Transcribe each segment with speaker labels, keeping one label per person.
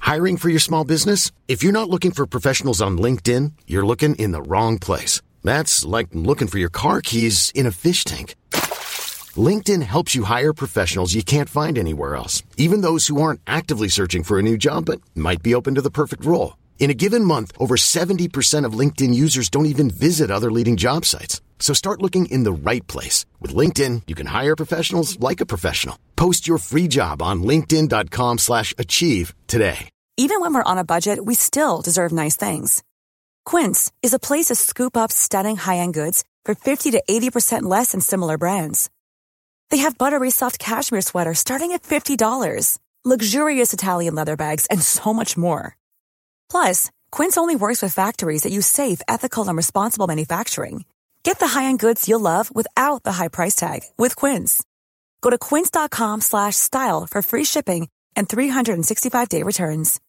Speaker 1: Hiring for your small business? If you're not looking for professionals on LinkedIn, you're looking in the wrong place. That's like looking for your car keys in a fish tank. LinkedIn helps you hire professionals you can't find anywhere else, even those who aren't actively searching for a new job but might be open to the perfect role. In a given month, over 70% of LinkedIn users don't even visit other leading job sites. So start looking in the right place. With LinkedIn, you can hire professionals like a professional. Post your free job on linkedin.com/achieve today.
Speaker 2: Even when we're on a budget, we still deserve nice things. Quince is a place to scoop up stunning high-end goods for 50 to 80% less than similar brands. They have buttery soft cashmere sweaters starting at $50, luxurious Italian leather bags, and so much more. Plus, Quince only works with factories that use safe, ethical, and responsible manufacturing. Get the high-end goods you'll love without the high price tag with Quince. Go to quince.com/style for free shipping and 365-day returns.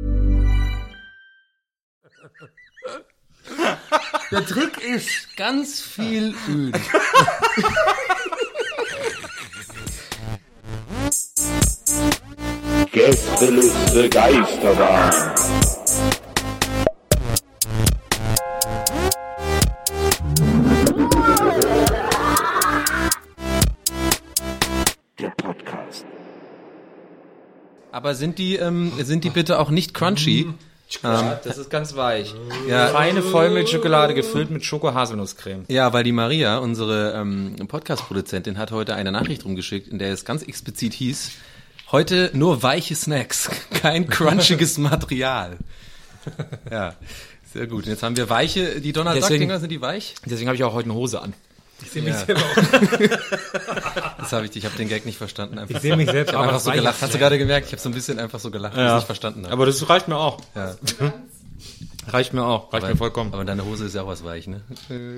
Speaker 3: Der Trick ist ganz viel üben.
Speaker 4: Gästeliste Geisterbahn. Der Podcast.
Speaker 5: Aber sind die bitte auch nicht crunchy?
Speaker 6: Das ist ganz weich.
Speaker 5: Ja.
Speaker 6: Feine Vollmilchschokolade gefüllt mit Schoko-Haselnusscreme.
Speaker 5: Ja, weil die Maria, unsere Podcast-Produzentin, hat heute eine Nachricht rumgeschickt, in der es ganz explizit hieß, heute nur weiche Snacks, kein crunchiges Material. Ja, sehr gut. Und jetzt haben wir weiche, die Donald Duck-Dinger, sind die weich?
Speaker 6: Deswegen habe ich auch heute eine Hose an.
Speaker 3: Ich sehe mich selber auch.
Speaker 5: Ich habe den Gag nicht verstanden.
Speaker 3: Ich sehe mich selbst
Speaker 5: ich
Speaker 3: auch
Speaker 5: einfach so gelacht. Hast du gerade gemerkt? Ich habe so ein bisschen einfach so gelacht, weil ich es nicht verstanden habe.
Speaker 6: Aber das reicht mir auch.
Speaker 5: Ja.
Speaker 6: Reicht mir vollkommen.
Speaker 5: Aber deine Hose ist ja auch was weich, ne?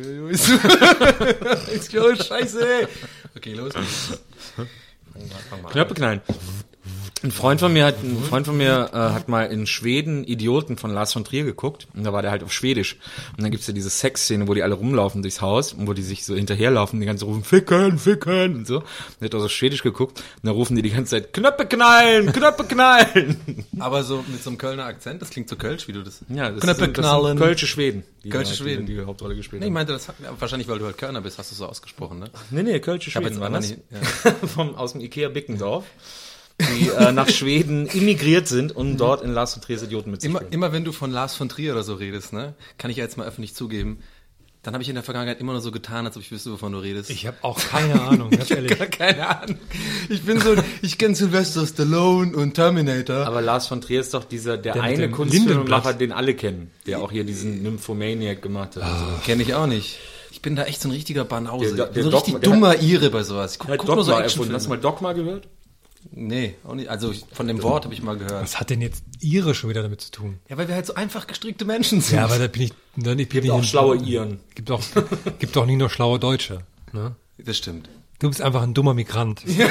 Speaker 5: Oh, Scheiße, ey. Okay, los. Fang mal
Speaker 6: Knöpfe knallen. Ein Freund von mir hat mal in Schweden Idioten von Lars von Trier geguckt und da war der halt auf Schwedisch und dann gibt's ja diese Sexszene, wo die alle rumlaufen durchs Haus und wo die sich so hinterherlaufen, die ganze Zeit rufen Ficken, Ficken und so. Und der hat auch so Schwedisch geguckt und da rufen die ganze Zeit Knöpfe knallen, Knöpfe knallen.
Speaker 5: Aber so mit so einem Kölner Akzent, das klingt so kölsch, wie du das...
Speaker 6: Ja, das
Speaker 5: Knöpfe
Speaker 6: sind
Speaker 5: knallen.
Speaker 6: Kölsche Schweden.
Speaker 5: Kölsche Schweden.
Speaker 6: Die Hauptrolle gespielt
Speaker 5: Nee, ich
Speaker 6: haben.
Speaker 5: meinte, wahrscheinlich, weil du halt Kölner bist, hast du so ausgesprochen, ne?
Speaker 6: Nee, Kölsche Schweden waren das.
Speaker 5: Ja.
Speaker 6: Aus dem Ikea Bickendorf, die nach Schweden immigriert sind, um dort in Lars von Triers Idioten mitzuspielen.
Speaker 5: Immer wenn du von Lars von Trier oder so redest, ne, kann ich ja jetzt mal öffentlich zugeben, dann habe ich in der Vergangenheit immer nur so getan, als ob ich wüsste, wovon du redest.
Speaker 3: Ich habe auch keine Ahnung, ganz ehrlich.
Speaker 5: Gar keine Ahnung. Ich kenne Sylvester Stallone und Terminator.
Speaker 6: Aber Lars von Trier ist doch der eine
Speaker 3: dem
Speaker 6: Kunstfilmemacher, den alle kennen, der auch hier diesen Nymphomaniac gemacht hat.
Speaker 5: Kenne ich auch nicht. Ich bin da echt so ein richtiger Banause.
Speaker 6: Der
Speaker 5: Ich bin so ein
Speaker 6: Dogma-
Speaker 5: richtig dummer Ire bei sowas. Ich guck nur so
Speaker 6: Dogma erfunden.
Speaker 5: Actionfilme.
Speaker 6: Hast du mal Dogma gehört?
Speaker 5: Nee, auch nicht. Also von dem Wort habe ich mal gehört.
Speaker 3: Was hat denn jetzt Ihre schon wieder damit zu tun?
Speaker 5: Ja, weil wir halt so einfach gestrickte Menschen sind.
Speaker 3: Ja, aber da bin ich
Speaker 6: Gibt auch schlaue Iren.
Speaker 3: Gibt doch nie nur schlaue Deutsche. Ne?
Speaker 5: Das stimmt.
Speaker 3: Du bist einfach ein dummer Migrant.
Speaker 5: Ja,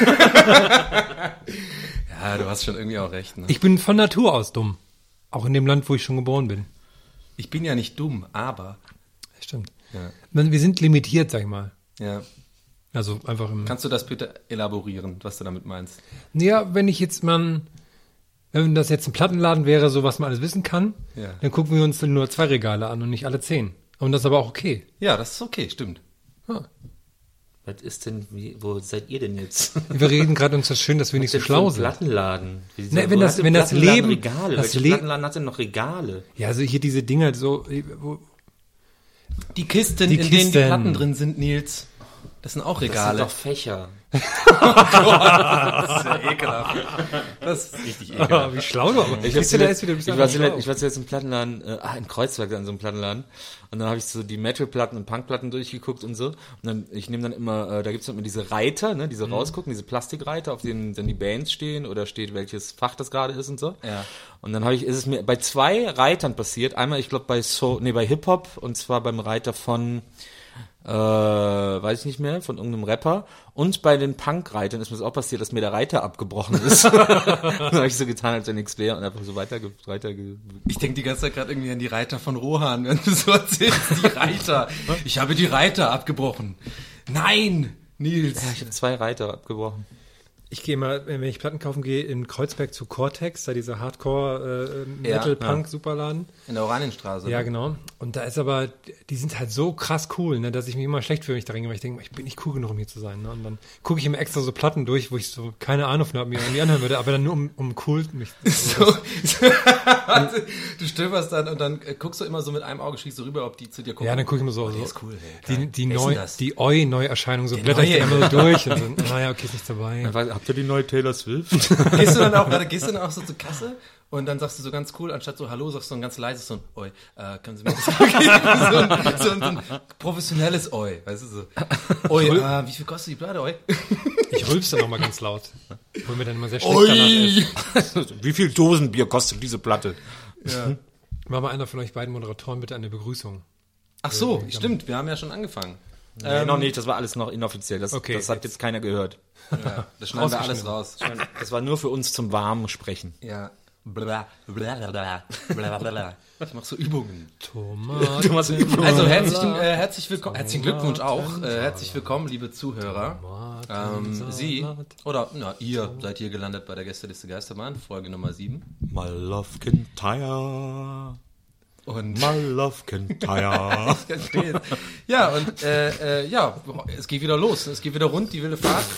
Speaker 5: du hast schon irgendwie auch recht. Ne?
Speaker 3: Ich bin von Natur aus dumm. Auch in dem Land, wo ich schon geboren bin.
Speaker 5: Ich bin ja nicht dumm, aber...
Speaker 3: Stimmt.
Speaker 5: Ja.
Speaker 3: Wir sind limitiert, sag ich mal.
Speaker 5: Ja.
Speaker 3: Also einfach im...
Speaker 5: Kannst du das bitte elaborieren, was du damit meinst?
Speaker 3: Ja, wenn das jetzt ein Plattenladen wäre, so was man alles wissen kann,
Speaker 5: Ja.
Speaker 3: dann gucken wir uns dann nur 2 Regale an und nicht alle 10. Und das ist aber auch okay.
Speaker 5: Ja, das ist okay, stimmt.
Speaker 6: Was ist denn, wo seid ihr denn jetzt?
Speaker 3: Wir reden gerade uns das schön, dass wir nicht so schlau sind.
Speaker 6: Plattenladen.
Speaker 3: Ne, wenn das Leben...
Speaker 6: Regale. Welche Plattenladen hat denn noch Regale?
Speaker 3: Ja, also hier diese Dinger so...
Speaker 5: Die Kisten,
Speaker 3: Die
Speaker 5: in denen die
Speaker 3: Kisten.
Speaker 5: Platten drin sind, Nils, das sind auch
Speaker 6: Das sind
Speaker 5: Regale.
Speaker 6: doch Fächer.
Speaker 5: Das ist ja ekelhaft. Das ist richtig ekelhaft.
Speaker 3: wie schlau du aber.
Speaker 6: Ich war zuletzt im Plattenladen, in Kreuzberg an so einem Plattenladen und dann habe ich so die Metal-Platten und Punk-Platten durchgeguckt und so und ich nehme dann immer, da gibt's dann immer diese Reiter, ne, diese rausgucken, diese Plastikreiter, auf denen dann die Bands stehen oder steht, welches Fach das gerade ist und so.
Speaker 5: Ja.
Speaker 6: Und dann ist es mir bei 2 Reitern passiert, einmal ich glaube bei Hip-Hop und zwar beim Reiter von weiß ich nicht mehr, von irgendeinem Rapper. Und bei den Punk-Reitern ist mir das auch passiert, dass mir der Reiter abgebrochen ist. Dann habe ich so getan, als wenn nichts wäre und einfach so weiter.
Speaker 5: Ich denke die ganze Zeit gerade irgendwie an die Reiter von Rohan, wenn du so erzählst, die Reiter. Ich habe die Reiter abgebrochen. Nein, Nils.
Speaker 6: Ja, ich habe 2 Reiter abgebrochen.
Speaker 3: Ich gehe mal, wenn ich Platten kaufen gehe, in Kreuzberg zu Cortex, da dieser Hardcore-Metal-Punk-Superladen.
Speaker 5: In der Oranienstraße.
Speaker 3: Ja, genau. Und da ist aber, die sind halt so krass cool, ne, dass ich mich immer schlecht fühle, wenn ich da reingehe, weil ich denke, ich bin nicht cool genug, um hier zu sein. Ne? Und dann gucke ich immer extra so Platten durch, wo ich so keine Ahnung von habe, mir irgendwie anhören würde, aber dann nur um cool mich.
Speaker 5: Du stöberst dann und dann guckst du immer so mit einem Auge, schießt du rüber, ob die zu dir gucken.
Speaker 3: Ja, dann gucke ich immer so.
Speaker 5: Der ist cool, ey.
Speaker 3: Die Oi-Neuerscheinung, so blätter ich da immer so durch und so, naja, okay, ist nichts dabei.
Speaker 6: Habt ihr die neue Taylor Swift?
Speaker 5: Gehst du dann auch so zur Kasse und dann sagst du so ganz cool, anstatt so Hallo, sagst du so ein ganz leises so ein Oi, können Sie mir das geben? so ein professionelles Oi, weißt du so. Oi, wie viel kostet die Platte, Oi?
Speaker 3: Ich rülpse dann auch mal ganz laut. Wo mir dann immer sehr schlecht danach ist.
Speaker 6: Wie viel Dosenbier kostet diese Platte?
Speaker 3: Ja. Mach mal einer von euch beiden Moderatoren bitte eine Begrüßung.
Speaker 5: Ach so, stimmt, wir haben ja schon angefangen.
Speaker 6: Nee, noch nicht, das war alles noch inoffiziell. Das hat jetzt keiner gehört.
Speaker 5: Ja, das schneiden wir alles raus.
Speaker 6: Das war nur für uns zum warmen Sprechen.
Speaker 5: Ja. Ich mache so Übungen.
Speaker 3: Tomaten.
Speaker 5: Also herzlich willkommen, herzlichen Glückwunsch auch. Herzlich willkommen, liebe Zuhörer. Sie oder ihr seid hier gelandet bei der Gästeliste Geisterbahn, Folge Nummer 7.
Speaker 6: My love can tire.
Speaker 5: Und
Speaker 6: My love can tire.
Speaker 5: Ja, und es geht wieder los. Es geht wieder rund, die wilde Fahrt.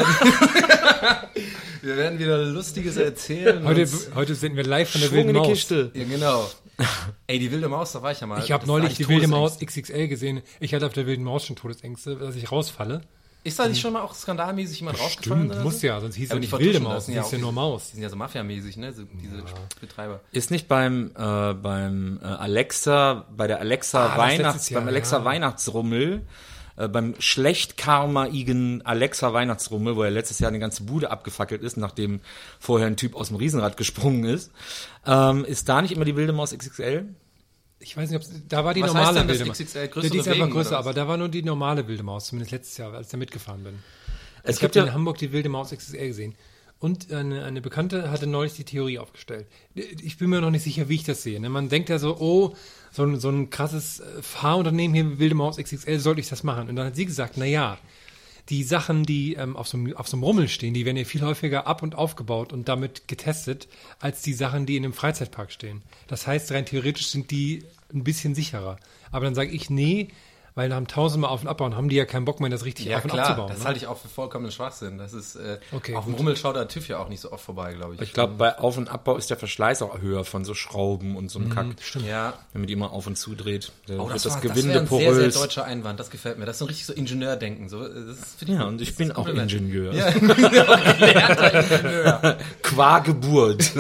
Speaker 5: Wir werden wieder Lustiges erzählen.
Speaker 3: Heute sind wir live von der wilden Maus.
Speaker 6: Kiste.
Speaker 5: Ja, genau. Ey, die wilde Maus, da war ich ja mal.
Speaker 3: Ich habe neulich die wilde Maus XXL gesehen. Ich hatte auf der wilden Maus schon Todesängste, dass ich rausfalle.
Speaker 5: Ist da nicht schon mal auch skandalmäßig jemand rausgefallen?
Speaker 3: Stimmt, muss ja, sonst hieß
Speaker 5: ja
Speaker 3: nicht wilde Maus,
Speaker 5: die
Speaker 3: hieß ja nur Maus.
Speaker 5: Die sind ja so mafiamäßig, ne, so diese Betreiber.
Speaker 6: Ist nicht beim Alexa, bei der Alexa Weihnachtsrummel, beim schlecht karmaigen Alexa Weihnachtsrummel, wo ja letztes Jahr eine ganze Bude abgefackelt ist, nachdem vorher ein Typ aus dem Riesenrad gesprungen ist da nicht immer die wilde Maus XXL?
Speaker 3: Ich weiß nicht, da war die
Speaker 5: Was
Speaker 3: normale
Speaker 5: heißt denn
Speaker 3: wilde
Speaker 5: das
Speaker 3: Maus.
Speaker 5: XXL?
Speaker 3: Die ist einfach
Speaker 5: Regen,
Speaker 3: größer,
Speaker 5: oder
Speaker 3: aber da war nur die normale wilde Maus, zumindest letztes Jahr, als ich da mitgefahren bin.
Speaker 6: Es
Speaker 3: Ich habe
Speaker 6: gibt
Speaker 3: in Hamburg die wilde Maus XXL gesehen. Und eine Bekannte hatte neulich die Theorie aufgestellt. Ich bin mir noch nicht sicher, wie ich das sehe. Ne? Man denkt ja so, so ein krasses Fahrunternehmen hier, wilde Maus XXL, sollte ich das machen? Und dann hat sie gesagt, naja, die Sachen, die auf so einem Rummel stehen, die werden ja viel häufiger ab- und aufgebaut und damit getestet, als die Sachen, die in einem Freizeitpark stehen. Das heißt, rein theoretisch sind die ein bisschen sicherer. Aber dann sage ich, nee, weil nach dem tausendmal Auf- und Abbauen haben die ja keinen Bock mehr, das richtig auf- und abzubauen.
Speaker 5: Das halte ich auch für vollkommenen Schwachsinn. Das ist,
Speaker 3: Okay,
Speaker 5: auf dem Rummel schaut der TÜV ja auch nicht so oft vorbei, glaube ich.
Speaker 6: Ich glaube, bei Auf- und Abbau ist der Verschleiß auch höher von so Schrauben und so einem Kack.
Speaker 3: Stimmt.
Speaker 5: Ja.
Speaker 6: Wenn man die immer auf und zu dreht, dann wird das
Speaker 5: das
Speaker 6: Gewinde
Speaker 5: wäre ein sehr, sehr
Speaker 6: porös.
Speaker 5: deutscher Einwand. Das gefällt mir. Das ist so richtig so Ingenieurdenken. So, das ist
Speaker 6: Ja, und ich bin auch Ingenieur.
Speaker 5: Ja, gelernter Ingenieur.
Speaker 6: Qua Geburt.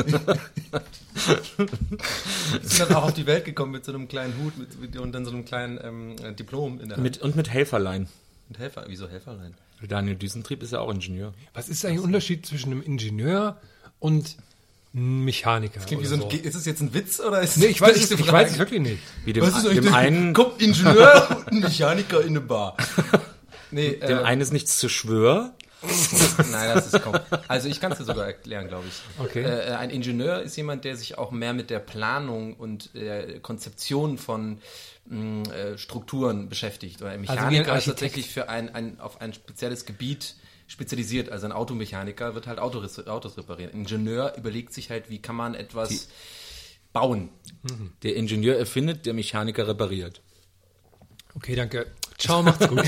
Speaker 5: Bist du dann auch auf die Welt gekommen mit so einem kleinen Hut und dann so einem kleinen Diplom in der Hand?
Speaker 6: mit Helferlein.
Speaker 5: Und Helfer, wieso Helferlein?
Speaker 6: Daniel Düsentrieb ist ja auch Ingenieur.
Speaker 3: Was ist eigentlich der Unterschied zwischen einem Ingenieur und einem Mechaniker?
Speaker 5: Klingt wie so ein, ist es jetzt ein Witz oder ist
Speaker 3: Nee, ich weiß es wirklich nicht.
Speaker 6: Wie dem,
Speaker 5: Was ist eigentlich
Speaker 6: dem einen,
Speaker 5: kommt ein Ingenieur und ein Mechaniker in eine Bar. Nee,
Speaker 6: dem einen ist nichts zu schwör.
Speaker 5: Nein, das ist kaum. Also ich kann es dir sogar erklären, glaube ich.
Speaker 3: Okay.
Speaker 5: Ein Ingenieur ist jemand, der sich auch mehr mit der Planung und der Konzeption von Strukturen beschäftigt. Oder ein
Speaker 3: Also wie ein
Speaker 5: Mechaniker ist
Speaker 3: Architekt.
Speaker 5: tatsächlich auf ein spezielles Gebiet spezialisiert. Also ein Automechaniker wird halt Autos reparieren. Ein Ingenieur überlegt sich halt, wie kann man etwas bauen.
Speaker 6: Der Ingenieur erfindet, der Mechaniker repariert.
Speaker 3: Okay, danke. Ciao, macht's gut.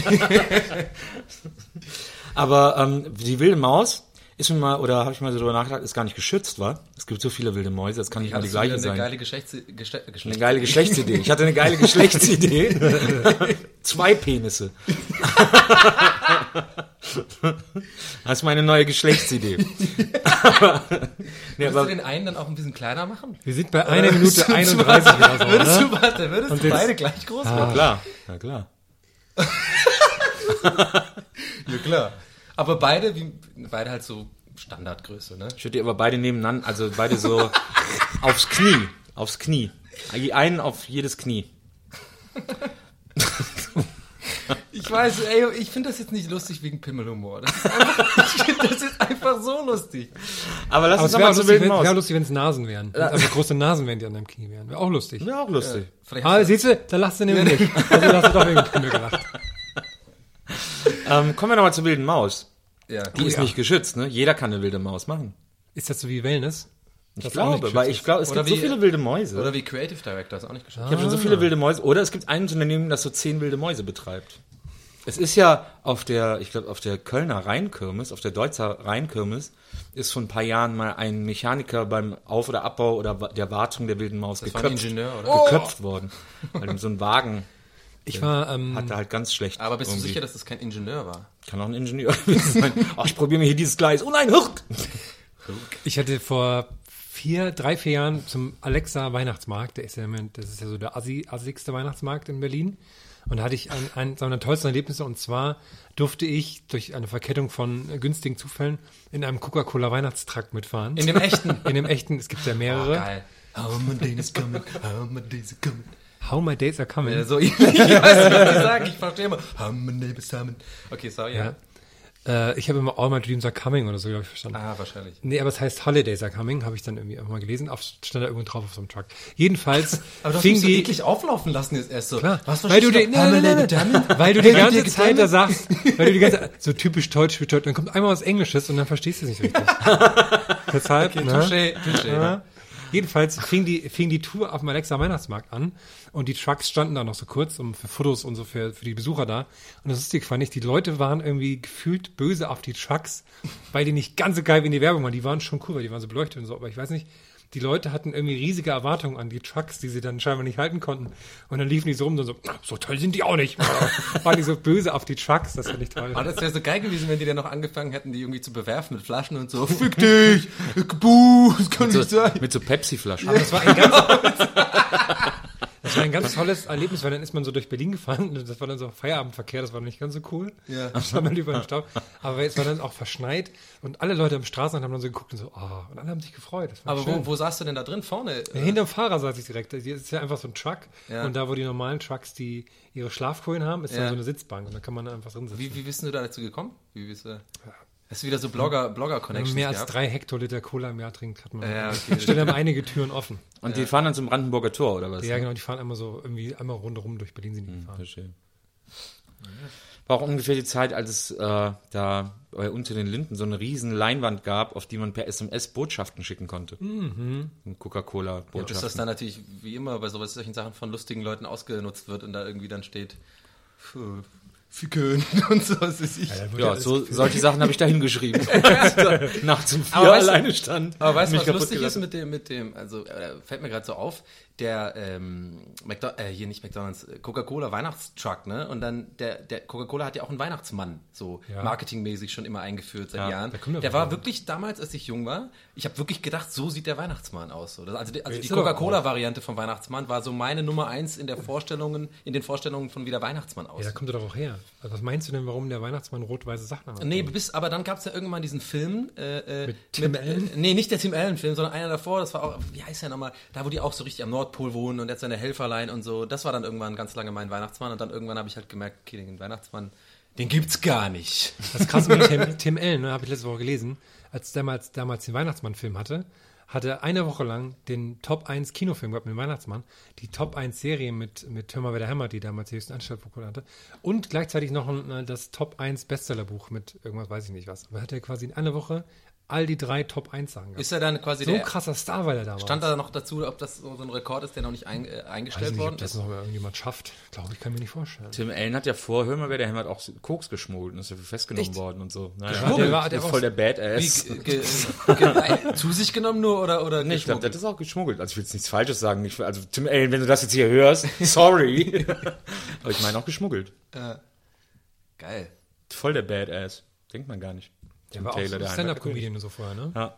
Speaker 6: Aber die wilde Maus ist mir mal, oder habe ich mal so drüber nachgedacht, ist gar nicht geschützt, wa? Es gibt so viele wilde Mäuse, das kann nicht immer die gleiche sein.
Speaker 5: Eine geile
Speaker 6: Eine geile Geschlechtsidee. Ich hatte eine geile Geschlechtsidee. 2 Penisse. Das ist meine neue Geschlechtsidee.
Speaker 5: Würdest du den einen dann auch ein bisschen kleiner machen?
Speaker 3: Wir sind bei 1 Minute 31 oder so,
Speaker 5: Würdest du
Speaker 3: jetzt-
Speaker 5: beide gleich groß machen?
Speaker 6: Ja klar, ja klar.
Speaker 5: Ja, klar. Aber beide halt so Standardgröße, ne?
Speaker 6: Ich würde die aber beide nebeneinander, also beide so aufs Knie. Einen auf jedes Knie.
Speaker 5: Ich weiß, ey, ich finde das jetzt nicht lustig wegen Pimmelhumor. Ich finde das ist einfach so lustig.
Speaker 6: Aber lass
Speaker 3: Aber
Speaker 6: uns
Speaker 3: es
Speaker 6: nochmal zur wilden
Speaker 3: wäre
Speaker 6: Maus.
Speaker 3: lustig, wenn es Nasen wären. Also große Nasen wären, die an deinem Knie wären. Wäre auch lustig.
Speaker 6: Ja, auch lustig.
Speaker 5: Vielleicht
Speaker 3: Ah, siehst du, da lachst du nämlich nicht. Also hast du doch wegen dem Pimmel gelacht.
Speaker 6: Kommen wir nochmal zur wilden Maus.
Speaker 5: Ja.
Speaker 6: Die ist nicht geschützt, ne? Jeder kann eine wilde Maus machen.
Speaker 3: Ist das so wie Wellness?
Speaker 6: Ich
Speaker 3: Das auch nicht
Speaker 6: glaube, weil
Speaker 3: geschützt
Speaker 6: ich glaube, es
Speaker 5: Oder
Speaker 6: gibt so
Speaker 5: wie-
Speaker 6: viele wilde Mäuse.
Speaker 5: Oder wie Creative Director, ist auch nicht geschafft.
Speaker 6: Ich habe schon so viele wilde Mäuse. Oder es gibt ein Unternehmen, das so 10 wilde Mäuse betreibt. Es ist ja auf der Kölner Rheinkirmes, auf der Deutzer Rheinkirmes, ist vor ein paar Jahren mal ein Mechaniker beim Auf- oder Abbau oder der Wartung der wilden Maus
Speaker 5: Das war ein Ingenieur, oder?
Speaker 6: geköpft worden. Weil ihm so ein Wagen
Speaker 3: Ich war,
Speaker 6: hatte halt ganz schlecht.
Speaker 5: Aber bist du
Speaker 6: irgendwie.
Speaker 5: sicher, dass das kein Ingenieur war?
Speaker 6: Kann auch ein Ingenieur sein. Ach, ich probiere mir hier dieses Gleis. Oh nein, Hirk!
Speaker 3: ich hatte vor 3, 4 Jahren zum Alexa Weihnachtsmarkt, das ist ja so der assigste Weihnachtsmarkt in Berlin. Und da hatte ich eines meiner tollsten Erlebnisse, und zwar durfte ich durch eine Verkettung von günstigen Zufällen in einem Coca-Cola Weihnachtstrakt mitfahren.
Speaker 5: In dem echten?
Speaker 3: In dem echten, es gibt ja mehrere.
Speaker 5: Geil. How my days is coming, how my days are coming.
Speaker 3: How my days are coming.
Speaker 5: Ja, so ähnlich. Ich weiß nicht, was die sagen. Ich verstehe immer. How my days is coming. Okay, sorry, ja.
Speaker 3: Ich habe immer All My Dreams Are Coming oder so, glaube ich, verstanden.
Speaker 5: Ah, wahrscheinlich.
Speaker 3: Nee, aber es heißt Holidays Are Coming, habe ich dann irgendwie auch mal gelesen. Stand da irgendwo drauf auf so einem Truck. Jedenfalls
Speaker 5: Aber du
Speaker 3: fing
Speaker 5: hast so
Speaker 3: die...
Speaker 5: eklig auflaufen lassen jetzt erst so.
Speaker 3: Klar,
Speaker 5: Was
Speaker 3: weil du,
Speaker 5: verstehst
Speaker 3: weil du die ganze Zeit da sagst, so typisch deutsch, dann kommt einmal was Englisches und dann verstehst du es nicht richtig. Deshalb,
Speaker 5: Okay,
Speaker 3: ne?
Speaker 5: touché.
Speaker 3: Ja. Jedenfalls fing die Tour auf dem Alexa Weihnachtsmarkt an und die Trucks standen da noch so kurz für Fotos und so für die Besucher da. Und das Lustige fand ich, die Leute waren irgendwie gefühlt böse auf die Trucks, weil die nicht ganz so geil wie in die Werbung waren. Die waren schon cool, weil die waren so beleuchtet und so, aber ich weiß nicht, die Leute hatten irgendwie riesige Erwartungen an die Trucks, die sie dann scheinbar nicht halten konnten. Und dann liefen die so rum und so toll sind die auch nicht. Waren die so böse auf die Trucks, das fand ich toll.
Speaker 5: Aber das wäre so geil gewesen, wenn die dann noch angefangen hätten, die irgendwie zu bewerfen mit Flaschen und so. Fick dich! Buh! Das kann nicht sein!
Speaker 6: Mit so Pepsi-Flaschen.
Speaker 3: Aber das war ein ganz tolles Erlebnis, weil dann ist man so durch Berlin gefahren und das war dann so Feierabendverkehr, das war nicht ganz so cool.
Speaker 5: Ja.
Speaker 3: Das war man über den Staub. Aber es war dann auch verschneit und alle Leute am Straßenrand haben dann so geguckt und so, und alle haben sich gefreut. Das war
Speaker 5: Aber
Speaker 3: schön.
Speaker 5: wo saßt du denn da drin? Vorne?
Speaker 3: Ja, hinterm Fahrer saß ich direkt. Das ist ja einfach so ein Truck.
Speaker 5: Ja.
Speaker 3: Und da, wo die normalen Trucks, die ihre Schlafkojen haben, ist
Speaker 5: Ja.
Speaker 3: dann so eine Sitzbank. Und da kann man dann einfach drin sitzen.
Speaker 5: Wie bist du da dazu gekommen? Wie bist du? Hast du wieder so Blogger-Connections
Speaker 3: Mehr als
Speaker 5: gehabt?
Speaker 3: 3 Hektoliter Cola im Jahr trinkt, hat man.
Speaker 5: Ja, okay.
Speaker 3: Stehen haben einige Türen offen.
Speaker 6: Und die fahren dann zum Brandenburger Tor, oder was?
Speaker 3: Ja, genau, die fahren einmal rundherum durch Berlin sind die gefahren.
Speaker 6: Verstehe. War auch ungefähr die Zeit, als es da bei Unter den Linden so eine riesen Leinwand gab, auf die man per SMS Botschaften schicken konnte. Und
Speaker 5: Ja,
Speaker 6: Coca-Cola-Botschaften.
Speaker 5: bis das dann natürlich, wie immer, bei solchen Sachen von lustigen Leuten ausgenutzt wird und da irgendwie dann steht, Ficken und so, was weiß ich.
Speaker 6: Ja, solche Sachen habe ich da hingeschrieben. Nachts um 4
Speaker 5: Aber weißt du-
Speaker 6: alleine stand.
Speaker 5: Aber weißt du,
Speaker 6: mich
Speaker 5: was
Speaker 6: kaputt
Speaker 5: lustig ist
Speaker 6: gelassen.
Speaker 5: mit dem, also fällt mir gerade so auf, der hier nicht McDonald's, Coca-Cola Weihnachtstruck, ne? Und dann der Coca-Cola hat ja auch einen Weihnachtsmann, so
Speaker 3: Ja.
Speaker 5: marketingmäßig schon immer eingeführt seit Jahren.
Speaker 3: da kommt er
Speaker 5: Der
Speaker 3: von.
Speaker 5: war wirklich damals, als ich jung war, ich habe wirklich gedacht, so sieht der Weihnachtsmann aus. So. Also die
Speaker 3: Ist er doch
Speaker 5: Coca-Cola-Variante vom Weihnachtsmann war so meine Nummer 1 in den Vorstellungen von wie der Weihnachtsmann
Speaker 3: Ja,
Speaker 5: aussieht.
Speaker 3: da kommt er doch auch her. Also was meinst du denn, warum der Weihnachtsmann rot-weiße Sachen hat?
Speaker 5: Nee, aber dann gab es ja irgendwann diesen Film.
Speaker 3: Mit Tim Allen?
Speaker 5: Nee, nicht der Tim Allen-Film, sondern einer davor. Das war auch, wie heißt der nochmal? Da, wo die auch so richtig am Nordpol wohnen und jetzt seine Helferlein und so. Das war dann irgendwann ganz lange mein Weihnachtsmann. Und dann irgendwann habe ich halt gemerkt, okay, den Weihnachtsmann, den gibt's gar nicht.
Speaker 3: Das krasse mit Tim Allen, ne, habe ich letzte Woche gelesen, als damals den Weihnachtsmann-Film hatte eine Woche lang den Top 1 Kinofilm gehabt mit dem Weihnachtsmann, die Top 1 Serie mit Hör mal, wer da hämmert, die damals die höchsten Anstellungsquoten hatte und gleichzeitig noch das Top 1 Bestsellerbuch mit irgendwas, weiß ich nicht was. Aber hat er quasi in einer Woche all die 3 Top 1 Sachen gehabt.
Speaker 5: Ist er dann quasi
Speaker 3: So krasser Star, weil er da war.
Speaker 5: Stand da noch dazu, ob das so ein Rekord ist, der noch nicht
Speaker 3: Weiß
Speaker 5: eingestellt
Speaker 3: nicht,
Speaker 5: worden
Speaker 3: ob das
Speaker 5: ist?
Speaker 3: noch mal irgendjemand schafft. Glaube ich, kann mir nicht vorstellen.
Speaker 6: Tim Allen hat ja vor, hör mal, wer der Hämmert, auch Koks geschmuggelt und ist dafür festgenommen worden und so. Naja,
Speaker 3: Geschmuggelt?
Speaker 6: der ist voll der Badass.
Speaker 5: Zu sich genommen nur oder
Speaker 6: Nee, ich glaube,
Speaker 5: geschmuggelt?
Speaker 6: das ist auch geschmuggelt. Also ich will jetzt nichts Falsches sagen. Also Tim Allen, wenn du das jetzt hier hörst, sorry. Aber ich meine auch geschmuggelt.
Speaker 5: Geil.
Speaker 6: Voll der Badass. Denkt man gar nicht.
Speaker 3: Der war auch so Stand-Up-Comedian und so vorher, ne?
Speaker 6: Ja.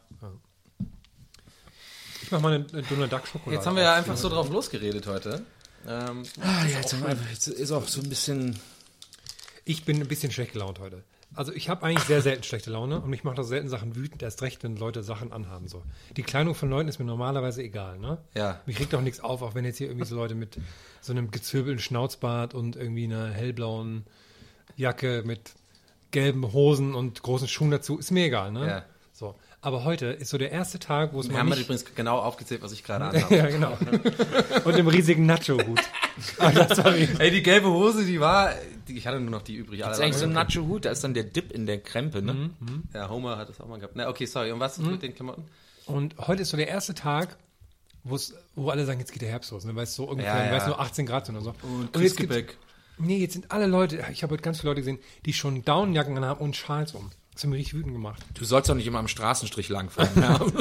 Speaker 3: Ich mach mal eine Donald Duck Schokolade.
Speaker 5: Jetzt haben wir ja einfach so drauf losgeredet heute.
Speaker 6: Jetzt ist auch so ein bisschen...
Speaker 3: Ich bin ein bisschen schlecht gelaunt heute. Also ich habe eigentlich sehr selten schlechte Laune und mich macht auch selten Sachen wütend, erst recht, wenn Leute Sachen anhaben. So. Die Kleidung von Leuten ist mir normalerweise egal, ne?
Speaker 5: Ja.
Speaker 3: Mich regt auch nichts auf, auch wenn jetzt hier irgendwie so Leute mit so einem gezwirbelten Schnauzbart und irgendwie einer hellblauen Jacke mit gelben Hosen und großen Schuhen dazu, ist mir egal, ne?
Speaker 5: Ja.
Speaker 3: So. Aber heute ist so der erste Tag, wo es
Speaker 5: Wir
Speaker 3: mal
Speaker 5: haben
Speaker 3: nicht...
Speaker 5: übrigens genau aufgezählt, was ich gerade anhabe.
Speaker 3: Ja, genau. Und dem riesigen Nacho-Hut. Ah, das war riesig.
Speaker 5: Ey, die gelbe Hose, die war ich hatte nur noch die übrig.
Speaker 6: Das ist eigentlich so ein Nacho-Hut, da ist dann der Dip in der Krempe, ne?
Speaker 5: Ja, Homer hat das auch mal gehabt. Na, okay, sorry. Und was ist mit den Klamotten?
Speaker 3: Und heute ist so der erste Tag, wo alle sagen, jetzt geht der Herbst los, ne? Weil es so ungefähr, weil es nur 18 Grad sind oder so.
Speaker 5: Und
Speaker 3: jetzt
Speaker 5: Gebäck.
Speaker 3: Nee, jetzt sind alle Leute, ich habe heute ganz viele Leute gesehen, die schon Downjacken haben und Schals um. Das hat mich richtig wütend gemacht.
Speaker 6: Du sollst doch nicht immer am Straßenstrich langfahren.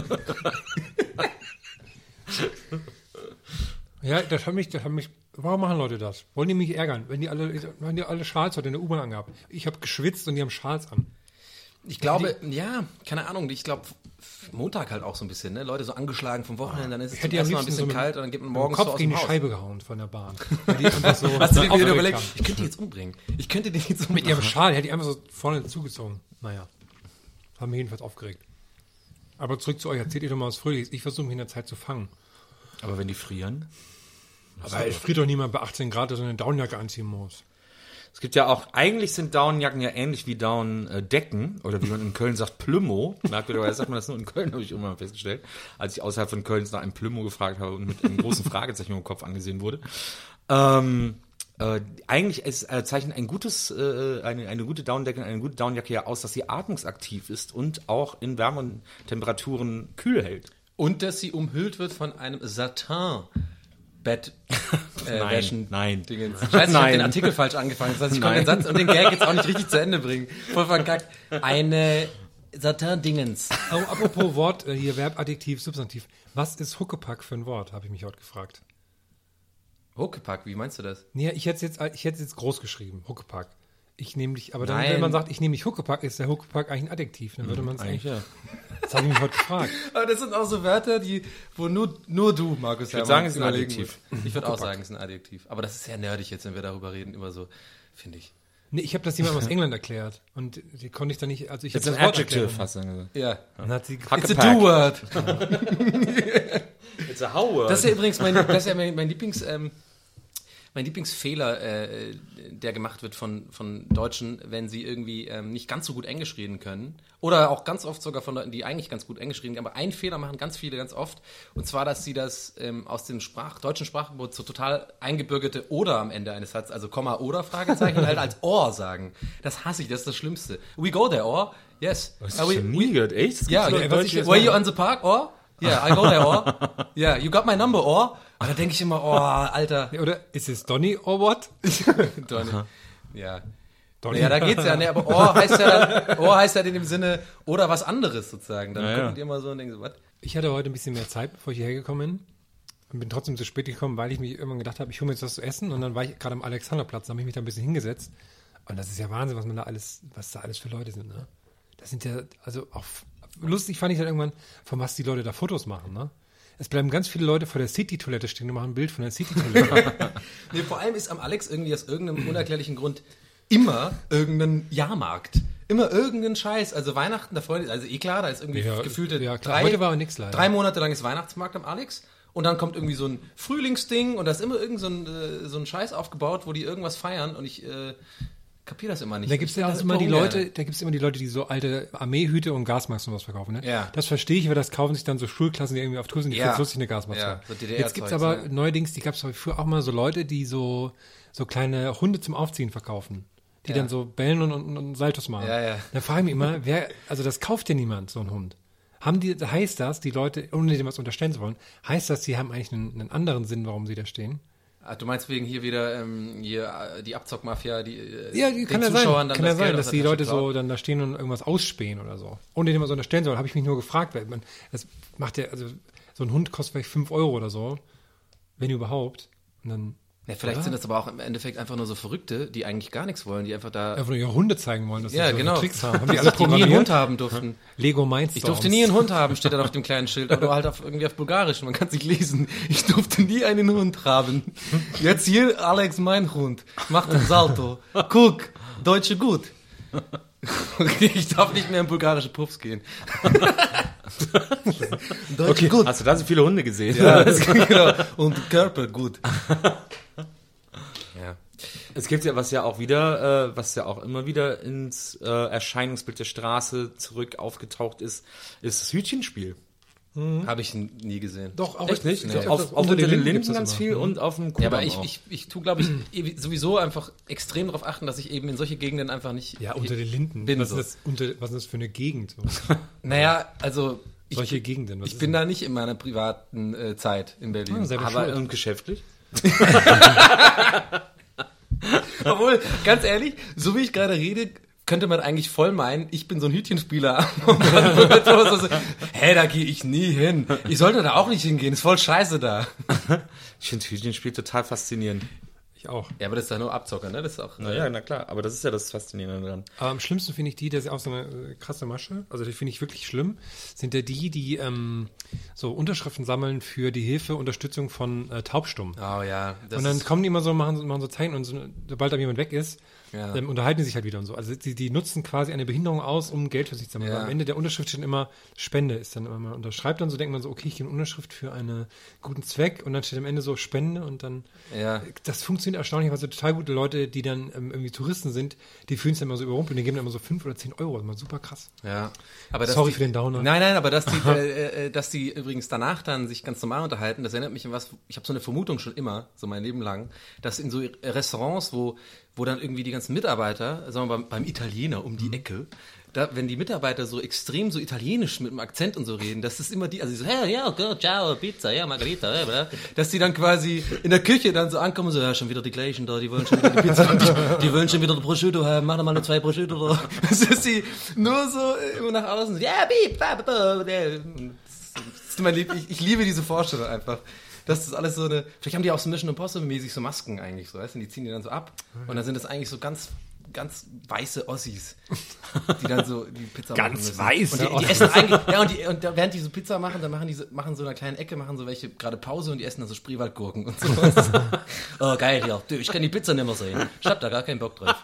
Speaker 3: Ja, das hat mich, warum machen Leute das? Wollen die mich ärgern, wenn die alle Schals heute in der U-Bahn angehabt? Ich habe geschwitzt und die haben Schals an.
Speaker 5: Ich glaube, keine Ahnung, ich glaube, Montag halt auch so ein bisschen, ne? Leute so angeschlagen vom Wochenende, dann ist es erstmal ein bisschen kalt und dann geht man morgens
Speaker 3: Kopf
Speaker 5: so aus
Speaker 3: gegen
Speaker 5: dem
Speaker 3: die
Speaker 5: Haus.
Speaker 3: Scheibe gehauen von der Bahn. Die einfach so
Speaker 5: Hast du dir wieder überlegt,
Speaker 3: haben.
Speaker 5: ich könnte die jetzt umbringen.
Speaker 3: Mit ihrem Schal hätte ich einfach so vorne zugezogen. Naja, hat mich jedenfalls aufgeregt. Aber zurück zu euch, erzählt ihr doch mal was Fröhliches. Ich versuche mich in der Zeit zu fangen.
Speaker 6: Aber wenn die frieren?
Speaker 3: Aber es friert doch niemand bei 18 Grad, dass er eine Downjacke anziehen muss.
Speaker 6: Es gibt ja auch, eigentlich sind Downjacken ja ähnlich wie Downdecken, oder wie man in Köln sagt, Plümo. Merkwürdigerweise sagt man das nur in Köln, habe ich irgendwann mal festgestellt, als ich außerhalb von Köln nach einem Plümo gefragt habe und mit einem großen Fragezeichen im Kopf angesehen wurde. Eigentlich zeichnet eine gute Downdecke, eine gute Downjacke ja aus, dass sie atmungsaktiv ist und auch in wärmeren Temperaturen kühl hält.
Speaker 5: Und dass sie umhüllt wird von einem Satin-Bett.
Speaker 6: Nein.
Speaker 5: Dingens. Scheiße, ich habe den Artikel falsch angefangen. Das heißt, ich konnte den Satz und den Gag jetzt auch nicht richtig zu Ende bringen. Voll verkackt. Eine Satin-Dingens.
Speaker 3: Oh, apropos Wort, hier Verb, Adjektiv, Substantiv. Was ist Huckepack für ein Wort, habe ich mich heute gefragt.
Speaker 5: Huckepack, wie meinst du das?
Speaker 3: Nee, ich hätte es jetzt groß geschrieben, Huckepack. Ich nehme dich, aber dann,
Speaker 5: Nein.
Speaker 3: wenn man sagt, ich nehme dich Huckepack, ist der Huckepack eigentlich ein Adjektiv. Dann würde man es eigentlich, das habe ich mich heute gefragt.
Speaker 5: Aber das sind auch so Wörter, wo nur du, Markus,
Speaker 6: ich würde sagen, es ist ein Adjektiv.
Speaker 5: Ich würde auch sagen, es ist ein Adjektiv. Aber das ist sehr nerdig jetzt, wenn wir darüber reden, immer so, finde ich.
Speaker 3: Nee, ich habe das jemandem aus England erklärt. Und die konnte ich dann nicht, also ich
Speaker 6: Jetzt
Speaker 3: habe
Speaker 6: ein Adjective fast gesagt.
Speaker 5: Ja.
Speaker 3: Dann hat sie
Speaker 5: It's a do-word.
Speaker 6: It's a how-word.
Speaker 5: Das ist ja übrigens mein Lieblingsfehler, der gemacht wird von Deutschen, wenn sie irgendwie nicht ganz so gut Englisch reden können. Oder auch ganz oft sogar von Leuten, die eigentlich ganz gut Englisch reden, aber einen Fehler machen ganz viele ganz oft. Und zwar, dass sie das aus dem deutschen Sprachgebot so total eingebürgerte Oder am Ende eines Satzes, also Komma oder Fragezeichen, halt als Or sagen. Das hasse ich, das ist das Schlimmste. We go there, or? Yes.
Speaker 6: Das ist schon nie gehört, echt?
Speaker 5: Ja, were you on the park, or? Yeah, I go there, or? Yeah, you got my number, or? Und da denke ich immer, oh, Alter.
Speaker 3: Oder ist es Donny or what?
Speaker 5: Donny. Ja.
Speaker 3: Donny.
Speaker 5: Ja, da geht's ja, ne, aber Ohr heißt ja in dem Sinne oder was anderes sozusagen. Dann gucken die immer so und denken so, was?
Speaker 3: Ich hatte heute ein bisschen mehr Zeit, bevor ich hierher gekommen bin. Und bin trotzdem zu spät gekommen, weil ich mich irgendwann gedacht habe, ich hole mir jetzt was zu essen. Und dann war ich gerade am Alexanderplatz, da habe ich mich da ein bisschen hingesetzt. Und das ist ja Wahnsinn, was da alles für Leute sind, ne? Das sind ja, also auch lustig fand ich dann irgendwann, von was die Leute da Fotos machen, ne? Es bleiben ganz viele Leute vor der City-Toilette stehen und machen ein Bild von der City-Toilette.
Speaker 5: Nee, vor allem ist am Alex irgendwie aus irgendeinem unerklärlichen Grund immer irgendein Jahrmarkt. Immer irgendein Scheiß. Also Weihnachten, da freut also klar, da ist irgendwie gefühlte
Speaker 3: heute war aber nichts leider.
Speaker 5: 3 Monate lang ist Weihnachtsmarkt am Alex. Und dann kommt irgendwie so ein Frühlingsding und da ist immer irgend so ein Scheiß aufgebaut, wo die irgendwas feiern und ich kapiere das immer nicht.
Speaker 3: Da gibt es ja auch immer die Leute, die so alte Armeehüte und Gasmasken und was verkaufen, ne?
Speaker 5: Ja.
Speaker 3: Das verstehe ich, weil das kaufen sich dann so Schulklassen, die irgendwie auf Tour sind, die finden lustig eine Gasmaske.
Speaker 5: Ja, so
Speaker 3: Jetzt gibt es aber neuerdings, die gab es früher auch mal so Leute, die so kleine Hunde zum Aufziehen verkaufen. Die dann so bellen und Saltos machen.
Speaker 5: Ja, ja.
Speaker 3: Da frage ich mich immer, also das kauft ja niemand, so ein Hund. Heißt das, die Leute, ohne dem was unterstellen zu wollen, heißt das, sie haben eigentlich einen anderen Sinn, warum sie da stehen?
Speaker 5: Ah, du meinst wegen hier wieder die Abzockmafia, die
Speaker 3: kann ja
Speaker 5: Zuschauern
Speaker 3: sein,
Speaker 5: dann das Geld
Speaker 3: dass
Speaker 5: aus
Speaker 3: die
Speaker 5: der
Speaker 3: Leute
Speaker 5: Tasche
Speaker 3: so dann da stehen und irgendwas ausspähen oder so. Ohne dem was unterstellen soll, habe ich mich nur gefragt, weil das macht ja, also so ein Hund kostet vielleicht 5 Euro oder so, wenn überhaupt. Und dann
Speaker 5: Ja, vielleicht sind das aber auch im Endeffekt einfach nur so Verrückte, die eigentlich gar nichts wollen, die einfach da...
Speaker 3: Einfach nur ihre Hunde zeigen wollen, dass sie so
Speaker 5: genau.
Speaker 3: Tricks haben. Haben die alle
Speaker 5: die nie einen
Speaker 3: programmiert?
Speaker 5: Hund haben durften.
Speaker 3: Lego Mindstorms.
Speaker 5: Ich durfte nie einen Hund haben, steht dann auf dem kleinen Schild, aber halt irgendwie auf Bulgarisch, man kann es nicht lesen. Ich durfte nie einen Hund haben. Jetzt hier, Alex, mein Hund, macht ein Salto. Guck, Deutsche gut. Ich darf nicht mehr in bulgarische Puffs gehen.
Speaker 6: Okay, gut. Hast du da so viele Hunde gesehen?
Speaker 5: Ja, genau. Und Körper gut. Ja.
Speaker 6: Es gibt ja, was ja auch immer wieder ins Erscheinungsbild der Straße zurück aufgetaucht ist das Hütchenspiel.
Speaker 5: Habe ich nie gesehen.
Speaker 3: Doch, auch
Speaker 6: Echt nicht?
Speaker 3: Ich glaub,
Speaker 6: Auf
Speaker 3: unter
Speaker 6: den Linden
Speaker 3: gibt's das
Speaker 6: ganz
Speaker 3: immer.
Speaker 6: viel und auf dem
Speaker 5: Ja,
Speaker 6: Kudamm
Speaker 5: aber
Speaker 6: auch.
Speaker 5: ich tue, glaube ich, sowieso einfach extrem darauf achten, dass ich eben in solche Gegenden einfach nicht
Speaker 3: Ja, unter den Linden.
Speaker 5: bin.
Speaker 3: Was
Speaker 5: So.
Speaker 3: ist das für eine Gegend? So?
Speaker 5: Naja, also
Speaker 3: Solche Gegenden. Was
Speaker 5: ich
Speaker 3: ist
Speaker 5: bin
Speaker 3: denn?
Speaker 5: da nicht in meiner privaten Zeit in Berlin.
Speaker 3: selber
Speaker 6: Aber
Speaker 3: schuld.
Speaker 6: und geschäftlich?
Speaker 5: Obwohl, ganz ehrlich, so wie ich gerade rede, könnte man eigentlich voll meinen, ich bin so ein Hütchenspieler. Und dann wird so, hä, da gehe ich nie hin. Ich sollte da auch nicht hingehen, ist voll scheiße da.
Speaker 6: Ich finde Hütchenspiel total faszinierend.
Speaker 3: Ich auch.
Speaker 5: Ja, aber das ist ja nur Abzocker, ne? Das ist auch.
Speaker 6: Naja, na klar, aber das ist ja das Faszinierende dran.
Speaker 3: Aber am schlimmsten finde ich die, das ist auch so eine krasse Masche, also die finde ich wirklich schlimm, sind ja die so Unterschriften sammeln für die Hilfe, Unterstützung von Taubstummen.
Speaker 5: Oh ja. Das
Speaker 3: Und dann
Speaker 5: ist,
Speaker 3: kommen die immer so, machen so Zeichen und so, sobald da jemand weg ist,
Speaker 5: Ja.
Speaker 3: unterhalten die sich halt wieder und so. Also die nutzen quasi eine Behinderung aus, um Geld für sich zu sammeln.
Speaker 5: Ja.
Speaker 3: Aber am Ende der Unterschrift steht immer Spende, ist dann immer, man unterschreibt dann so, denkt man so, okay, ich gebe eine Unterschrift für einen guten Zweck und dann steht am Ende so Spende und dann,
Speaker 5: Ja.
Speaker 3: das funktioniert erstaunlich, weil so total gute Leute, die dann irgendwie Touristen sind, die fühlen sich dann immer so überrumpelt und die geben dann immer so 5 oder 10 Euro, das ist mal super krass.
Speaker 5: Ja. Aber dass
Speaker 3: Sorry
Speaker 5: die,
Speaker 3: für den Downer.
Speaker 5: Nein, aber dass die übrigens danach dann sich ganz normal unterhalten, das erinnert mich an was, ich habe so eine Vermutung schon immer, so mein Leben lang, dass in so Restaurants, wo dann irgendwie die ganzen Mitarbeiter, sagen wir mal beim Italiener um die Ecke, da, wenn die Mitarbeiter so extrem so italienisch mit dem Akzent und so reden, das ist immer die, also die so, hey, ja, okay, ciao, Pizza, ja, Margarita, ja, dass die dann quasi in der Küche dann so ankommen, so, ja, schon wieder die gleichen da, die wollen schon wieder die Pizza, die wollen schon wieder den Prosciutto haben, mach doch mal nur 2 Prosciutto da. Das ist die nur so immer nach außen, so, ja, beep, das ist mein ich liebe diese Vorstellung einfach. Das ist alles so eine, vielleicht haben die auch so Mission Impossible mäßig so Masken eigentlich, so, weißt du, die ziehen die dann so ab und dann sind das eigentlich so ganz weiße Ossis, die dann so die Pizza machen müssen.
Speaker 3: weiß?
Speaker 5: Und die essen eigentlich, ja, und während die so Pizza machen, dann machen so in einer kleinen Ecke, machen so welche gerade Pause und die essen dann so Spreewaldgurken und sowas. Oh, geil, ja, du, ich kann die Pizza nicht mehr sehen. Ich hab da gar keinen Bock drauf.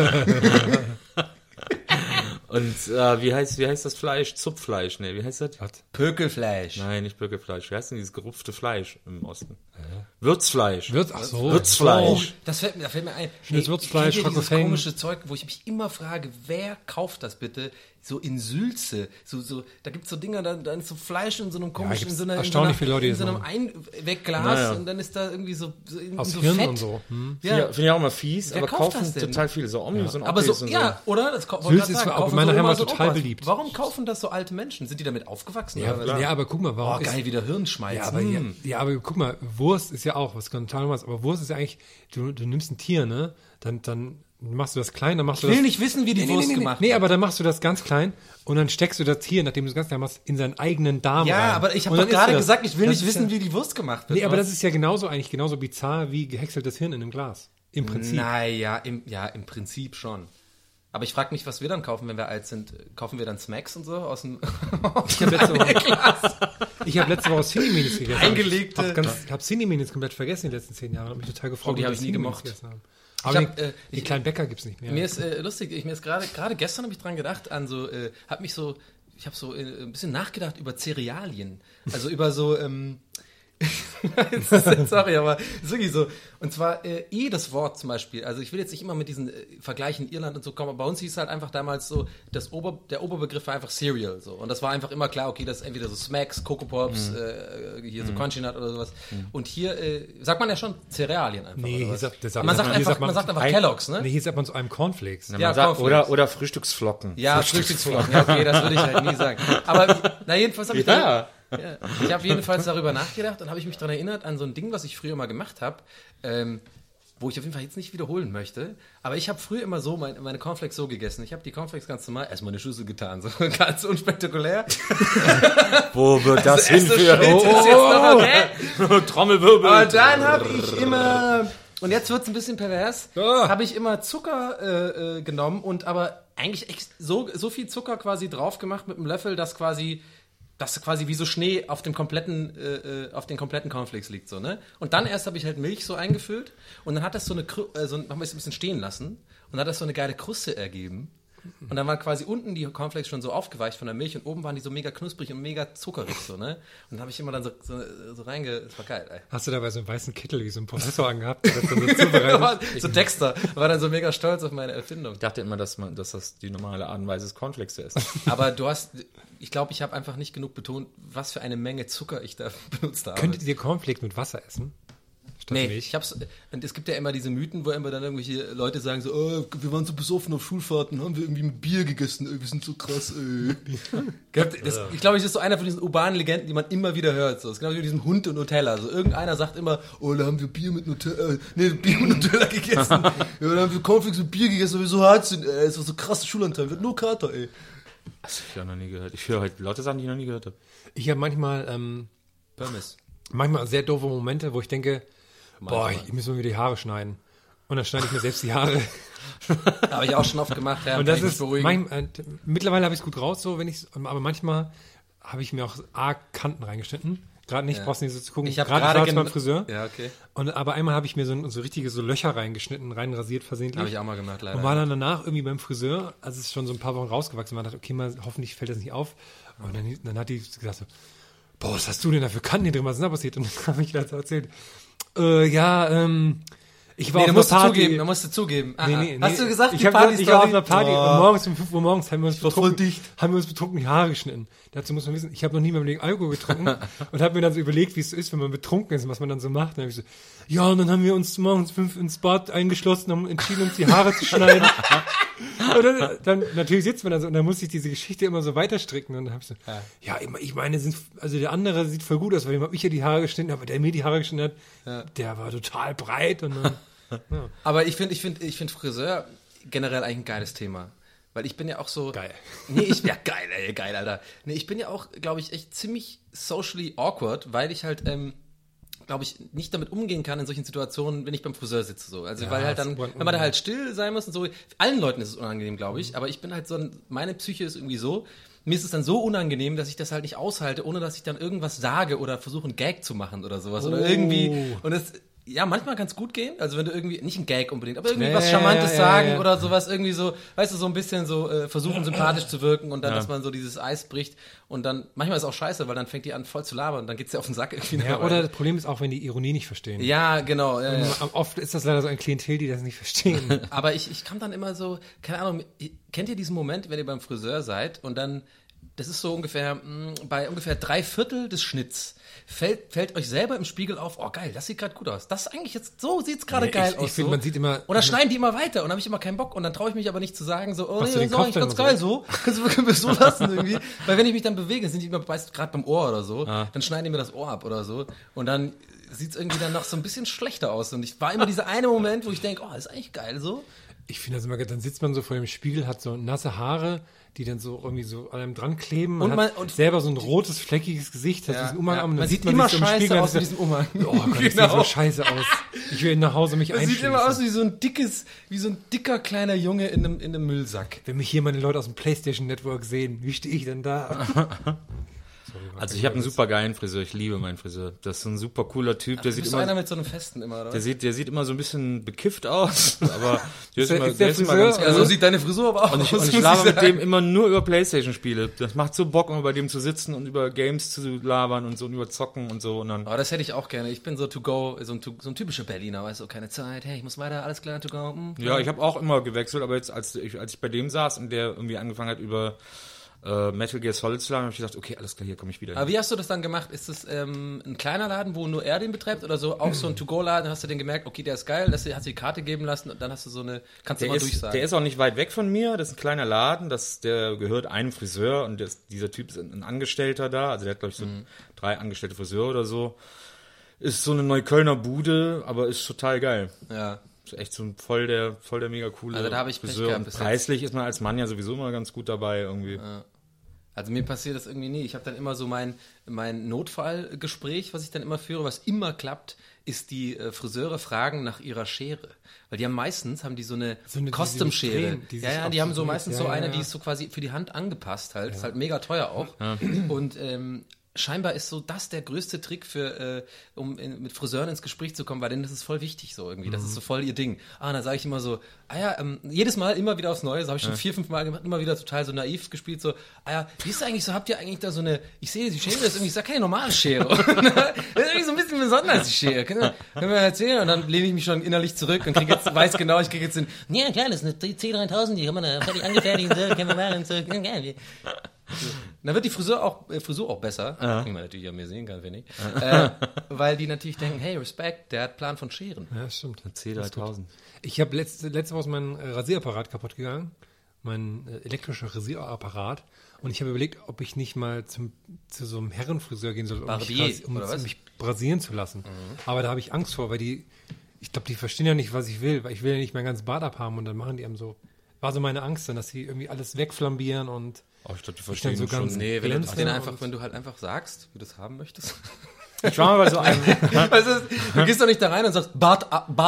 Speaker 6: Und wie heißt das Fleisch? Zupffleisch, ne, wie heißt das?
Speaker 5: Pökelfleisch.
Speaker 6: Nein, nicht Böckelfleisch. Wie heißt denn dieses gerupfte Fleisch im Osten? Würzfleisch. Würzfleisch.
Speaker 5: Da fällt mir ein.
Speaker 3: Schönes Würzfleisch,
Speaker 5: dieses
Speaker 3: Rockefeller.
Speaker 5: komische Zeug, wo ich mich immer frage, wer kauft das bitte? So in Sülze. Da gibt's so Dinger, dann ist so Fleisch in so einem komischen,
Speaker 3: gibt's
Speaker 5: in so einer,
Speaker 3: erstaunlich viele Leute, die
Speaker 5: in so
Speaker 3: das
Speaker 5: einem
Speaker 3: machen.
Speaker 5: Einwegglas
Speaker 6: Naja.
Speaker 5: und dann ist da irgendwie so in
Speaker 3: Aus
Speaker 5: so
Speaker 3: Hirn
Speaker 5: Fett.
Speaker 3: und so.
Speaker 5: Ja.
Speaker 6: Finde ich auch immer fies,
Speaker 5: Wer
Speaker 6: aber
Speaker 5: kauft
Speaker 6: kaufen
Speaker 5: das denn?
Speaker 6: total viele. So Omnis und
Speaker 5: Aber
Speaker 6: Optis
Speaker 5: so,
Speaker 6: und
Speaker 5: ja, oder? Das
Speaker 3: Sülz ist auch in meiner Heimat total
Speaker 5: Opas.
Speaker 3: beliebt.
Speaker 5: Warum kaufen das so alte Menschen? Sind die damit aufgewachsen?
Speaker 3: Ja,
Speaker 5: oder was?
Speaker 3: ja, aber guck mal, warum
Speaker 5: Oh, geil, wieder Hirnschmalz.
Speaker 3: Ja, aber, ja, aber guck mal, Wurst ist ja auch, was ganz total was, aber Wurst ist ja eigentlich, du nimmst ein Tier, ne? Dann machst du das klein, dann machst du
Speaker 5: Ich will
Speaker 3: das.
Speaker 5: nicht wissen, wie die Wurst gemacht
Speaker 3: Nee,
Speaker 5: wird.
Speaker 3: aber dann machst du das ganz klein und dann steckst du das Tier, nachdem du es ganz klein machst, in seinen eigenen Darm rein.
Speaker 5: Ja, aber ich habe
Speaker 3: Und
Speaker 5: doch
Speaker 3: dann isst
Speaker 5: gerade
Speaker 3: du das.
Speaker 5: gesagt, ich will
Speaker 3: Das
Speaker 5: nicht
Speaker 3: ist
Speaker 5: wissen,
Speaker 3: ja,
Speaker 5: wie die Wurst gemacht wird.
Speaker 3: Nee, aber
Speaker 5: Was?
Speaker 3: das ist ja genauso bizarr wie gehäckseltes Hirn in einem Glas. Im Prinzip.
Speaker 5: Naja, im Prinzip schon. Aber ich frage mich, was wir dann kaufen, wenn wir alt sind. Kaufen wir dann Smacks und so aus dem
Speaker 3: Ich habe letzte Woche Cineminis gegessen.
Speaker 5: Eingelegte-
Speaker 3: Ich habe Cineminis komplett vergessen die letzten 10 Jahre. Habe mich total gefreut.
Speaker 5: Oh, die
Speaker 3: dass
Speaker 5: hab ich nie
Speaker 3: Cineminis
Speaker 5: gemocht.
Speaker 3: gegessen haben. Aber
Speaker 5: hab,
Speaker 3: die kleinen Bäcker gibt's nicht mehr.
Speaker 5: Mir ist lustig, mir ist gerade gestern habe ich dran gedacht, an so, ich habe so ein bisschen nachgedacht über Cerealien. Also über so, sorry, aber ist wirklich so. Und zwar das Wort zum Beispiel. Also ich will jetzt nicht immer mit diesen Vergleichen Irland und so kommen, aber bei uns hieß es halt einfach damals so, der Oberbegriff war einfach Cereal. So. Und das war einfach immer klar, okay, das ist entweder so Smacks, Coco Pops, hier so Crunchy Nut oder sowas. Und hier sagt man ja schon Cerealien einfach.
Speaker 3: Nee,
Speaker 5: oder
Speaker 3: hier
Speaker 5: was?
Speaker 3: sagt
Speaker 5: Man sagt einfach Kellogg's, ne?
Speaker 3: Nee, hier sagt man zu einem Cornflakes.
Speaker 6: Ja,
Speaker 5: Ja,
Speaker 6: man sagt,
Speaker 5: Cornflakes.
Speaker 6: oder Frühstücksflocken.
Speaker 5: Ja, Frühstücksflocken. Ja, okay, das würde ich halt nie sagen. Aber jedenfalls habe ich
Speaker 6: Ja.
Speaker 5: ich habe jedenfalls darüber nachgedacht und habe ich mich daran erinnert an so ein Ding, was ich früher mal gemacht habe, wo ich auf jeden Fall jetzt nicht wiederholen möchte. Aber ich habe früher immer so meine Cornflakes so gegessen. Ich habe die Cornflakes ganz normal erstmal in eine Schüssel getan, so ganz unspektakulär.
Speaker 6: Wo wird das
Speaker 5: Erster
Speaker 6: hinführen?
Speaker 5: Schritt ist jetzt noch, okay?
Speaker 6: Trommelwirbel.
Speaker 5: Und dann habe ich immer, und jetzt wird's ein bisschen pervers, habe ich immer Zucker genommen und aber eigentlich so viel Zucker quasi drauf gemacht mit einem Löffel, dass quasi wie so Schnee auf den kompletten Cornflakes liegt, so, ne? Und dann erst habe ich halt Milch so eingefüllt und dann hat das haben wir es ein bisschen stehen lassen und dann hat das so eine geile Kruste ergeben. Und dann waren quasi unten die Cornflakes schon so aufgeweicht von der Milch und oben waren die so mega knusprig und mega zuckerig so, ne? Und dann habe ich immer dann so das war geil, ey.
Speaker 3: Hast du dabei so einen weißen Kittel wie so ein Professor angehabt, der das dann so zubereitet?
Speaker 5: So Dexter war dann so mega stolz auf meine Erfindung.
Speaker 6: Ich dachte immer, dass das die normale Art und Weise ist, Cornflakes zu essen.
Speaker 5: Aber ich glaube, ich habe einfach nicht genug betont, was für eine Menge Zucker ich da benutzt habe.
Speaker 3: Könntet ihr Cornflakes mit Wasser essen? Statt
Speaker 5: Nee,
Speaker 3: Milch?
Speaker 5: und es gibt ja immer diese Mythen, wo immer dann irgendwelche Leute sagen so, oh, wir waren so besoffen auf Schulfahrten, haben wir irgendwie mit Bier gegessen, ey, wir sind so krass, ey. Ich glaube, das ist so einer von diesen urbanen Legenden, die man immer wieder hört. So. Das ist genau wie mit diesem Hund und Nutella. So, irgendeiner sagt immer, oh, da haben wir Bier mit Nutella gegessen. Ja, da haben wir Cornflakes mit Bier gegessen, weil wir so hart sind, ey. Das war so krasse Schulanteil, wir hatten nur Kater, ey.
Speaker 6: Das habe ich ja noch nie gehört. Ich höre halt lauter Sachen, die ich noch nie gehört habe.
Speaker 3: Ich habe manchmal sehr doofe Momente, wo ich denke, ich muss mir wieder die Haare schneiden. Und dann schneide ich mir selbst die Haare.
Speaker 5: Habe ich auch schon oft gemacht, ja.
Speaker 3: Und das ist, mittlerweile habe ich es gut raus, so, aber manchmal habe ich mir auch arg Kanten reingeschnitten. Gerade nicht, brauchst du nicht so zu gucken.
Speaker 5: Ich habe
Speaker 3: gerade beim Friseur.
Speaker 5: Ja, okay.
Speaker 3: Aber einmal habe ich mir so richtige so Löcher reingeschnitten, reinrasiert versehentlich.
Speaker 5: Habe ich auch mal gemacht, leider.
Speaker 3: Und war dann danach irgendwie beim Friseur, als es schon so ein paar Wochen rausgewachsen war, dachte okay, hoffentlich fällt das nicht auf. Und dann hat die gesagt so, boah, was hast du denn da für Kanten hier drin, was ist denn da passiert? Und dann habe ich halt erzählt, ich war auf einer Party.
Speaker 5: Da musst du zugeben.
Speaker 3: Nee.
Speaker 5: Hast du gesagt,
Speaker 3: ich war auf einer Party und morgens um 5 Uhr morgens haben wir uns betrunken die Haare geschnitten. Dazu muss man wissen, ich habe noch nie in meinem Leben Alkohol getrunken und habe mir dann so überlegt, wie es so ist, wenn man betrunken ist und was man dann so macht. Dann habe ich so, ja, und dann haben wir uns morgens 5 ins Bad eingeschlossen und haben entschieden, uns die Haare zu schneiden. Und dann natürlich sitzt man da so und dann muss ich diese Geschichte immer so weiterstricken und dann habe ich so, ich meine, der andere sieht voll gut aus, weil dem habe ich ja die Haare geschnitten, aber der mir die Haare geschnitten hat, der war total breit und dann, ja.
Speaker 5: Aber ich finde Friseur generell eigentlich ein geiles Thema. Weil ich bin ja auch so...
Speaker 3: Geil.
Speaker 5: Geil, Alter. Nee, ich bin ja auch, glaube ich, echt ziemlich socially awkward, weil ich halt, glaube ich, nicht damit umgehen kann in solchen Situationen, wenn ich beim Friseur sitze. So. Also, weil halt dann, wenn man da halt still sein muss und so, allen Leuten ist es unangenehm, glaube ich, aber ich bin halt so, meine Psyche ist irgendwie so, mir ist es dann so unangenehm, dass ich das halt nicht aushalte, ohne dass ich dann irgendwas sage oder versuche, einen Gag zu machen oder sowas. Oder irgendwie, und das... Ja, manchmal kann es gut gehen, also wenn du irgendwie, nicht ein Gag unbedingt, aber irgendwie was Charmantes sagen oder sowas, irgendwie so, weißt du, so ein bisschen so versuchen sympathisch zu wirken und dann, dass man so dieses Eis bricht und dann, manchmal ist es auch scheiße, weil dann fängt die an voll zu labern und dann geht's dir auf den Sack irgendwie.
Speaker 3: Ja, oder das Problem ist auch, wenn die Ironie nicht verstehen.
Speaker 5: Ja, genau.
Speaker 3: Oft ist das leider so ein Klientel, die das nicht verstehen.
Speaker 5: Aber ich kann dann immer so, keine Ahnung, kennt ihr diesen Moment, wenn ihr beim Friseur seid und dann, das ist so ungefähr, bei ungefähr 3/4 des Schnitts, fällt euch selber im Spiegel auf, oh geil, das sieht gerade gut aus. Das ist eigentlich jetzt, so sieht's gerade geil aus.
Speaker 3: Ich finde,
Speaker 5: so.
Speaker 3: man sieht immer...
Speaker 5: Oder schneiden die immer weiter und dann habe ich immer keinen Bock und dann traue ich mich aber nicht zu sagen, so, oh nee,
Speaker 3: das
Speaker 5: ist eigentlich ganz geil so. Können wir so lassen irgendwie. Weil wenn ich mich dann bewege, sind die immer gerade beim Ohr oder so, dann schneiden die mir das Ohr ab oder so und dann sieht's irgendwie dann noch so ein bisschen schlechter aus und ich war immer dieser eine Moment, wo ich denke, oh, ist eigentlich geil so.
Speaker 3: Ich finde das immer, dann sitzt man so vor dem Spiegel, hat so nasse Haare, die dann so irgendwie so an einem dran kleben und hat selber so ein rotes, fleckiges Gesicht, hat diesen Umhang an und dann sieht man
Speaker 5: immer
Speaker 3: sich so im
Speaker 5: scheiße
Speaker 3: Spiegel
Speaker 5: aus mit diesem Umhang.
Speaker 3: Oh Gott, das sieht so scheiße aus. Ich will nach Hause mich einschließen.
Speaker 5: Sieht immer aus wie so ein dicker kleiner Junge in einem Müllsack.
Speaker 3: Wenn mich hier meine Leute aus dem PlayStation Network sehen, wie stehe ich denn da?
Speaker 6: Also ich habe einen super geilen Friseur, ich liebe meinen Friseur. Das ist ein super cooler Typ, der sieht immer...
Speaker 5: einer mit so einem Festen immer, oder?
Speaker 6: Der sieht immer so ein bisschen bekifft aus, aber der ist
Speaker 3: Friseur?
Speaker 6: immer ganz
Speaker 5: ja, so sieht deine Frisur aber auch aus.
Speaker 6: Und ich laber mit dem immer nur über Playstation-Spiele. Das macht so Bock, immer bei dem zu sitzen und über Games zu labern und so und über Zocken und so. Und dann
Speaker 5: aber das hätte ich auch gerne. Ich bin so to go, so ein typischer Berliner, weißt du, keine Zeit, hey, ich muss weiter, alles klar, to go.
Speaker 6: Ja, ich habe auch immer gewechselt, aber jetzt, als ich bei dem saß und der irgendwie angefangen hat über Metal Gear Solid zu laden, habe ich gesagt, okay, alles klar, hier komme ich wieder hin.
Speaker 5: Aber wie hast du das dann gemacht? Ist das ein kleiner Laden, wo nur er den betreibt oder so auch so ein To-Go-Laden? Hast du den gemerkt, okay, der ist geil, hast du die Karte geben lassen und dann hast du so eine, kannst du mal durchsagen.
Speaker 6: Der ist auch nicht weit weg von mir, das ist ein kleiner Laden, der gehört einem Friseur und dieser Typ ist ein Angestellter da, also der hat, glaube ich, so 3 angestellte Friseure oder so. Ist so eine Neuköllner Bude, aber ist total geil.
Speaker 5: Ja.
Speaker 6: Ist echt so voll der mega coole
Speaker 5: also da habe ich
Speaker 6: Friseur.
Speaker 5: Pech gehabt,
Speaker 6: und preislich ist man als Mann ja sowieso immer ganz gut dabei irgendwie.
Speaker 5: Ja. Also mir passiert das irgendwie nie. Ich habe dann immer so mein Notfallgespräch, was ich dann immer führe, was immer klappt, ist die Friseure fragen nach ihrer Schere. Weil die haben meistens so eine Custom-Schere. Die haben so meistens so eine, die ist so quasi für die Hand angepasst halt. Ja. Ist halt mega teuer auch. Ja. Und scheinbar ist so das der größte Trick für, mit Friseuren ins Gespräch zu kommen, weil denen das ist voll wichtig so irgendwie. Das ist so voll ihr Ding. Dann sage ich immer so, jedes Mal immer wieder aufs Neue, das habe ich schon 4-5 Mal gemacht, immer wieder total so naiv gespielt, so, wie ist eigentlich so, habt ihr eigentlich da so eine, ich sehe, die Schere ist irgendwie, ist ja keine normale Schere. Das ist irgendwie so ein bisschen besonders, die Schere. Können wir erzählen? Und dann lehne ich mich schon innerlich zurück und weiß genau, ich kriege jetzt den, ja klar, das ist eine C3000, die kann man da fertig angefertigt, so, können wir machen, so, geil. Dann wird die Frisur auch besser, wie man natürlich an mir sehen kann, finde ich. Weil die natürlich denken, hey, Respekt, der hat Plan von Scheren.
Speaker 3: Ja, stimmt.
Speaker 6: C3000.
Speaker 3: Ich habe letzte Woche mein Rasierapparat kaputt gegangen, mein elektrischer Rasierapparat. Und ich habe überlegt, ob ich nicht mal zu so einem Herrenfriseur gehen soll, um mich rasieren zu lassen. Aber da habe ich Angst vor, weil ich glaube, die verstehen ja nicht, was ich will, weil ich will ja nicht mein ganzes Bart abhaben und dann machen die einem so, war so meine Angst dann, dass sie irgendwie alles wegflambieren und
Speaker 6: ich glaube, die verstehen
Speaker 3: so ganz
Speaker 6: schon.
Speaker 5: Nee, wenn du halt einfach sagst, wie du das haben möchtest.
Speaker 6: Ich war mal bei so einem.
Speaker 5: Weißt du gehst doch nicht da rein und sagst, Bart.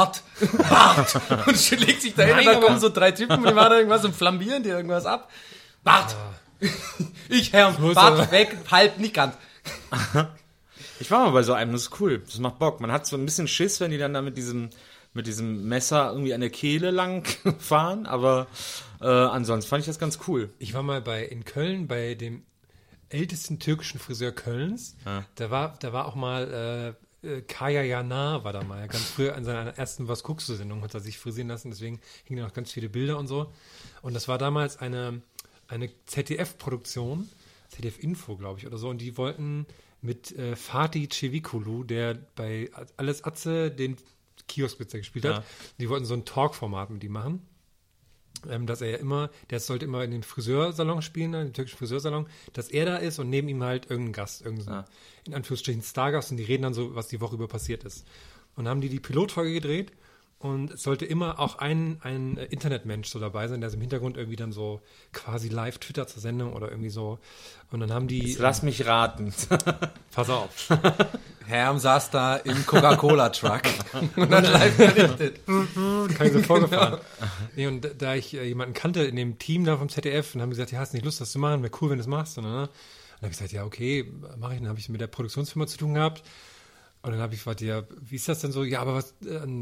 Speaker 5: Und legst dich da hin und dann kommen so 3 Typen und die machen irgendwas und flambieren dir irgendwas ab. Bart. Ich, Herr, Bart weg, halt, nicht ganz.
Speaker 6: Ich war mal bei so einem, das ist cool, das macht Bock. Man hat so ein bisschen Schiss, wenn die dann da mit diesem Messer irgendwie an der Kehle lang fahren, aber ansonsten fand ich das ganz cool.
Speaker 3: Ich war mal in Köln bei dem ältesten türkischen Friseur Kölns. Ja. Da war auch mal Kaya Jana war da mal. Ganz früher an seiner ersten Was guckst du Sendung hat er sich frisieren lassen, deswegen hingen da noch ganz viele Bilder und so. Und das war damals eine ZDF-Produktion, ZDF-Info, glaube ich, oder so. Und die wollten mit Fatih Çevikulu, der bei Alles Atze den Kioskblitzer gespielt hat, die wollten so ein Talk-Format mit ihm machen. Dass er der sollte immer in den Friseursalon spielen, in den türkischen Friseursalon, dass er da ist und neben ihm halt irgendein Gast, in Anführungsstrichen Stargast, und die reden dann so, was die Woche über passiert ist. Und dann haben die Pilotfolge gedreht und es sollte immer auch ein Internetmensch so dabei sein, der so im Hintergrund irgendwie dann so quasi live twittert zur Sendung oder irgendwie so. Und dann haben die...
Speaker 6: Jetzt lass mich raten.
Speaker 3: Pass auf.
Speaker 5: Herm saß da im Coca-Cola-Truck und hat live berichtet.
Speaker 3: Kann ich so vorgefahren. Nee, und da ich jemanden kannte in dem Team da vom ZDF und haben gesagt, ja, hast nicht Lust, das zu machen, wäre cool, wenn du das machst. Und dann habe ich gesagt, ja, okay, mache ich. Dann habe ich mit der Produktionsfirma zu tun gehabt. Und dann habe ich gefragt, ja, wie ist das denn so? Ja, aber was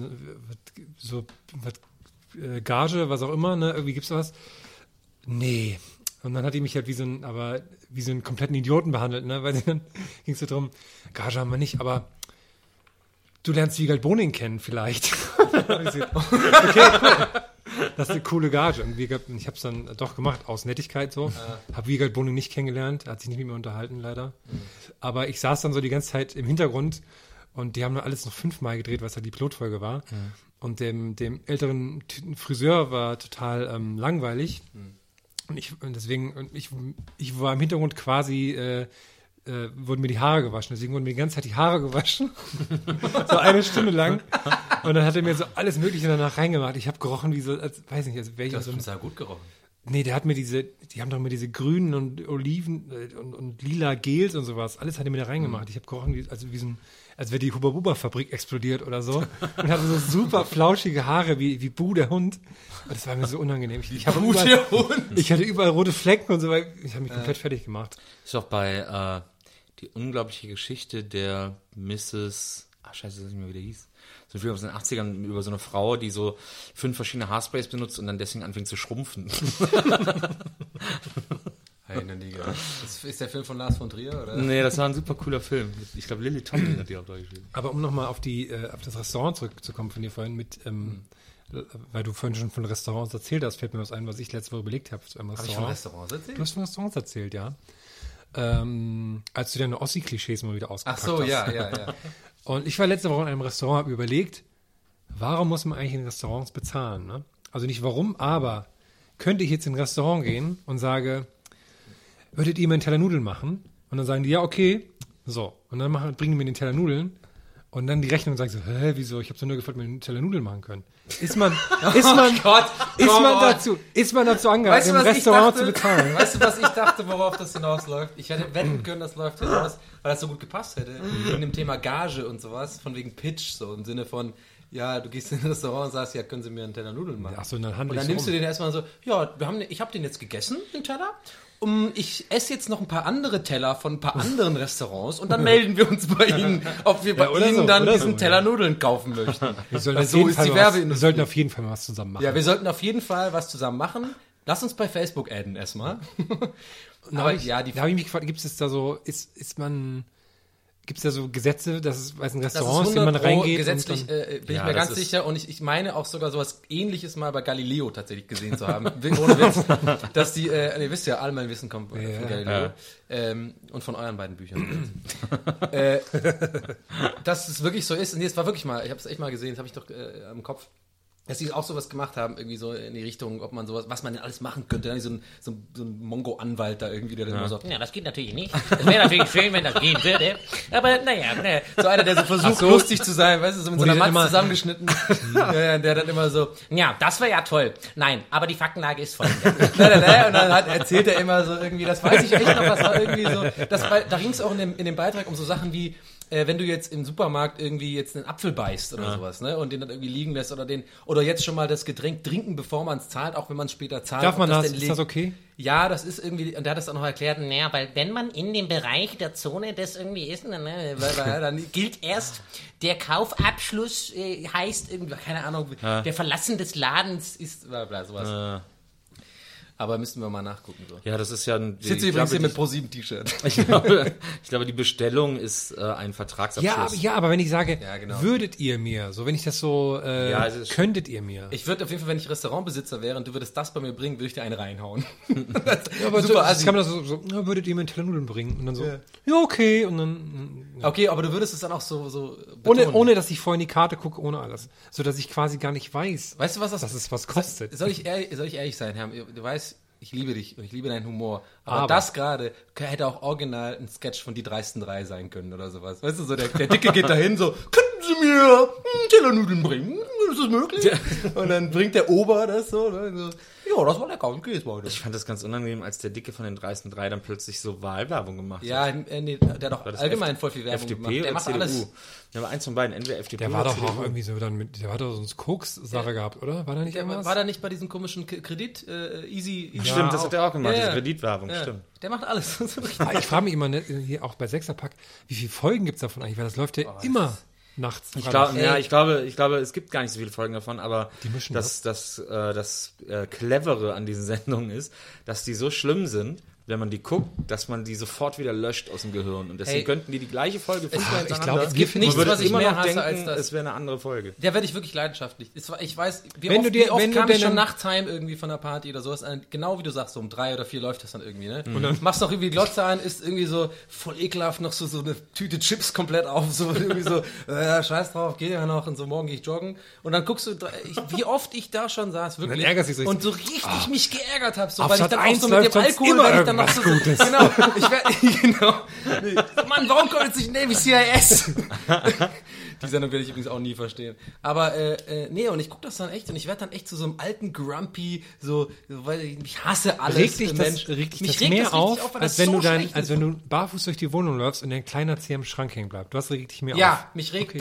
Speaker 3: Gage, was auch immer, ne? Irgendwie gibt's da was? Nee. Und dann hat die mich halt wie so einen kompletten Idioten behandelt, ne? Weil dann ging es so drum, Gage haben wir nicht, aber du lernst Wiegald Boning kennen vielleicht. Okay, cool. Das ist eine coole Gage. Und ich habe es dann doch gemacht, aus Nettigkeit so. Habe Wiegald Boning nicht kennengelernt, hat sich nicht mit mir unterhalten, leider. Aber ich saß dann so die ganze Zeit im Hintergrund und die haben dann alles noch 5-mal gedreht, was halt die Pilotfolge war. Und dem älteren Friseur war total langweilig. Und ich war im Hintergrund quasi, wurden mir die Haare gewaschen. Deswegen wurden mir die ganze Zeit die Haare gewaschen. So 1 Stunde lang. Und dann hat er mir so alles Mögliche danach reingemacht. Ich habe gerochen wie so, weiß nicht, als wäre ich so...
Speaker 5: Das hat gut gerochen.
Speaker 3: Nee, die haben doch mir diese grünen und Oliven und lila Gels und sowas. Alles hat er mir da reingemacht. Ich habe gerochen, als wäre die Huba-Buba-Fabrik explodiert oder so. Und hatte so super flauschige Haare wie Bu, der Hund. Und das war mir so unangenehm. Ich hatte überall rote Flecken und so weiter. Ich habe mich komplett fertig gemacht.
Speaker 6: Ist auch bei die unglaubliche Geschichte der Mrs. Scheiße, ich weiß nicht mehr, wie der hieß. So ein Film aus den 80ern über so eine Frau, die so 5 verschiedene Haarsprays benutzt und dann deswegen anfängt zu schrumpfen.
Speaker 5: Das ist der Film von Lars von Trier, oder?
Speaker 6: Nee, das war ein super cooler Film. Ich glaube, Lily Tomlin hat die auch da geschrieben.
Speaker 3: Aber um nochmal auf das Restaurant zurückzukommen von dir vorhin weil du vorhin schon von Restaurants erzählt hast, fällt mir was ein, was ich letzte Woche überlegt habe.
Speaker 5: Habe ich von Restaurants erzählt?
Speaker 3: Du hast von Restaurants erzählt, ja. Als du deine Ossi-Klischees mal wieder ausgepackt hast.
Speaker 5: Ach so, ja.
Speaker 3: Und ich war letzte Woche in einem Restaurant, habe überlegt, warum muss man eigentlich in Restaurants bezahlen? Ne? Also nicht warum, aber könnte ich jetzt in ein Restaurant gehen und sage, würdet ihr mir einen Teller Nudeln machen? Und dann sagen die, ja, okay. So. Und dann bringen die mir den Teller Nudeln. Und dann die Rechnung und sagen so, wieso? Ich habe so nur gefragt, ob wir einen Teller Nudeln machen können. Ist man dazu angehalten, im Restaurant zu bezahlen?
Speaker 5: Weißt du, was ich dachte, worauf das hinausläuft? Ich hätte wetten können, das läuft hinaus, weil das so gut gepasst hätte. In dem Thema Gage und sowas, von wegen Pitch, so im Sinne von, Ja, du gehst in ein Restaurant und sagst, ja, können Sie mir einen Teller Nudeln machen?
Speaker 3: Ach so, dann handle
Speaker 5: und dann
Speaker 3: ich
Speaker 5: nimmst
Speaker 3: so
Speaker 5: du den erstmal so, ja, ich habe den jetzt gegessen, den Teller. Ich esse jetzt noch ein paar andere Teller von ein paar anderen Restaurants und dann melden wir uns bei Ihnen, ob wir bei
Speaker 3: oder
Speaker 5: Ihnen
Speaker 3: so,
Speaker 5: dann
Speaker 3: oder
Speaker 5: diesen
Speaker 3: so,
Speaker 5: Teller Nudeln kaufen möchten.
Speaker 3: Wir sollten
Speaker 5: Weil
Speaker 3: auf
Speaker 5: so
Speaker 3: jeden
Speaker 5: ist
Speaker 3: Fall
Speaker 5: die
Speaker 3: mal was-
Speaker 5: Werbeindustrie.
Speaker 3: Wir sollten auf jeden Fall mal was zusammen machen.
Speaker 5: Ja, wir sollten auf jeden Fall was zusammen machen. Lass uns bei Facebook adden erstmal. Aber ja,
Speaker 3: da habe ich mich gefragt, gibt es da so, gibt es da so Gesetze, dass es bei den Restaurants, in denen man reingeht?
Speaker 5: Gesetzlich
Speaker 3: und dann,
Speaker 5: bin ich
Speaker 6: Ja,
Speaker 5: mir
Speaker 6: das
Speaker 5: ganz
Speaker 6: ist-
Speaker 5: sicher und ich meine auch sogar sowas Ähnliches mal bei Galileo tatsächlich gesehen zu haben. Ohne Witz. Dass die, ihr wisst ja, all mein Wissen kommt von Galileo. Und von euren beiden Büchern. Dass es wirklich so ist. Und nee, es war wirklich mal, ich habe es echt mal gesehen, das habe ich doch im Kopf. Dass sie auch sowas gemacht haben, irgendwie so in die Richtung, ob man sowas, was man denn alles machen könnte. Dann so ein Mongo-Anwalt da irgendwie, der dann immer so,
Speaker 7: Ja, das geht natürlich nicht. Es wäre natürlich schön, wenn das gehen würde. Aber naja,
Speaker 5: so einer, der so versucht, lustig zu sein, weißt du, so mit so einer
Speaker 3: die dann
Speaker 5: Matz
Speaker 3: immer-
Speaker 5: zusammengeschnitten. Ja, der dann immer so,
Speaker 7: ja, das wäre ja toll. Nein, aber die Faktenlage ist folgende.
Speaker 5: und dann erzählt er immer so irgendwie, das weiß ich echt noch, das war irgendwie so, da ging es auch in dem Beitrag um so Sachen wie, wenn du jetzt im Supermarkt irgendwie jetzt einen Apfel beißt oder sowas, ne, und den dann irgendwie liegen lässt oder jetzt schon mal das Getränk trinken, bevor man es zahlt, auch wenn man es später zahlt.
Speaker 3: darf man
Speaker 5: ob
Speaker 3: das?
Speaker 5: denn
Speaker 3: Ist das okay?
Speaker 5: Ja, das ist irgendwie, und der hat das auch noch erklärt,
Speaker 7: Naja, weil wenn man in dem Bereich der Zone das irgendwie ist, ne,
Speaker 5: weil dann
Speaker 7: gilt erst der Kaufabschluss,
Speaker 5: heißt irgendwie, keine Ahnung, der Verlassen des Ladens ist, bla bla, sowas. Aber müssten wir mal nachgucken. So.
Speaker 6: Ja, das ist ja ein...
Speaker 5: Ich sitze übrigens hier mit Pro7-T-Shirt.
Speaker 6: ich glaube, die Bestellung ist ein Vertragsabschluss.
Speaker 3: Ja, aber wenn ich sage,
Speaker 5: Ja, genau.
Speaker 3: würdet ihr mir, so wenn ich das so,
Speaker 6: es ist-
Speaker 3: könntet ihr mir.
Speaker 5: Ich würde auf jeden Fall, wenn ich Restaurantbesitzer wäre und du würdest das bei mir bringen, würde ich dir einen reinhauen.
Speaker 3: Ja, aber
Speaker 5: super
Speaker 3: so,
Speaker 5: assi.
Speaker 3: das kann man das so, ja, würdet ihr mir einen Teller Nudeln bringen? Und dann so, ja okay. Und dann,
Speaker 5: Okay, aber du würdest es dann auch so betonen.
Speaker 3: ohne dass ich vorher in die Karte gucke, ohne alles. So dass ich quasi gar nicht weiß,
Speaker 5: Weißt du, was das
Speaker 3: dass es was kostet.
Speaker 5: Soll ich ehrlich sein, Herr? Du weißt, ich liebe dich und ich liebe deinen Humor. Aber
Speaker 3: Aber-
Speaker 5: das gerade hätte auch original ein Sketch von Die dreisten drei sein können oder sowas. Weißt du, so der Dicke geht dahin so, könnten Sie mir einen Teller Nudeln bringen? Ist das möglich? Und dann bringt der Ober das so, ne? So, ja, das war lecker. Okay, jetzt mal.
Speaker 6: Ich fand das ganz unangenehm, als der Dicke von den dreisten drei dann plötzlich so Wahlwerbung gemacht
Speaker 5: Ja,
Speaker 6: hat.
Speaker 5: nee, der hat doch
Speaker 6: War das
Speaker 5: allgemein voll viel Werbung
Speaker 6: FDP
Speaker 5: gemacht. Der
Speaker 6: oder
Speaker 5: macht
Speaker 6: CDU?
Speaker 5: alles.
Speaker 6: Ja, aber eins von beiden, entweder FDP
Speaker 3: Der war
Speaker 6: oder
Speaker 3: doch auch
Speaker 6: CDU.
Speaker 3: irgendwie so dann mit, der hat doch so eine Koks-Sache gehabt, oder? War da nicht irgendwas?
Speaker 5: War da nicht bei diesem komischen Kredit? Easy.
Speaker 6: Stimmt, das hat er auch gemacht,
Speaker 5: Ja,
Speaker 6: diese
Speaker 5: ja.
Speaker 6: Kreditwerbung,
Speaker 5: Ja.
Speaker 6: stimmt.
Speaker 5: Der macht alles.
Speaker 3: Ah, ich frage mich immer, ne, hier auch bei Sechserpack, wie viele Folgen gibt's davon eigentlich? Weil das läuft ja immer nachts.
Speaker 6: Ich glaube, es gibt gar nicht so viele Folgen davon, aber
Speaker 3: Die mischen
Speaker 6: das Clevere an diesen Sendungen ist, dass die so schlimm sind, wenn man die guckt, dass man die sofort wieder löscht aus dem Gehirn. Und deswegen
Speaker 5: Hey,
Speaker 6: könnten die gleiche Folge fünfmal
Speaker 3: ich glaube,
Speaker 6: hintereinander.
Speaker 3: es gibt
Speaker 6: Man
Speaker 5: nichts,
Speaker 6: würde
Speaker 5: was ich
Speaker 6: immer
Speaker 5: mehr
Speaker 6: noch
Speaker 5: hasse
Speaker 6: denken,
Speaker 5: als das.
Speaker 6: es wäre eine andere Folge.
Speaker 5: Der werde ich wirklich leidenschaftlich. Ich weiß, wie
Speaker 3: Wenn
Speaker 5: oft,
Speaker 3: du dir-
Speaker 5: wie oft
Speaker 3: wenn du
Speaker 5: kam ich
Speaker 3: denn-
Speaker 5: schon nachts heim irgendwie von der Party oder sowas. Genau wie du sagst, so um 3 oder 4 läuft das dann irgendwie, ne? Und dann machst du noch irgendwie die Glotze an, isst irgendwie so voll ekelhaft noch so eine Tüte Chips komplett auf, so irgendwie so, scheiß drauf, geht ja noch und so, morgen gehe ich joggen. Und dann guckst du, wie oft ich da schon saß, wirklich.
Speaker 3: Und dann ärgerst du dich so
Speaker 5: und so richtig mich geärgert habe, so,
Speaker 3: Auf
Speaker 5: weil ich
Speaker 3: Sat.
Speaker 5: dann auch
Speaker 3: 1
Speaker 5: so mit
Speaker 3: läuft
Speaker 5: dem
Speaker 3: sonst
Speaker 5: Alkohol,
Speaker 3: immer
Speaker 5: weil ich dann noch
Speaker 3: irgendwas
Speaker 5: so,
Speaker 3: Gutes.
Speaker 5: genau, genau. Nee. Mann, warum kommt jetzt nicht Navy CIS? Die Sendung werde ich übrigens auch nie verstehen. Aber, nee, und ich gucke das dann echt und ich werde dann echt zu so einem alten Grumpy, so, weil ich hasse alles.
Speaker 3: Regt dich
Speaker 5: Mensch.
Speaker 3: das
Speaker 5: Mich
Speaker 3: mehr
Speaker 5: regt das
Speaker 3: auf,
Speaker 5: richtig weil
Speaker 3: als
Speaker 5: das
Speaker 3: wenn
Speaker 5: so
Speaker 3: du
Speaker 5: schlecht
Speaker 3: als
Speaker 5: ist.
Speaker 3: wenn du barfuß durch die Wohnung läufst und dein kleiner Zeh am Schrank hängen bleibt. Das regt dich mehr auf.
Speaker 5: Ja, mich regt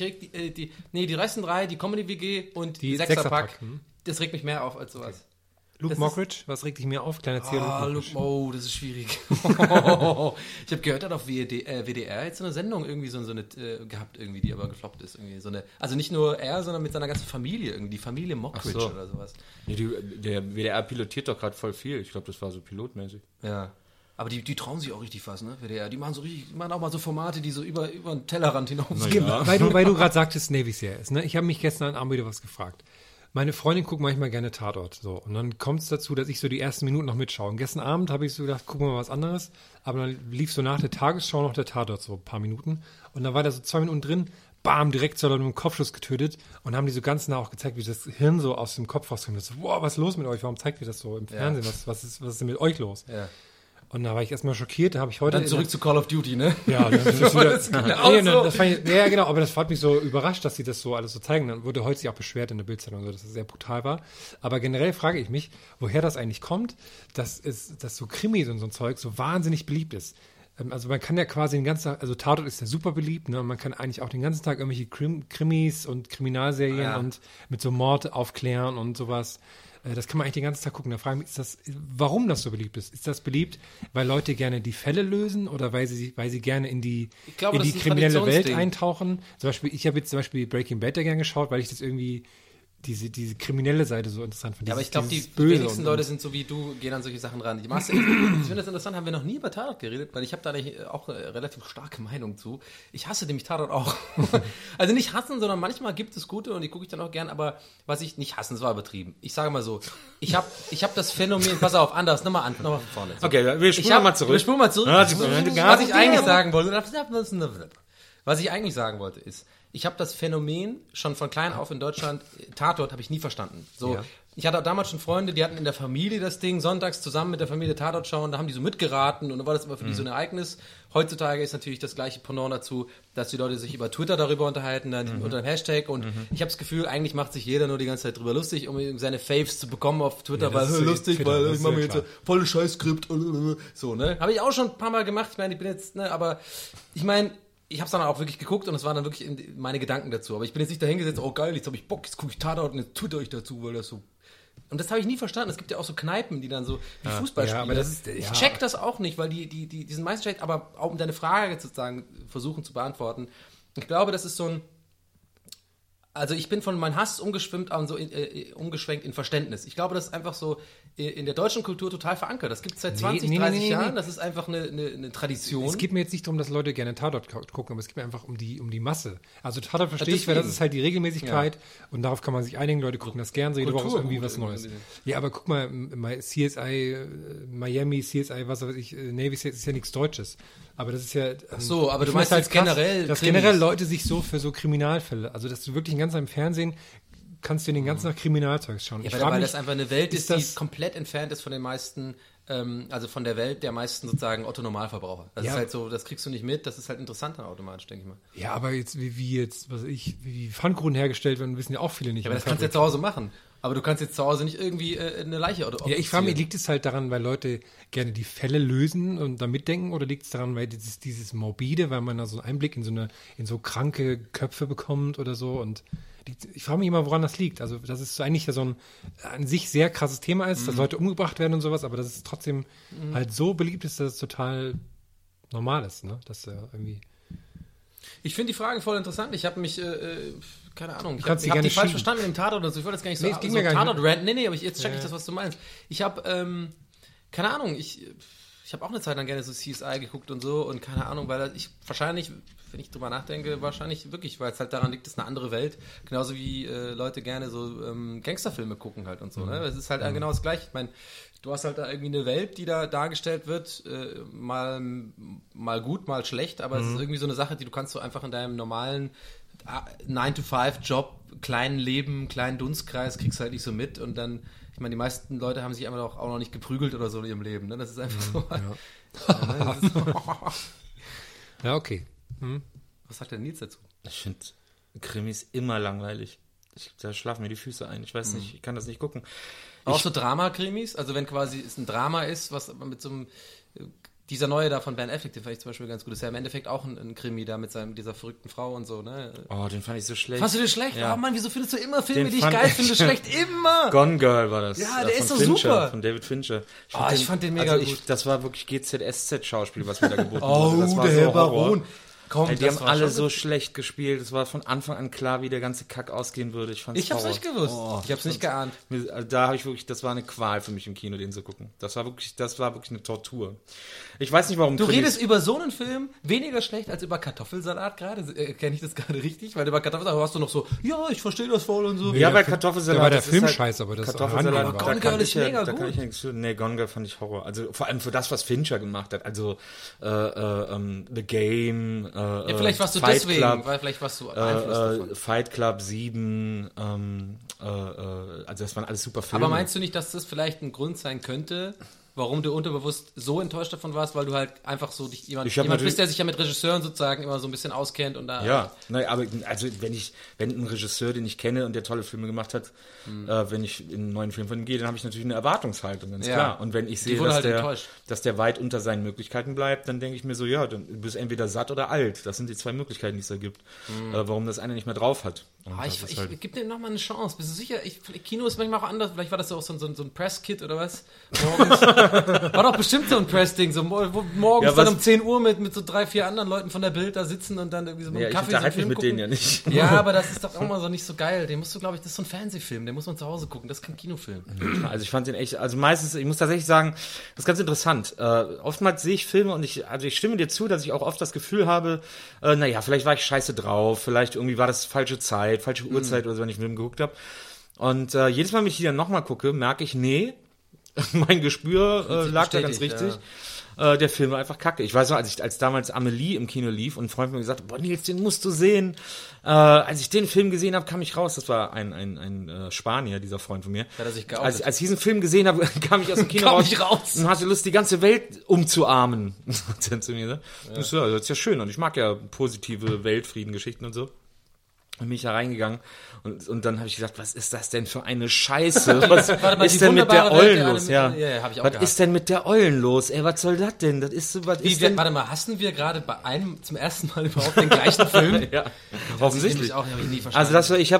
Speaker 5: die Resten 3, die Comedy-WG und die
Speaker 3: Die
Speaker 5: Sechserpack.
Speaker 3: Sechserpack,
Speaker 5: Das regt mich mehr auf als sowas.
Speaker 3: Luke
Speaker 5: das
Speaker 3: Mockridge, was regt dich mehr auf? Kleiner Zeh
Speaker 5: Ah,
Speaker 3: Luke
Speaker 5: Luke,
Speaker 3: Mockridge.
Speaker 5: oh, das ist schwierig. Ich habe gehört, er hat auf WDR jetzt so eine Sendung irgendwie so eine gehabt, irgendwie, die aber gefloppt ist. Irgendwie so eine, also nicht nur er, sondern mit seiner ganzen Familie, irgendwie die Familie Mockridge
Speaker 6: Ach so.
Speaker 5: oder sowas.
Speaker 6: Nee, der WDR pilotiert doch gerade voll viel. Ich glaube, das war so pilotmäßig.
Speaker 5: Ja. Aber die trauen sich auch richtig was, ne? WDR. Die machen auch mal so Formate, die so über den Tellerrand hinausgehen.
Speaker 6: Ja.
Speaker 3: Weil du gerade sagtest, Navy CIS, ne? Ich habe mich gestern Abend wieder was gefragt. Meine Freundin guckt manchmal gerne Tatort, so. Und dann kommt es dazu, dass ich so die ersten Minuten noch mitschaue. Und gestern Abend habe ich so gedacht, gucken wir mal was anderes. Aber dann lief so nach der Tagesschau noch der Tatort, so ein paar Minuten. Und dann war da so 2 Minuten drin, bam, direkt so mit einem Kopfschuss getötet. Und haben die so ganz nah auch gezeigt, wie das Hirn so aus dem Kopf rauskommt. So, wow, was ist los mit euch? Warum zeigt ihr das so im Fernsehen? Was ist denn mit euch los?
Speaker 5: Ja.
Speaker 3: Und da war ich erstmal schockiert. Da habe ich heute...
Speaker 5: Dann zurück zu Call of Duty, ne?
Speaker 3: Ja, das ist wieder,
Speaker 5: genau
Speaker 3: nee,
Speaker 5: so.
Speaker 3: das fand ich, ja, genau, aber das hat mich so überrascht, dass sie das so alles so zeigen. Dann wurde heute sich auch beschwert in der Bildzeitung, so, dass es sehr brutal war. Aber generell frage ich mich, woher das eigentlich kommt, dass so Krimis und so ein Zeug so wahnsinnig beliebt ist. Also man kann ja quasi den ganzen Tag, also Tatort ist ja super beliebt, ne? Und man kann eigentlich auch den ganzen Tag irgendwelche Krimis und Kriminalserien und mit so Mord aufklären und sowas. Das kann man eigentlich den ganzen Tag gucken. Da frage ich mich, warum das so beliebt ist? Ist das beliebt, weil Leute gerne die Fälle lösen oder weil sie gerne in die kriminelle Welt eintauchen? Zum Beispiel, ich habe jetzt zum Beispiel Breaking Bad ja gern geschaut, weil ich das irgendwie diese kriminelle Seite so interessant finde.
Speaker 5: Ja, aber ich glaube, die wenigsten Leute sind so wie du, gehen an solche Sachen ran. Ich finde das interessant, haben wir noch nie über Tatort geredet, weil ich habe da auch eine relativ starke Meinung zu. Ich hasse nämlich Tatort auch. Also nicht hassen, sondern manchmal gibt es gute und die gucke ich dann auch gern, aber was ich nicht hassen, das war übertrieben. Ich sage mal so, ich hab das Phänomen, pass auf, anders, nochmal von vorne. So.
Speaker 6: Okay, wir spulen mal zurück.
Speaker 5: Was ich eigentlich sagen wollte ist, ich habe das Phänomen schon von klein auf in Deutschland, Tatort habe ich nie verstanden. So, ich hatte damals schon Freunde, die hatten in der Familie das Ding, sonntags zusammen mit der Familie Tatort schauen, da haben die so mitgeraten und dann war das immer für die so ein Ereignis. Heutzutage ist natürlich das gleiche Pendant dazu, dass die Leute sich über Twitter darüber unterhalten, dann unter dem Hashtag und ich habe das Gefühl, eigentlich macht sich jeder nur die ganze Zeit drüber lustig, um seine Faves zu bekommen auf Twitter, weil lustig, Twitter, weil ich mache mir jetzt voll Scheißskript, so, ne? Habe ich auch schon ein paar Mal gemacht, ich meine, ich bin jetzt, ne, aber ich meine, ich habe es dann auch wirklich geguckt und es waren dann wirklich meine Gedanken dazu. Aber ich bin jetzt nicht dahingesetzt, oh geil, jetzt habe ich Bock, jetzt gucke ich Tatort und jetzt twitter ich dazu, weil das so... Und das habe ich nie verstanden. Es gibt ja auch so Kneipen, die dann so wie Fußballspieler...
Speaker 3: aber
Speaker 5: ich check das auch nicht, weil die sind meistens schlecht, aber auch um deine Frage sozusagen versuchen zu beantworten. Ich glaube, das ist so ein... Also ich bin von meinem Hass umgeschwenkt in Verständnis. Ich glaube, das ist einfach so in der deutschen Kultur total verankert. Das gibt es seit 20, 30 Jahren. Das ist einfach eine Tradition.
Speaker 3: Es geht mir jetzt nicht darum, dass Leute gerne Tatort gucken, aber es geht mir einfach um die Masse. Also Tatort verstehe ich, weil das ist halt die Regelmäßigkeit und darauf kann man sich einigen. Leute gucken das gern, so jede Woche ist irgendwie was Neues. Ja, aber guck mal, CSI, Miami, CSI, was weiß ich, Navy Seals ist ja nichts Deutsches. Aber das ist ja...
Speaker 5: Ach so, aber du meinst halt generell...
Speaker 3: Dass generell Leute sich so für so Kriminalfälle, also dass du wirklich den ganzen Tag im Fernsehen kannst du den ganzen Tag Kriminalzeugs schauen.
Speaker 5: Ja, weil das einfach eine Welt ist, die komplett entfernt ist von den meisten, also von der Welt der meisten sozusagen Otto-Normalverbraucher. Das ist halt so, das kriegst du nicht mit, das ist halt interessant dann automatisch, denke ich mal.
Speaker 3: Ja, aber jetzt, wie Pfannkuchen hergestellt werden, wissen ja auch viele nicht.
Speaker 5: Ja, aber das kannst du ja zu Hause machen. Aber du kannst jetzt zu Hause nicht irgendwie eine Leiche oder...
Speaker 3: Ja, ich frage mich, liegt es halt daran, weil Leute gerne die Fälle lösen und da mitdenken, oder liegt es daran, weil dieses Morbide, weil man da so einen Einblick in so kranke Köpfe bekommt oder so, und ich frage mich immer, woran das liegt. Also, dass es eigentlich ja so ein an sich sehr krasses Thema ist, dass Leute umgebracht werden und sowas, aber dass es trotzdem halt so beliebt ist, dass es total normal ist, ne? Dass irgendwie...
Speaker 5: Ich finde die Frage voll interessant. Ich habe mich, keine Ahnung, ich habe
Speaker 3: die
Speaker 5: falsch verstanden im Tatort oder so. Ich wollte das gar nicht
Speaker 3: so
Speaker 5: Tatort-Rant. Nee, aber jetzt check ich das, was du meinst. Ich habe, keine Ahnung, ich habe auch eine Zeit lang gerne so CSI geguckt und so und keine Ahnung, weil ich wahrscheinlich, wenn ich drüber nachdenke, wahrscheinlich wirklich, weil es halt daran liegt, es ist eine andere Welt. Genauso wie Leute gerne so Gangsterfilme gucken halt und so. Ne? Es ist halt genau das Gleiche. Ich meine, du hast halt da irgendwie eine Welt, die da dargestellt wird, mal gut, mal schlecht, aber es ist irgendwie so eine Sache, die du kannst so einfach in deinem normalen 9-to-5-Job, kleinen Leben, kleinen Dunstkreis, kriegst halt nicht so mit und dann, ich meine, die meisten Leute haben sich einfach auch noch nicht geprügelt oder so in ihrem Leben, ne? Das ist einfach so.
Speaker 3: Ja, okay.
Speaker 5: Was sagt der Nils dazu?
Speaker 6: Ich finde Krimis immer langweilig. Da schlafen mir die Füße ein. Ich weiß nicht, ich kann das nicht gucken.
Speaker 5: Auch so Drama-Krimis? Also wenn quasi es ein Drama ist, was mit so einem... Dieser neue da von Ben Affleck, den fand ich zum Beispiel ganz gut. Das ist ja im Endeffekt auch ein Krimi da mit dieser verrückten Frau und so, ne?
Speaker 6: Oh, den fand ich so schlecht.
Speaker 5: Fandst du den schlecht?
Speaker 6: Ja.
Speaker 5: Oh Mann, wieso findest du immer Filme, die ich geil finde, schlecht? Immer!
Speaker 6: Gone Girl war das.
Speaker 5: Ja, der ist so
Speaker 6: Fincher,
Speaker 5: super.
Speaker 6: Von David Fincher.
Speaker 5: Ich fand den mega gut.
Speaker 6: Das war wirklich GZSZ-Schauspiel, was mir da geboten
Speaker 5: wurde.
Speaker 6: Das war
Speaker 5: der
Speaker 6: so
Speaker 5: Herr Baron.
Speaker 6: Komm, die haben alle so schlecht gespielt. Es war von Anfang an klar, wie der ganze Kack ausgehen würde. Ich
Speaker 5: hab's nicht gewusst. Ich hab's nicht geahnt.
Speaker 6: Da habe ich wirklich, das war eine Qual für mich im Kino, den zu gucken. Das war wirklich eine Tortur. Ich weiß nicht, warum.
Speaker 5: Du redest über so einen Film weniger schlecht als über Kartoffelsalat gerade. Kenne ich das gerade richtig? Weil über Kartoffelsalat hast du noch so, ja, ich verstehe das voll und so.
Speaker 6: Ja, bei Kartoffelsalat.
Speaker 3: Da war der Film scheiße, aber das
Speaker 6: Kartoffelsalat.
Speaker 5: Gone Girl ist mega gut.
Speaker 6: Gone Girl fand ich Horror. Also vor allem für das, was Fincher gemacht hat. Also The Game.
Speaker 5: Ja, vielleicht warst du
Speaker 6: Fight
Speaker 5: deswegen,
Speaker 6: Club,
Speaker 5: weil vielleicht warst du Einfluss davon.
Speaker 6: Fight Club 7, also das waren alles super Filme.
Speaker 5: Aber meinst du nicht, dass das vielleicht ein Grund sein könnte, warum du unterbewusst so enttäuscht davon warst, weil du halt einfach so jemand
Speaker 6: natürlich-
Speaker 5: bist, der sich ja mit Regisseuren sozusagen immer so ein bisschen auskennt und da...
Speaker 6: Ja, nein, aber also wenn ein Regisseur, den ich kenne und der tolle Filme gemacht hat, wenn ich in einen neuen Film von ihm gehe, dann habe ich natürlich eine Erwartungshaltung, ganz
Speaker 5: Ja.
Speaker 6: klar. Und wenn ich sehe,
Speaker 5: wurde
Speaker 6: dass,
Speaker 5: halt enttäuscht.
Speaker 6: dass der weit unter seinen Möglichkeiten bleibt, dann denke ich mir so, ja, dann bist du entweder satt oder alt. Das sind die zwei Möglichkeiten, die es da gibt. Warum das eine nicht mehr drauf hat. Und
Speaker 5: Ah,
Speaker 6: das ist halt-
Speaker 5: ich gebe dem nochmal eine Chance. Bist du sicher? Kino ist manchmal auch anders. Vielleicht war das auch so ein Press-Kit oder was? Morgens. War doch bestimmt so ein Press-Ding. So, wo morgens
Speaker 6: Ja,
Speaker 5: dann
Speaker 6: was-
Speaker 5: um 10 Uhr mit so 3, 4 anderen Leuten von der Bild da sitzen und dann irgendwie so mit
Speaker 6: ja,
Speaker 5: einem
Speaker 6: ich
Speaker 5: Kaffee so einen
Speaker 6: unterhalte mich
Speaker 5: Film
Speaker 6: mit
Speaker 5: gucken.
Speaker 6: denen ja nicht.
Speaker 5: Ja, aber das ist doch auch mal so nicht so geil. Den musst du, glaube ich, das ist so ein Fernsehfilm. Den muss man zu Hause gucken. Das ist kein Kinofilm.
Speaker 6: Also ich fand den echt, also meistens, ich muss tatsächlich sagen, das ist ganz interessant. Oftmals sehe ich Filme und ich stimme dir zu, dass ich auch oft das Gefühl habe, naja, vielleicht war ich scheiße drauf, vielleicht irgendwie war das falsche Zeit, falsche Uhrzeit oder so, wenn ich einen Film geguckt habe. Und jedes Mal, wenn ich die dann nochmal gucke, merke ich, nee, mein Gespür lag da ganz
Speaker 5: bestätigt,
Speaker 6: richtig. Der Film war einfach kacke. Ich weiß noch, als damals Amelie im Kino lief und ein Freund von mir gesagt hat, boah Nils, den musst du sehen. Als ich den Film gesehen habe, kam ich raus. Das war ein Spanier, dieser Freund von mir.
Speaker 5: Hat er sich geoutet?
Speaker 6: Als ich diesen Film gesehen habe, kam ich aus dem Kino
Speaker 5: Kam
Speaker 6: raus,
Speaker 5: ich raus.
Speaker 6: und hatte Lust, die ganze Welt umzuarmen. Hat er zu mir gesagt. Ja. Das ist ja schön und ich mag ja positive Weltfriedengeschichten und so. Und bin ich da reingegangen und dann habe ich gesagt, was ist das denn für eine Scheiße? Was
Speaker 5: Warte mal, die
Speaker 6: ist denn mit der
Speaker 5: wunderbare Welt
Speaker 6: Eulen
Speaker 5: der
Speaker 6: los?
Speaker 5: Anime-
Speaker 6: Ja,
Speaker 5: Ja, hab ich auch
Speaker 6: was
Speaker 5: gehabt.
Speaker 6: ist denn mit der Eulen los? Ey, was soll das denn? Das ist so, was ist denn?
Speaker 5: Warte mal, hassen wir gerade bei einem zum ersten Mal überhaupt den gleichen Film?
Speaker 6: Ja, offensichtlich.
Speaker 5: Auch, hab ich nie verstanden.
Speaker 6: Also das war, ich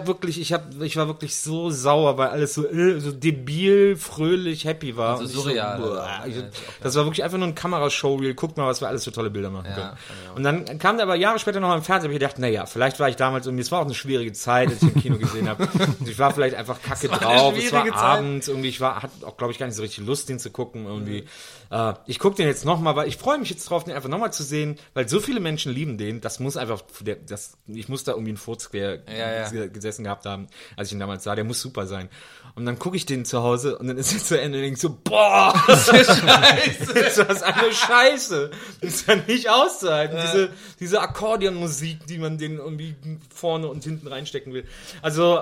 Speaker 6: war wirklich so sauer, weil alles so debil, fröhlich, happy war.
Speaker 5: So
Speaker 6: Und ich
Speaker 5: surreal.
Speaker 6: boah,
Speaker 5: Ja,
Speaker 6: das war wirklich einfach nur ein Kamerashow-Reel. Guckt mal, was wir alles für tolle Bilder machen können.
Speaker 5: genau.
Speaker 6: Und dann kam der aber Jahre später noch mal im Fernsehen, hab ich gedacht, naja, vielleicht war ich damals, und es war auch eine schwierige Zeit, als ich im Kino gesehen habe. Und ich war vielleicht einfach kacke
Speaker 5: war eine
Speaker 6: drauf. Es war
Speaker 5: schwierige Zeit.
Speaker 6: abends, irgendwie, hatte auch, glaube ich, gar nicht so richtig Lust, den zu gucken, irgendwie. Ich gucke den jetzt nochmal, weil ich freue mich jetzt drauf, den einfach nochmal zu sehen, weil so viele Menschen lieben den, das muss einfach, ich muss da irgendwie einen Furz gesessen gehabt haben, als ich ihn damals sah, der muss super sein. Und dann gucke ich den zu Hause und dann ist er zu Ende und denke so, boah, das ist Scheiße. Ist das eine Scheiße. Das ist ja nicht auszuhalten. Diese Akkordeonmusik, die man den irgendwie vorne und hinten reinstecken will. Also,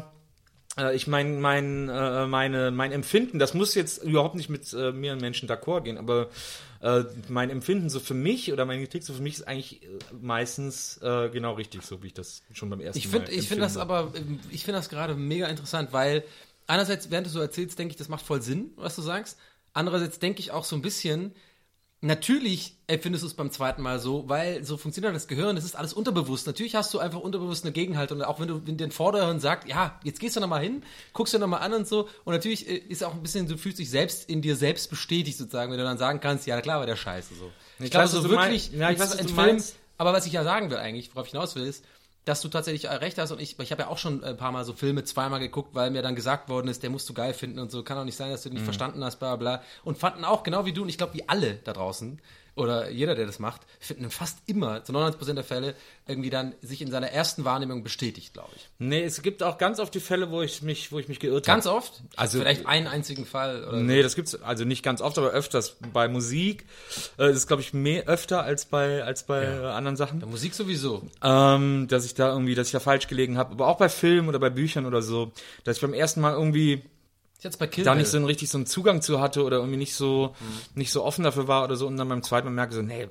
Speaker 6: ich meine, mein Empfinden, das muss jetzt überhaupt nicht mit mehreren Menschen d'accord gehen, aber mein Empfinden so für mich oder meine Kritik so für mich ist eigentlich meistens genau richtig, so wie ich das schon beim ersten Mal
Speaker 5: Ich finde das gerade mega interessant, weil einerseits, während du so erzählst, denke ich, das macht voll Sinn, was du sagst. Andererseits denke ich auch so ein bisschen, natürlich empfindest du es beim zweiten Mal so, weil so funktioniert das Gehirn, das ist alles unterbewusst. Natürlich hast du einfach unterbewusst eine Gegenhaltung, auch wenn dir ein Vorderhirn sagt, ja, jetzt gehst du nochmal hin, guckst dir nochmal an und so. Und natürlich ist auch ein bisschen, du fühlst dich selbst in dir selbst bestätigt sozusagen, wenn du dann sagen kannst, ja klar, war der Scheiße so. Ich glaube,
Speaker 6: weiß, was
Speaker 5: so
Speaker 6: du
Speaker 5: wirklich,
Speaker 6: meinst. Ja, ich weiß, was
Speaker 5: ein
Speaker 6: du
Speaker 5: Film,
Speaker 6: meinst.
Speaker 5: aber was ich ja sagen will eigentlich, worauf ich hinaus will, ist, dass du tatsächlich recht hast und ich habe ja auch schon ein paar Mal so Filme zweimal geguckt, weil mir dann gesagt worden ist, der musst du geil finden und so, kann doch nicht sein, dass du den nicht verstanden hast, bla bla. Und fanden auch, genau wie du und ich glaube, wie alle da draußen, oder jeder, der das macht, finden fast immer, zu 99% der Fälle, irgendwie dann sich in seiner ersten Wahrnehmung bestätigt, glaube ich.
Speaker 6: Nee, es gibt auch ganz oft die Fälle, wo ich mich geirrt habe.
Speaker 5: Ganz oft?
Speaker 6: Also-
Speaker 5: vielleicht einen einzigen Fall? Oder
Speaker 6: Nee, das gibt's also nicht ganz oft, aber öfters. Bei Musik ist es, glaube ich, öfter als bei anderen Sachen.
Speaker 5: Bei Musik sowieso.
Speaker 6: Dass ich da falsch gelegen habe. Aber auch bei Filmen oder bei Büchern oder so, dass ich beim ersten Mal irgendwie
Speaker 5: Jetzt bei Kill
Speaker 6: da
Speaker 5: Bill.
Speaker 6: nicht so einen Zugang zu hatte oder irgendwie nicht so offen dafür war oder so und dann beim zweiten Mal merke so, nee,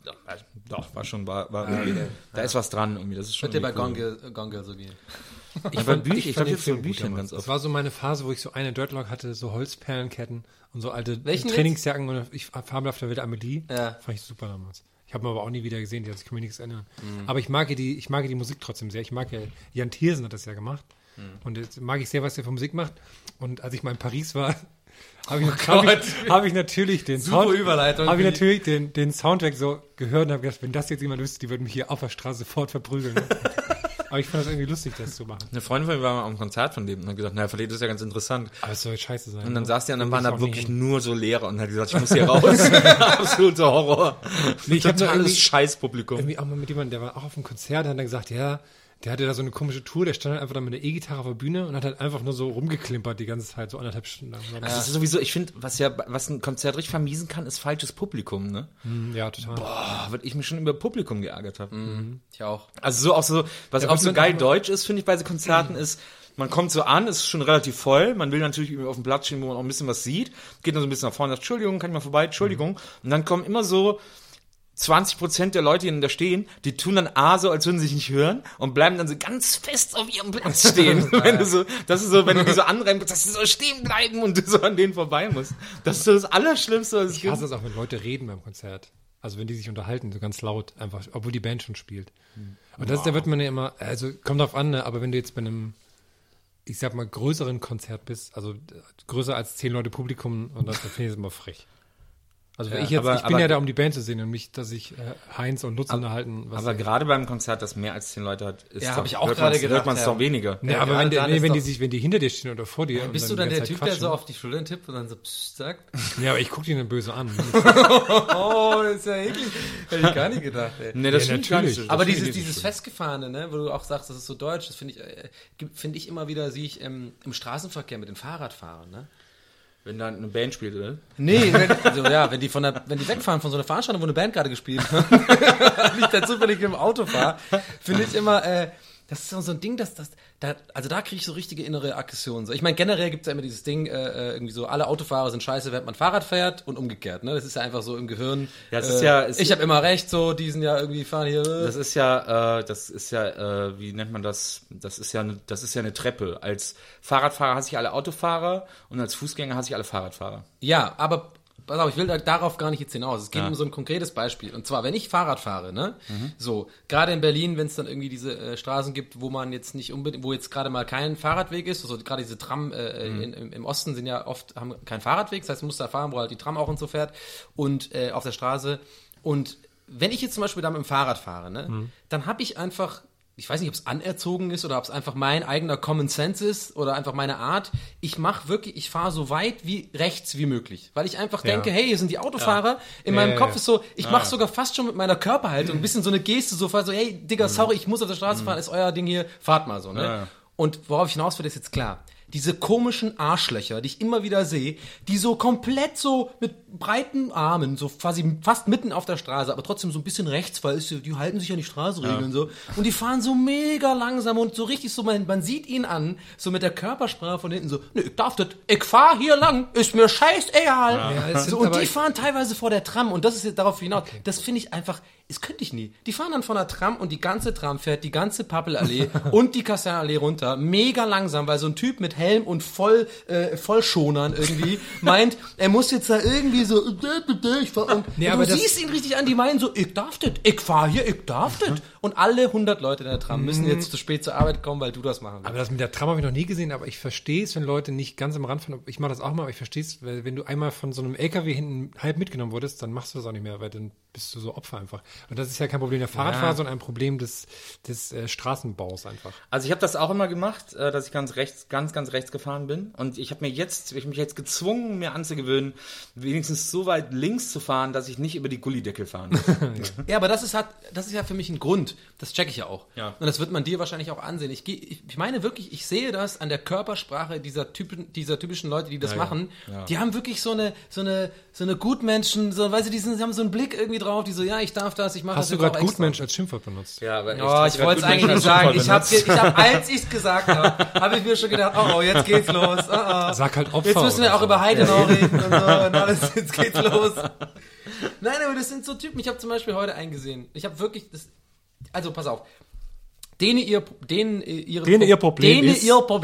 Speaker 6: doch, war irgendwie, da ist was dran irgendwie, das ist schon
Speaker 5: Wird dir bei
Speaker 6: irgendwie cool.
Speaker 5: Gone Girl so gehen.
Speaker 6: Ich glaube,
Speaker 3: fand
Speaker 6: jetzt
Speaker 3: den
Speaker 6: so
Speaker 3: Film gut
Speaker 6: Büchern
Speaker 3: damals.
Speaker 6: ganz
Speaker 3: Das
Speaker 6: oft.
Speaker 3: war so meine Phase, wo ich so eine Dreadlock hatte, so Holzperlenketten und so alte
Speaker 5: Welchen
Speaker 3: Trainingsjacken und fabelhafte Wilde Amelie.
Speaker 5: Ja.
Speaker 3: Fand ich super damals. Ich habe ihn aber auch nie wieder gesehen, ich kann mir nichts erinnern. Aber ich mag die Musik trotzdem sehr. Ich mag ja, Jan Thiersen hat das ja gemacht. Und jetzt mag ich sehr, was er für Musik macht. Und als ich mal in Paris war, habe ich natürlich den
Speaker 5: Super Überleitung.
Speaker 3: Habe ich natürlich den Soundtrack so gehört und habe gedacht, wenn das jetzt jemand wüsste, die würden mich hier auf der Straße sofort verprügeln. Aber ich fand das irgendwie lustig, das zu machen.
Speaker 6: Eine Freundin von mir war mal am Konzert von dem und hat gesagt, naja, verliert ist ja ganz interessant.
Speaker 3: Aber es soll jetzt scheiße sein.
Speaker 6: Und dann
Speaker 3: ne?
Speaker 6: saß die und dann
Speaker 3: Will
Speaker 6: waren
Speaker 3: ich
Speaker 6: da
Speaker 3: auch nie
Speaker 6: wirklich
Speaker 3: hin.
Speaker 6: nur so Lehrer und hat gesagt, ich muss hier raus. Absoluter Horror.
Speaker 3: Nee, ich hab da
Speaker 6: Totales
Speaker 3: irgendwie-
Speaker 6: Scheißpublikum.
Speaker 3: Irgendwie auch mal mit jemandem, der war auch auf dem Konzert, hat dann gesagt, ja, der hatte da so eine komische Tour, der stand halt einfach da mit der E-Gitarre auf der Bühne und hat halt einfach nur so rumgeklimpert die ganze Zeit, so 1,5 Stunden lang.
Speaker 6: Also das ist sowieso, ich finde, was ein Konzert richtig vermiesen kann, ist falsches Publikum, ne?
Speaker 3: Ja, total.
Speaker 6: Weil ich mich schon über Publikum geärgert habe.
Speaker 5: Ich auch.
Speaker 6: Also was
Speaker 3: Ja,
Speaker 6: auch so
Speaker 3: wird
Speaker 6: geil
Speaker 3: man-
Speaker 6: deutsch ist, finde ich, bei so Konzerten ist, Man kommt so an, es ist schon relativ voll. Man will natürlich irgendwie auf dem Platz stehen, wo man auch ein bisschen was sieht. Geht dann so ein bisschen nach vorne und sagt, Entschuldigung, kann ich mal vorbei? Entschuldigung. Und dann kommen immer so 20% der Leute, die da stehen, die tun dann so, als würden sie sich nicht hören und bleiben dann so ganz fest auf ihrem Platz stehen. Wenn du so, das ist so, wenn du die so anrennst, dass sie so stehen bleiben und du so an denen vorbei musst. Das ist so das Allerschlimmste, was es
Speaker 3: Ich
Speaker 6: gibt.
Speaker 3: hasse es auch, wenn Leute reden beim Konzert. Also wenn die sich unterhalten, so ganz laut, einfach, obwohl die Band schon spielt. Und da wird man ja immer, also kommt drauf an, ne, aber wenn du jetzt bei einem, ich sag mal, größeren Konzert bist, also größer als 10 Leute Publikum, und das finde ich jetzt immer frech. Also
Speaker 6: Ja,
Speaker 3: ich bin
Speaker 6: aber-
Speaker 3: ja da, um die Band zu sehen und nicht, dass ich Heinz und Lutz unterhalten.
Speaker 6: Aber gerade beim Konzert, das mehr als 10 Leute hat, ist
Speaker 8: Ja,
Speaker 6: doch-
Speaker 8: hab ich auch
Speaker 6: hört
Speaker 8: gerade
Speaker 6: man's-
Speaker 8: gedacht,
Speaker 6: hört man es
Speaker 8: ja.
Speaker 6: doch weniger.
Speaker 3: Ja, aber
Speaker 8: gerade dann ist
Speaker 3: wenn die hinter dir stehen oder vor dir. und
Speaker 8: Bist du
Speaker 3: dann
Speaker 8: dann
Speaker 3: die
Speaker 8: der
Speaker 3: ganze
Speaker 8: Typ,
Speaker 3: Zeit
Speaker 8: der so
Speaker 3: quatschen.
Speaker 8: auf die Schultern tippt und dann so Psst sagt?
Speaker 3: Ja, aber ich gucke die dann böse an.
Speaker 8: Oh, das ist ja eklig. Hätte ich gar nicht gedacht, ey.
Speaker 6: Nee, das
Speaker 3: Ja,
Speaker 6: stimmt gar nicht.
Speaker 3: natürlich.
Speaker 8: Aber
Speaker 3: Das finde ich
Speaker 8: dieses
Speaker 3: schön.
Speaker 8: Festgefahrene, ne, wo du auch sagst, das ist so deutsch, das finde ich immer wieder, sehe ich im Straßenverkehr mit den Fahrradfahrern, ne?
Speaker 6: Wenn da eine Band spielt, oder?
Speaker 8: Nee, wenn die wegfahren von so einer Veranstaltung, wo eine Band gerade gespielt hat, und ich da zufällig im Auto fahre, finde ich immer, das ist so ein Ding, da kriege ich so richtige innere Aggression. So. Ich meine, generell gibt es ja immer dieses Ding, irgendwie so, alle Autofahrer sind scheiße, wenn man Fahrrad fährt und umgekehrt, ne? Das ist ja einfach so im Gehirn.
Speaker 6: Ja, es ist ja- es-
Speaker 8: ich habe immer recht, so, die sind ja irgendwie fahren hier.
Speaker 6: Das ist ja, wie nennt man das? Das ist ja eine Treppe. Als Fahrradfahrer hasse ich alle Autofahrer und als Fußgänger hasse ich alle Fahrradfahrer.
Speaker 8: Ja, aber pass auf, ich will darauf gar nicht jetzt hinaus. Es geht um so ein konkretes Beispiel. Und zwar, wenn ich Fahrrad fahre, ne, so, gerade in Berlin, wenn es dann irgendwie diese Straßen gibt, wo man jetzt nicht unbedingt, wo jetzt gerade mal kein Fahrradweg ist, also gerade diese Tram im Osten sind ja oft, haben keinen Fahrradweg, das heißt, man muss da fahren, wo halt die Tram auch und so fährt und auf der Straße. Und wenn ich jetzt zum Beispiel da mit dem Fahrrad fahre, ne, dann habe ich einfach, ich weiß nicht, ob es anerzogen ist oder ob es einfach mein eigener Common Sense ist oder einfach meine Art. Ich fahre so weit wie rechts wie möglich. Weil ich einfach denke, hey, hier sind die Autofahrer. In meinem Kopf ist so, ich mache sogar fast schon mit meiner Körperhaltung ein bisschen so eine Geste, so, hey, Digga, sorry, ich muss auf der Straße fahren, ist euer Ding hier, fahrt mal so, ne?
Speaker 6: Ja.
Speaker 8: Und worauf ich hinaus will, ist jetzt klar. Diese komischen Arschlöcher, die ich immer wieder sehe, die so komplett so mit breiten Armen, so quasi fast mitten auf der Straße, aber trotzdem so ein bisschen rechts, weil die halten sich ja an die Straßenregeln so. Und die fahren so mega langsam und so richtig so, man sieht ihn an, so mit der Körpersprache von hinten so, ne, ich darf das, ich fahr hier lang, ist mir scheißegal.
Speaker 3: Ja, es sind
Speaker 8: so, und
Speaker 3: aber-
Speaker 8: die fahren teilweise vor der Tram und das ist jetzt darauf hinaus. Das finde ich einfach, das könnte ich nie. Die fahren dann von der Tram und die ganze Tram fährt die ganze Pappelallee und die Kasernallee runter, mega langsam, weil so ein Typ mit Helm und Vollschonern irgendwie meint, er muss jetzt da irgendwie so, ich fahr, und
Speaker 3: Nee,
Speaker 8: und
Speaker 3: aber
Speaker 8: du
Speaker 3: das-
Speaker 8: siehst ihn richtig an, die meinen so, ich darf das, ich fahr hier, ich darf das. Und alle 100 Leute in der Tram müssen jetzt zu spät zur Arbeit kommen, weil du das machen willst.
Speaker 3: Aber das mit der Tram habe ich noch nie gesehen, aber ich verstehe es, wenn Leute nicht ganz am Rand fahren. Ich mache das auch mal, aber ich verstehe es, weil wenn du einmal von so einem LKW hinten halb mitgenommen wurdest, dann machst du das auch nicht mehr, weil dann bist du so Opfer einfach. Und das ist ja kein Problem der Fahrradfahrer, sondern ein Problem des Straßenbaus einfach.
Speaker 6: Also ich habe das auch immer gemacht, dass ich ganz rechts gefahren bin. Und ich habe mich jetzt gezwungen, mir anzugewöhnen, wenigstens so weit links zu fahren, dass ich nicht über die Gullideckel fahren muss.
Speaker 8: Ja, aber das ist ja für mich ein Grund. Das checke ich ja auch.
Speaker 6: Ja.
Speaker 8: Und das wird man dir wahrscheinlich auch ansehen. Ich meine wirklich, ich sehe das an der Körpersprache dieser typischen Leute, die das machen.
Speaker 6: Ja.
Speaker 8: Die haben wirklich so eine Gutmenschen, so, weil die haben so einen Blick irgendwie drauf, die so, ja, ich darf das, ich mache das.
Speaker 3: Hast du
Speaker 8: jetzt
Speaker 3: gerade
Speaker 8: auch extra.
Speaker 3: Gutmensch als Schimpfwort benutzt?
Speaker 6: Ja, aber
Speaker 8: Ja, ich wollte es eigentlich nicht sagen. Ich hab, als ich es gesagt habe ich mir schon gedacht, oh, jetzt geht's los.
Speaker 3: Sag halt Opfer.
Speaker 8: Jetzt müssen wir
Speaker 3: oder
Speaker 8: auch
Speaker 3: so.
Speaker 8: über Heidenau reden und so und alles, jetzt geht's los. Nein, aber das sind so Typen, ich habe zum Beispiel heute eingesehen, ich habe wirklich, also pass auf, denen ihr Problem ist.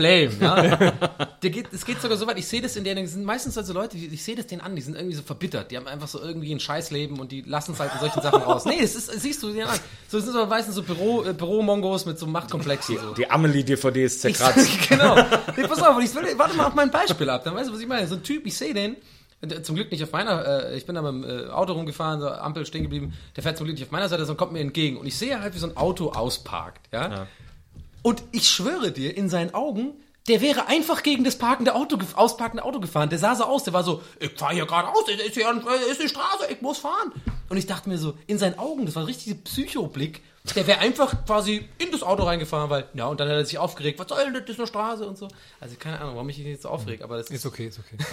Speaker 8: Ja. Es geht sogar so weit, ich sehe das in denen, das sind meistens also Leute, ich sehe das denen an, die sind irgendwie so verbittert, die haben einfach so irgendwie ein Scheißleben und die lassen es halt in solchen Sachen raus. Nee, das siehst du denen an. So, das sind so meistens so Büromongos mit so Machtkomplexen. So.
Speaker 6: die Amelie-DVD ist zerkratzt.
Speaker 8: Genau. Nee, pass auf, warte mal auf mein Beispiel ab, dann weißt du, was ich meine. So ein Typ, ich sehe den, zum Glück nicht auf meiner, ich bin da mit dem Auto rumgefahren, so Ampel stehen geblieben, der fährt zum Glück nicht auf meiner Seite, sondern kommt mir entgegen. Und ich sehe halt, wie so ein Auto ausparkt, ja? Und ich schwöre dir, in seinen Augen, der wäre einfach gegen das ausparkende Auto gefahren. Der sah so aus, der war so, ich fahre hier gerade aus, ist die Straße, ich muss fahren. Und ich dachte mir so, in seinen Augen, das war ein richtiger Psychoblick, der wäre einfach quasi in das Auto reingefahren, weil, ja, und dann hat er sich aufgeregt, was soll das ist eine Straße und so. Also keine Ahnung, warum ich mich jetzt so aufrege, aber das
Speaker 3: Ist okay.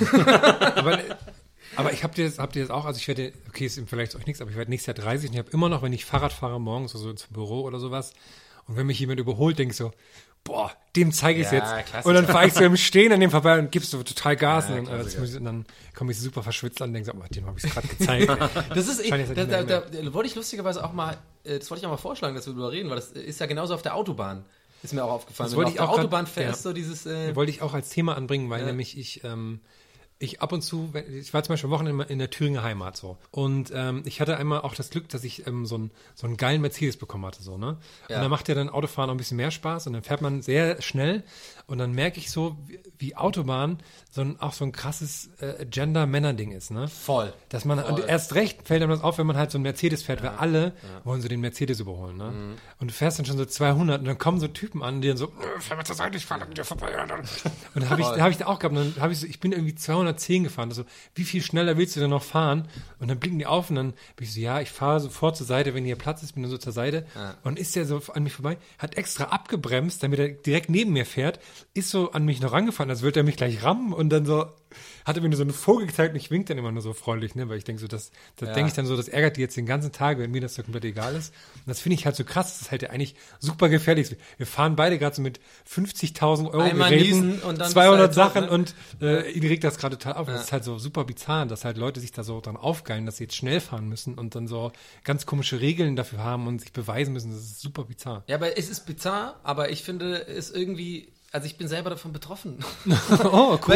Speaker 3: aber habt ihr das auch, also ich werde, okay, ist vielleicht euch nichts, aber ich werde nächstes Jahr 30 und ich habe immer noch, wenn ich Fahrrad fahre morgens, also zum Büro oder sowas, und wenn mich jemand überholt, denke ich so, boah, dem zeige ich es
Speaker 8: Ja,
Speaker 3: jetzt.
Speaker 8: Klassiker.
Speaker 3: Und dann fahre ich so im Stehen an dem vorbei und gibst so total Gas.
Speaker 8: Ja,
Speaker 3: und dann,
Speaker 8: Klassiker.
Speaker 3: und dann komme ich so super verschwitzt an und denke so, dem habe ich es gerade gezeigt.
Speaker 8: Das ist
Speaker 3: Scheint jetzt nicht mehr
Speaker 8: da wollte ich lustigerweise auch mal, das wollte ich auch mal vorschlagen, dass wir darüber reden, weil das ist ja genauso auf der Autobahn. Ist mir auch aufgefallen.
Speaker 3: Das
Speaker 8: Wenn du
Speaker 3: wollte
Speaker 8: auf
Speaker 3: ich
Speaker 8: der
Speaker 3: auch grad-
Speaker 8: Autobahn fährst,
Speaker 3: ja.
Speaker 8: so dieses,
Speaker 3: Wollte ich auch als Thema anbringen, weil nämlich ich ab und zu, ich war zum Beispiel am Wochenende in der Thüringer Heimat so und ich hatte einmal auch das Glück, dass ich so einen geilen Mercedes bekommen hatte so, ne?
Speaker 8: Ja.
Speaker 3: Und dann macht ja dann Autofahren auch ein bisschen mehr Spaß und dann fährt man sehr schnell und dann merke ich so, wie Autobahn auch so ein krasses Gender-Männer-Ding ist, ne?
Speaker 8: voll.
Speaker 3: Dass man, und erst recht fällt einem das auf, wenn man halt so einen Mercedes fährt, weil alle wollen so den Mercedes überholen, ne? Und du fährst dann schon so 200 und dann kommen so Typen an, die dann so, fahr mal zur Seite, ich fahr an dir vorbei. Und da habe ich da auch gehabt, und dann habe ich so, ich bin irgendwie 210 gefahren, also wie viel schneller willst du denn noch fahren? Und dann blicken die auf und dann bin ich so, ja, ich fahre sofort zur Seite, wenn hier Platz ist, bin dann so zur Seite. Und ist der so an mich vorbei, hat extra abgebremst, damit er direkt neben mir fährt, ist so an mich noch rangefahren, als würde er mich gleich rammen und dann so, hat er mir nur so einen Vogel gezeigt und ich wink dann immer nur so freundlich, ne, weil ich denke so, das denke ich dann so, das ärgert die jetzt den ganzen Tag, wenn mir das so komplett egal ist. Und das finde ich halt so krass, das ist halt ja eigentlich super gefährlich. Wir fahren beide gerade so mit 50.000 Euro
Speaker 8: Einmal
Speaker 3: Geräten,
Speaker 8: niesen und dann
Speaker 3: 200
Speaker 8: bist du halt
Speaker 3: Sachen
Speaker 8: tot,
Speaker 3: und ihn regt das gerade total auf. Das ist halt so super bizarr, dass halt Leute sich da so dran aufgeilen, dass sie jetzt schnell fahren müssen und dann so ganz komische Regeln dafür haben und sich beweisen müssen. Das ist super bizarr.
Speaker 8: Ja, aber es ist bizarr, aber ich finde es irgendwie, also ich bin selber davon betroffen.
Speaker 3: Oh, cool.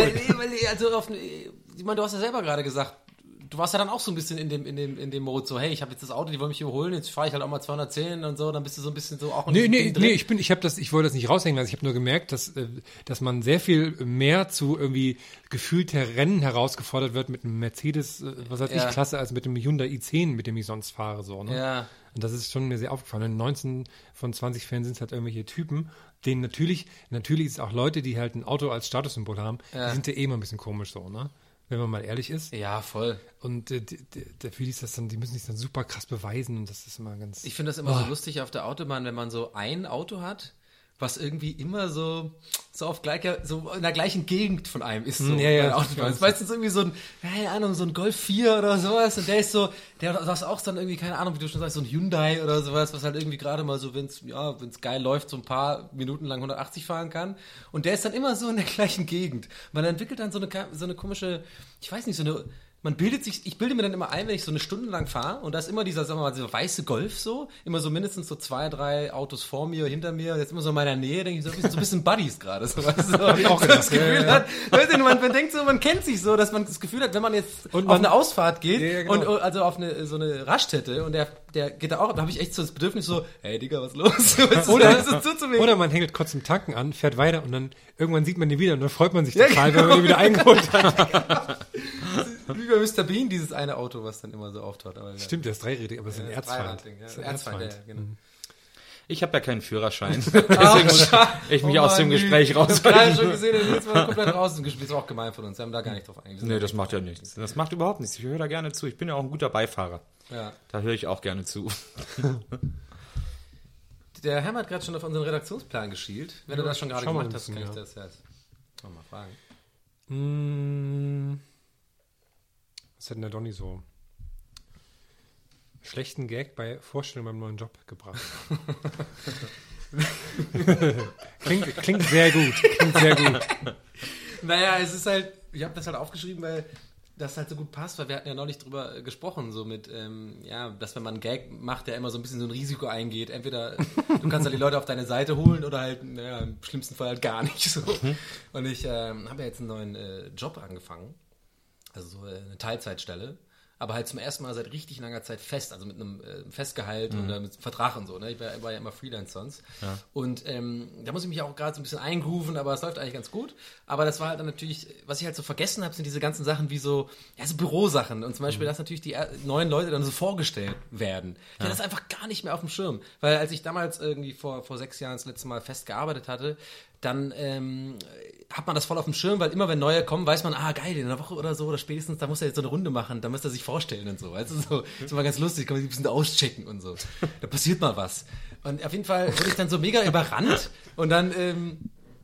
Speaker 8: Ich meine, du hast ja selber gerade gesagt, du warst ja dann auch so ein bisschen in dem Mode so, hey, ich habe jetzt das Auto, die wollen mich überholen, jetzt fahre ich halt auch mal 210 und so, dann bist du so ein bisschen so auch in diesem Ding drin.
Speaker 3: Ich wollte das nicht raushängen lassen. Ich habe nur gemerkt, dass man sehr viel mehr zu irgendwie gefühlter Rennen herausgefordert wird mit einem Mercedes, was weiß ich, Klasse, als mit dem Hyundai i10, mit dem ich sonst fahre, so, ne?
Speaker 8: Ja.
Speaker 3: Und das ist schon mir sehr aufgefallen. In 19 von 20 Fällen sind es halt irgendwelche Typen, denen natürlich ist es auch Leute, die halt ein Auto als Statussymbol haben, die sind ja eh immer ein bisschen komisch so, ne? Wenn man mal ehrlich ist.
Speaker 8: Ja, voll.
Speaker 3: Und dafür ist das dann, die müssen sich dann super krass beweisen und das ist immer ganz.
Speaker 8: Ich finde das immer so lustig auf der Autobahn, wenn man so ein Auto hat, was irgendwie immer so auf so in der gleichen Gegend von einem ist. So
Speaker 3: Ja, ja,
Speaker 8: bei der
Speaker 3: das
Speaker 8: Autobahn.
Speaker 3: ist
Speaker 8: Das ist meistens irgendwie so keine Ahnung, so ein Golf 4 oder sowas und der ist auch dann irgendwie, keine Ahnung, wie du schon sagst, so ein Hyundai oder sowas, was halt irgendwie gerade mal so, wenn's geil läuft, so ein paar Minuten lang 180 fahren kann. Und der ist dann immer so in der gleichen Gegend. Man entwickelt dann so eine komische, ich weiß nicht, ich bilde mir dann immer ein, wenn ich so eine Stunde lang fahre und da ist immer dieser weiße Golf so, immer so mindestens so 2, 3 Autos vor mir, hinter mir, jetzt immer so in meiner Nähe, denke ich so ein bisschen Buddies gerade. So, weißt du,
Speaker 3: Hab ich auch gedacht.
Speaker 8: das Gefühl hat, weißt du, man denkt so, man kennt sich so, dass man das Gefühl hat, wenn man jetzt auf eine Ausfahrt geht
Speaker 3: genau.
Speaker 8: und also auf so eine Raststätte und der geht da auch, da habe ich echt so das Bedürfnis so, hey Digga, was ist los?
Speaker 3: Oder man hängt kurz im Tanken an, fährt weiter und dann irgendwann sieht man den wieder und dann freut man sich total, wenn man den wieder eingeholt hat.
Speaker 8: Wie bei Mr. Bean, dieses eine Auto, was dann immer so auftaucht. Aber
Speaker 3: Stimmt, der ist dreirädig, aber es ist ein Erzfeind.
Speaker 8: Das ist ein Erzfeind, ja, genau.
Speaker 6: Ich habe ja keinen Führerschein. Deswegen muss ich mich aus dem Gespräch raus.
Speaker 8: Ich habe schon gesehen, der ist mal komplett raus. Das ist auch gemein von uns. Wir haben da gar nicht drauf eingegangen.
Speaker 6: Nee, das macht ja nichts. Das macht überhaupt nichts. Ich höre da gerne zu. Ich bin ja auch ein guter Beifahrer.
Speaker 8: Ja.
Speaker 6: Da höre ich auch gerne zu.
Speaker 8: Der Herr hat gerade schon auf unseren Redaktionsplan geschielt. Wenn du das schon gerade gemacht hast, kann ich
Speaker 3: ja.
Speaker 8: das jetzt nochmal fragen.
Speaker 3: Was hat denn der Donny so schlechten Gag bei Vorstellung beim neuen Job gebracht? klingt sehr gut. Klingt sehr gut.
Speaker 8: Naja, es ist halt, ich habe das halt aufgeschrieben, weil das halt so gut passt, weil wir hatten ja neulich drüber gesprochen, so mit, dass wenn man einen Gag macht, der immer so ein bisschen so ein Risiko eingeht, entweder du kannst halt die Leute auf deine Seite holen oder halt, im schlimmsten Fall halt gar nicht so. Und ich habe ja jetzt einen neuen Job angefangen, also so eine Teilzeitstelle, aber halt zum ersten Mal seit richtig langer Zeit fest, also mit einem Festgehalt und mit Vertrag und so, ne? Ich war ja immer Freelance sonst. Ja. Und da muss ich mich auch gerade so ein bisschen eingrooven, aber es läuft eigentlich ganz gut. Aber das war halt dann natürlich, was ich halt so vergessen habe, sind diese ganzen Sachen wie so Bürosachen. Und zum Beispiel, dass natürlich die neuen Leute dann so vorgestellt werden. Ich hatte das einfach gar nicht mehr auf dem Schirm. Weil als ich damals irgendwie vor 6 Jahren das letzte Mal fest gearbeitet hatte, dann hat man das voll auf dem Schirm, weil immer wenn neue kommen, weiß man, geil, in einer Woche oder so oder spätestens, da muss er jetzt so eine Runde machen, da muss er sich vorstellen und so, weißt du, so, das ist immer ganz lustig, kann man sich ein bisschen auschecken und so, da passiert mal was. Und auf jeden Fall wurde ich dann so mega überrannt und dann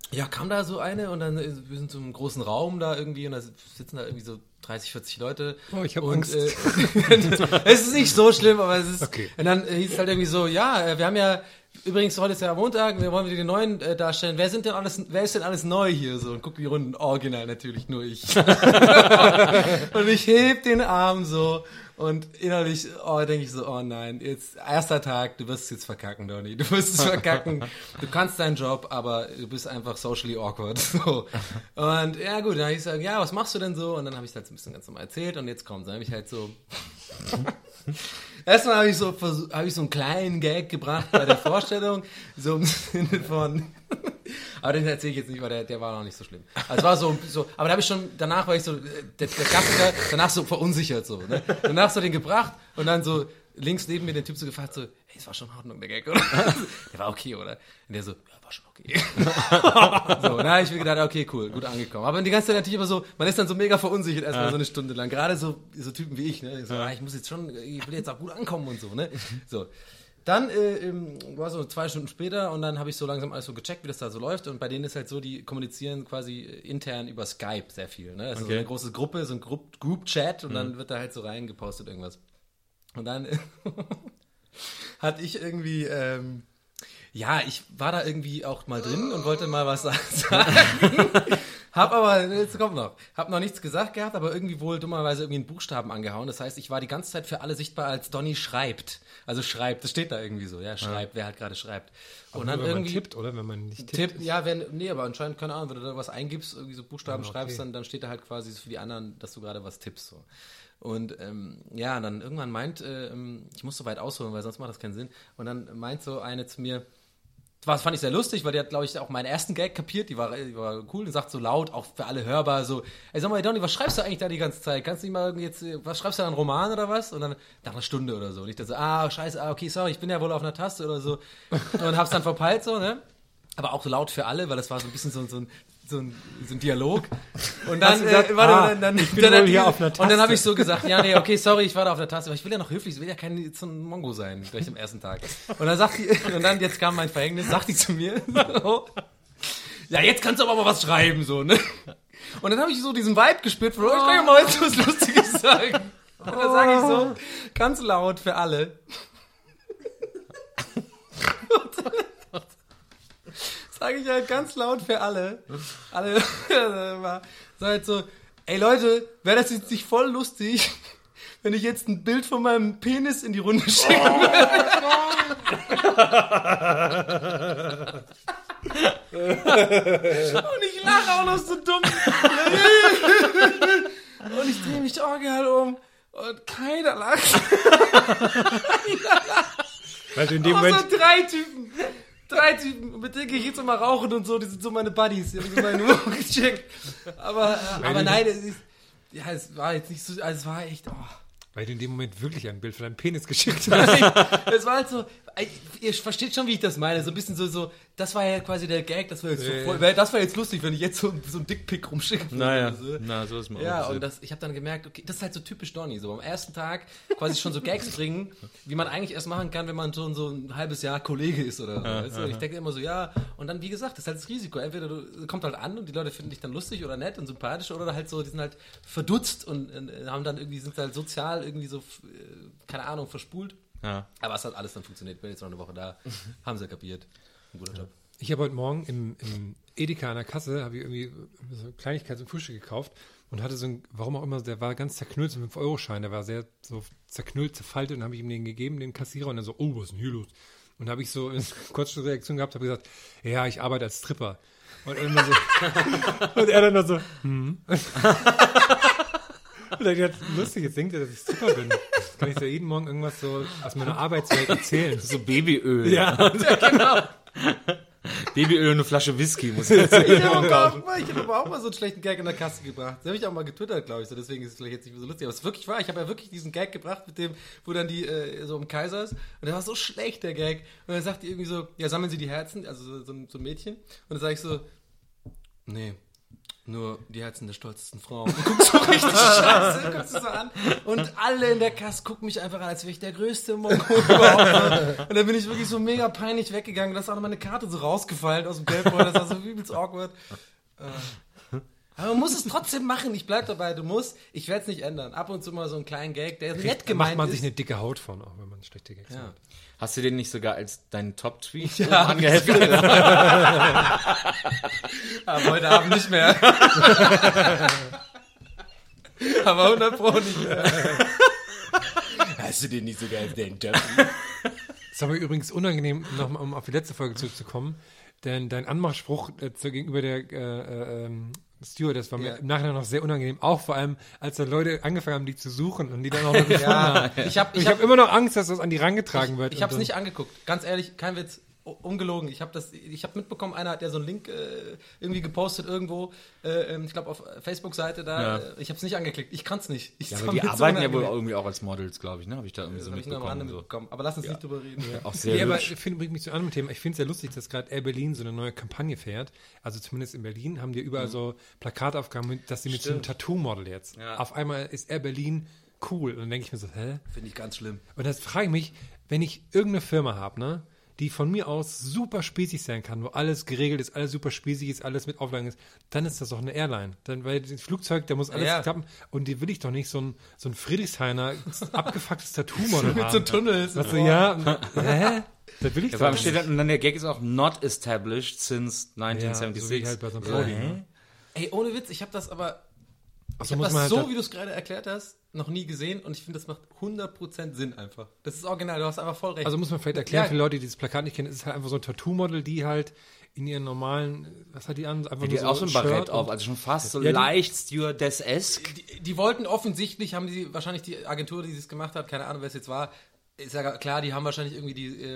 Speaker 8: ja, kam da so eine und dann, wir sind so im großen Raum da irgendwie und da sitzen da irgendwie so 30, 40 Leute.
Speaker 3: Oh, ich habe
Speaker 8: und,
Speaker 3: Angst.
Speaker 8: Es ist nicht so schlimm, aber es ist,
Speaker 3: Okay.
Speaker 8: und dann hieß es halt irgendwie so, ja, wir haben ja, übrigens, heute ist ja Montag, wir wollen wieder die Neuen darstellen. Wer ist denn alles neu hier so? Und guck die Runden, original natürlich nur ich. Und ich heb den Arm so und innerlich, denke ich so, oh nein, jetzt, erster Tag, du wirst es jetzt verkacken, Donny. Du wirst es verkacken. Du kannst deinen Job, aber du bist einfach socially awkward. So. Und ja gut, dann habe ich gesagt, ja, was machst du denn so? Und dann habe ich halt so ein bisschen ganz normal erzählt und jetzt kommt, dann habe ich halt so... Erstmal habe ich so einen kleinen Gag gebracht bei der Vorstellung, so im Sinne von, aber den erzähle ich jetzt nicht, weil der war noch nicht so schlimm. Also es war so, aber da habe ich schon, danach war ich so, der Klassiker, danach so verunsichert so, ne? Danach so den gebracht und dann so links neben mir den Typ so gefragt so, hey, es war schon in Ordnung, der Gag, oder? Der war okay, oder? Und der so, ja, war schon okay. So, und da habe ich mir gedacht, okay, cool, gut angekommen. Aber die ganze Zeit natürlich immer so, man ist dann so mega verunsichert erstmal so eine Stunde lang. Gerade so Typen wie ich, ne? So, ich will jetzt auch gut ankommen und so, ne? So. Dann war so 2 Stunden später und dann habe ich so langsam alles so gecheckt, wie das da so läuft. Und bei denen ist halt so, die kommunizieren quasi intern über Skype sehr viel. Ne? Also so eine große Gruppe, so ein Group-Chat und dann wird da halt so reingepostet irgendwas. Und dann hatte ich irgendwie, ich war da irgendwie auch mal drin und wollte mal was sagen. Hab noch nichts gesagt gehabt, aber irgendwie wohl dummerweise irgendwie einen Buchstaben angehauen. Das heißt, ich war die ganze Zeit für alle sichtbar als Donny schreibt. Also schreibt, das steht da irgendwie so, ja, schreibt, wer halt gerade schreibt.
Speaker 3: Aber
Speaker 8: und dann
Speaker 3: nur, wenn
Speaker 8: irgendwie
Speaker 3: man tippt, oder? Wenn man nicht tippt.
Speaker 8: Aber anscheinend, keine Ahnung, wenn du da was eingibst, irgendwie so Buchstaben schreibst, dann steht da halt quasi für die anderen, dass du gerade was tippst, so. Und dann irgendwann meint, ich muss so weit ausholen, weil sonst macht das keinen Sinn. Und dann meint so eine zu mir, das fand ich sehr lustig, weil die hat, glaube ich, auch meinen ersten Gag kapiert, die war cool und sagt so laut, auch für alle hörbar, so, ey, sag mal, Donny, was schreibst du eigentlich da die ganze Zeit? Kannst du nicht mal irgendwie jetzt, was schreibst du da, einen Roman oder was? Und dann nach einer Stunde oder so. Und ich dachte so, scheiße, okay, sorry, ich bin ja wohl auf einer Taste oder so. Und hab's dann verpeilt so, ne? Aber auch so laut für alle, weil das war so ein bisschen so ein Dialog. Und dann,
Speaker 3: ich bin wohl hier auf einer Taste.
Speaker 8: Und dann habe ich so gesagt, ja, nee, okay, sorry, ich war da auf der Taste, aber ich will ja noch höflich, ich will ja kein so ein Mongo sein, gleich am ersten Tag. Und dann sagt die, und dann, jetzt kam mein Verhängnis, sagt die zu mir, so, ja, jetzt kannst du aber mal was schreiben, so, ne? Und dann habe ich so diesen Vibe gespürt, von, ich kann ja mal jetzt was Lustiges sagen. Und dann sage ich so, ganz laut für alle. Sage ich halt ganz laut für alle. Alle war halt so, ey Leute, wäre das jetzt nicht voll lustig, wenn ich jetzt ein Bild von meinem Penis in die Runde schicke? Und ich lache auch noch so dumm. Und ich drehe mich original um und keiner lacht.
Speaker 3: Weil du in dem
Speaker 8: Außer
Speaker 3: Moment...
Speaker 8: drei Typen, mit denen gehe ich jetzt immer rauchen und so, die sind so meine Buddies, die haben so meine Nummer gecheckt. Aber nein, es war jetzt nicht so, also es war echt,
Speaker 3: Weil du in dem Moment wirklich ein Bild von deinem Penis geschickt hast.
Speaker 8: Es war halt so, ihr versteht schon, wie ich das meine, so ein bisschen so, das war ja quasi der Gag, das war jetzt so voll, das war jetzt lustig, wenn ich jetzt so ein Dickpick rumschicke.
Speaker 6: Naja,
Speaker 8: so.
Speaker 6: so ist man
Speaker 8: Ja,
Speaker 6: auch.
Speaker 8: und ich habe dann gemerkt, okay, das ist halt so typisch Donny, so am ersten Tag quasi schon so Gags bringen, wie man eigentlich erst machen kann, wenn man schon so ein halbes Jahr Kollege ist oder so. Weißt du? Ich denke immer so, ja, und dann, wie gesagt, das ist halt das Risiko. Entweder kommt halt an und die Leute finden dich dann lustig oder nett und sympathisch oder halt so, die sind halt verdutzt und haben dann irgendwie, sind halt sozial irgendwie so, keine Ahnung, verspult.
Speaker 6: Ja.
Speaker 8: Aber es hat alles dann funktioniert. Ich bin jetzt noch eine Woche da. Haben sie kapiert. Ein guter Job.
Speaker 3: Ich habe heute Morgen im Edeka an der Kasse, habe ich irgendwie so eine Kleinigkeit zum Frühstück gekauft und hatte so ein, warum auch immer, der war ganz zerknüllt, so ein 5-Euro-Schein, der war sehr so zerknüllt, zerfaltet und habe ich ihm den gegeben, den Kassierer, und dann so, was ist denn hier los? Und da habe ich so eine kurze Reaktion gehabt, habe gesagt, ja, ich arbeite als Stripper. Und er dann so, und er dann noch so, Und dann dachte ich, lustig, jetzt denkt er, dass ich Stripper bin. Jetzt kann ich so jeden Morgen irgendwas so aus meiner Arbeitswelt erzählen.
Speaker 6: So Babyöl.
Speaker 3: Ja,
Speaker 8: Genau.
Speaker 6: Babyöl und eine Flasche Whisky muss ich jetzt
Speaker 8: Ich habe aber auch mal so einen schlechten Gag in der Kasse gebracht. Das habe ich auch mal getwittert, glaube ich. So, deswegen ist es vielleicht jetzt nicht mehr so lustig. Aber es ist wirklich wahr. Ich habe ja wirklich diesen Gag gebracht, mit dem, wo dann die so im Kaiser ist. Und der war so schlecht, der Gag. Und dann sagt die irgendwie so, ja, sammeln Sie die Herzen, also so ein Mädchen. Und dann sage ich so, nee, nur die Herzen der stolzesten Frauen. Und guckst so richtig scheiße, guckst du so an. Und alle in der Kasse gucken mich einfach an, als wäre ich der größte Mongol überhaupt. Und dann bin ich wirklich so mega peinlich weggegangen. Da ist auch noch meine Karte so rausgefallen aus dem Geldbeutel. Das war so übelst awkward. Aber man muss es trotzdem machen. Ich bleib dabei, ich werde es nicht ändern. Ab und zu mal so einen kleinen Gag, der nett
Speaker 3: Da
Speaker 8: gemeint
Speaker 3: macht man
Speaker 8: ist.
Speaker 3: sich eine dicke Haut von, auch wenn man schlechte Gags
Speaker 8: Ja.
Speaker 3: hat.
Speaker 6: Hast du den nicht sogar als deinen Top-Tweet
Speaker 8: Ja,
Speaker 6: angeheftet?
Speaker 8: Aber heute Abend nicht mehr. Aber 100 Pro nicht mehr. Hast du den nicht sogar als deinen Top?
Speaker 3: Das war mir übrigens unangenehm, nochmal um auf die letzte Folge zurückzukommen, denn dein Anmachspruch gegenüber der Stewardess war mir im Nachhinein noch sehr unangenehm, auch vor allem, als da Leute angefangen haben, die zu suchen und die dann auch noch gefunden haben.
Speaker 8: Ich hab
Speaker 3: Ich hab immer noch Angst, dass das an die rangetragen wird.
Speaker 8: Ich habe es
Speaker 3: und
Speaker 8: nicht angeguckt. Ganz ehrlich, kein Witz. Ungelogen. Ich habe mitbekommen, einer hat ja so einen Link irgendwie gepostet irgendwo, ich glaube auf Facebook-Seite da.
Speaker 6: Ja.
Speaker 8: Ich habe es nicht angeklickt. Ich kann es nicht.
Speaker 6: Ja, aber die arbeiten ja wohl irgendwie auch als Models, glaube ich, ne? Habe ich da irgendwie so
Speaker 8: Das hab ich nur am Rande
Speaker 6: mitbekommen. So.
Speaker 8: mitbekommen. Aber lass uns nicht drüber reden. Ja.
Speaker 6: Auch sehr
Speaker 3: Nee, aber
Speaker 6: hübsch.
Speaker 3: bringt mich zu einem Thema. Ich finde es sehr lustig, dass gerade Air Berlin so eine neue Kampagne fährt. Also zumindest in Berlin haben die überall so Plakataufgaben, dass sie mit so einem Tattoo-Model jetzt.
Speaker 6: Ja.
Speaker 3: Auf einmal ist Air Berlin cool. Und dann denke ich mir so, hä?
Speaker 8: Finde ich ganz schlimm.
Speaker 3: Und das frage ich mich, wenn ich irgendeine Firma habe, ne, die von mir aus super spießig sein kann, wo alles geregelt ist, alles super spießig ist, alles mit Auflagen ist, dann ist das doch eine Airline. Dann, weil das Flugzeug, da muss alles klappen. Und die will ich doch nicht so ein Friedrichshainer abgefucktes Tattoo-Model haben.
Speaker 8: Mit so Tunnels.
Speaker 3: Was so, ja, hä? Das will ich
Speaker 6: Ja,
Speaker 3: doch
Speaker 6: vor allem
Speaker 3: nicht.
Speaker 6: steht dann, und dann der Gag ist auch not established since
Speaker 3: Ja,
Speaker 6: 1976.
Speaker 3: so wie halt bei St. Pauli, ne?
Speaker 8: Ey, ohne Witz, ich habe das aber...
Speaker 3: Also
Speaker 8: Ich habe
Speaker 3: muss
Speaker 8: das
Speaker 3: man halt
Speaker 8: so,
Speaker 3: da-
Speaker 8: wie du es gerade erklärt hast, noch nie gesehen und ich finde, das macht 100% Sinn einfach. Das ist original, du hast einfach voll recht.
Speaker 3: Also muss man vielleicht erklären
Speaker 8: Ja.
Speaker 3: für Leute, die dieses Plakat nicht kennen, es ist halt einfach so ein Tattoo-Model, die halt in ihren normalen, was hat die an? Einfach
Speaker 6: Die hat auch so ein
Speaker 3: Shirt
Speaker 6: Barett
Speaker 3: und-
Speaker 6: auf, also schon fast so
Speaker 3: Ja, die-
Speaker 6: leicht Stewardess-esque.
Speaker 8: Die wollten offensichtlich, haben die wahrscheinlich die Agentur, die es gemacht hat, keine Ahnung, wer es jetzt war, ist ja klar, die haben wahrscheinlich irgendwie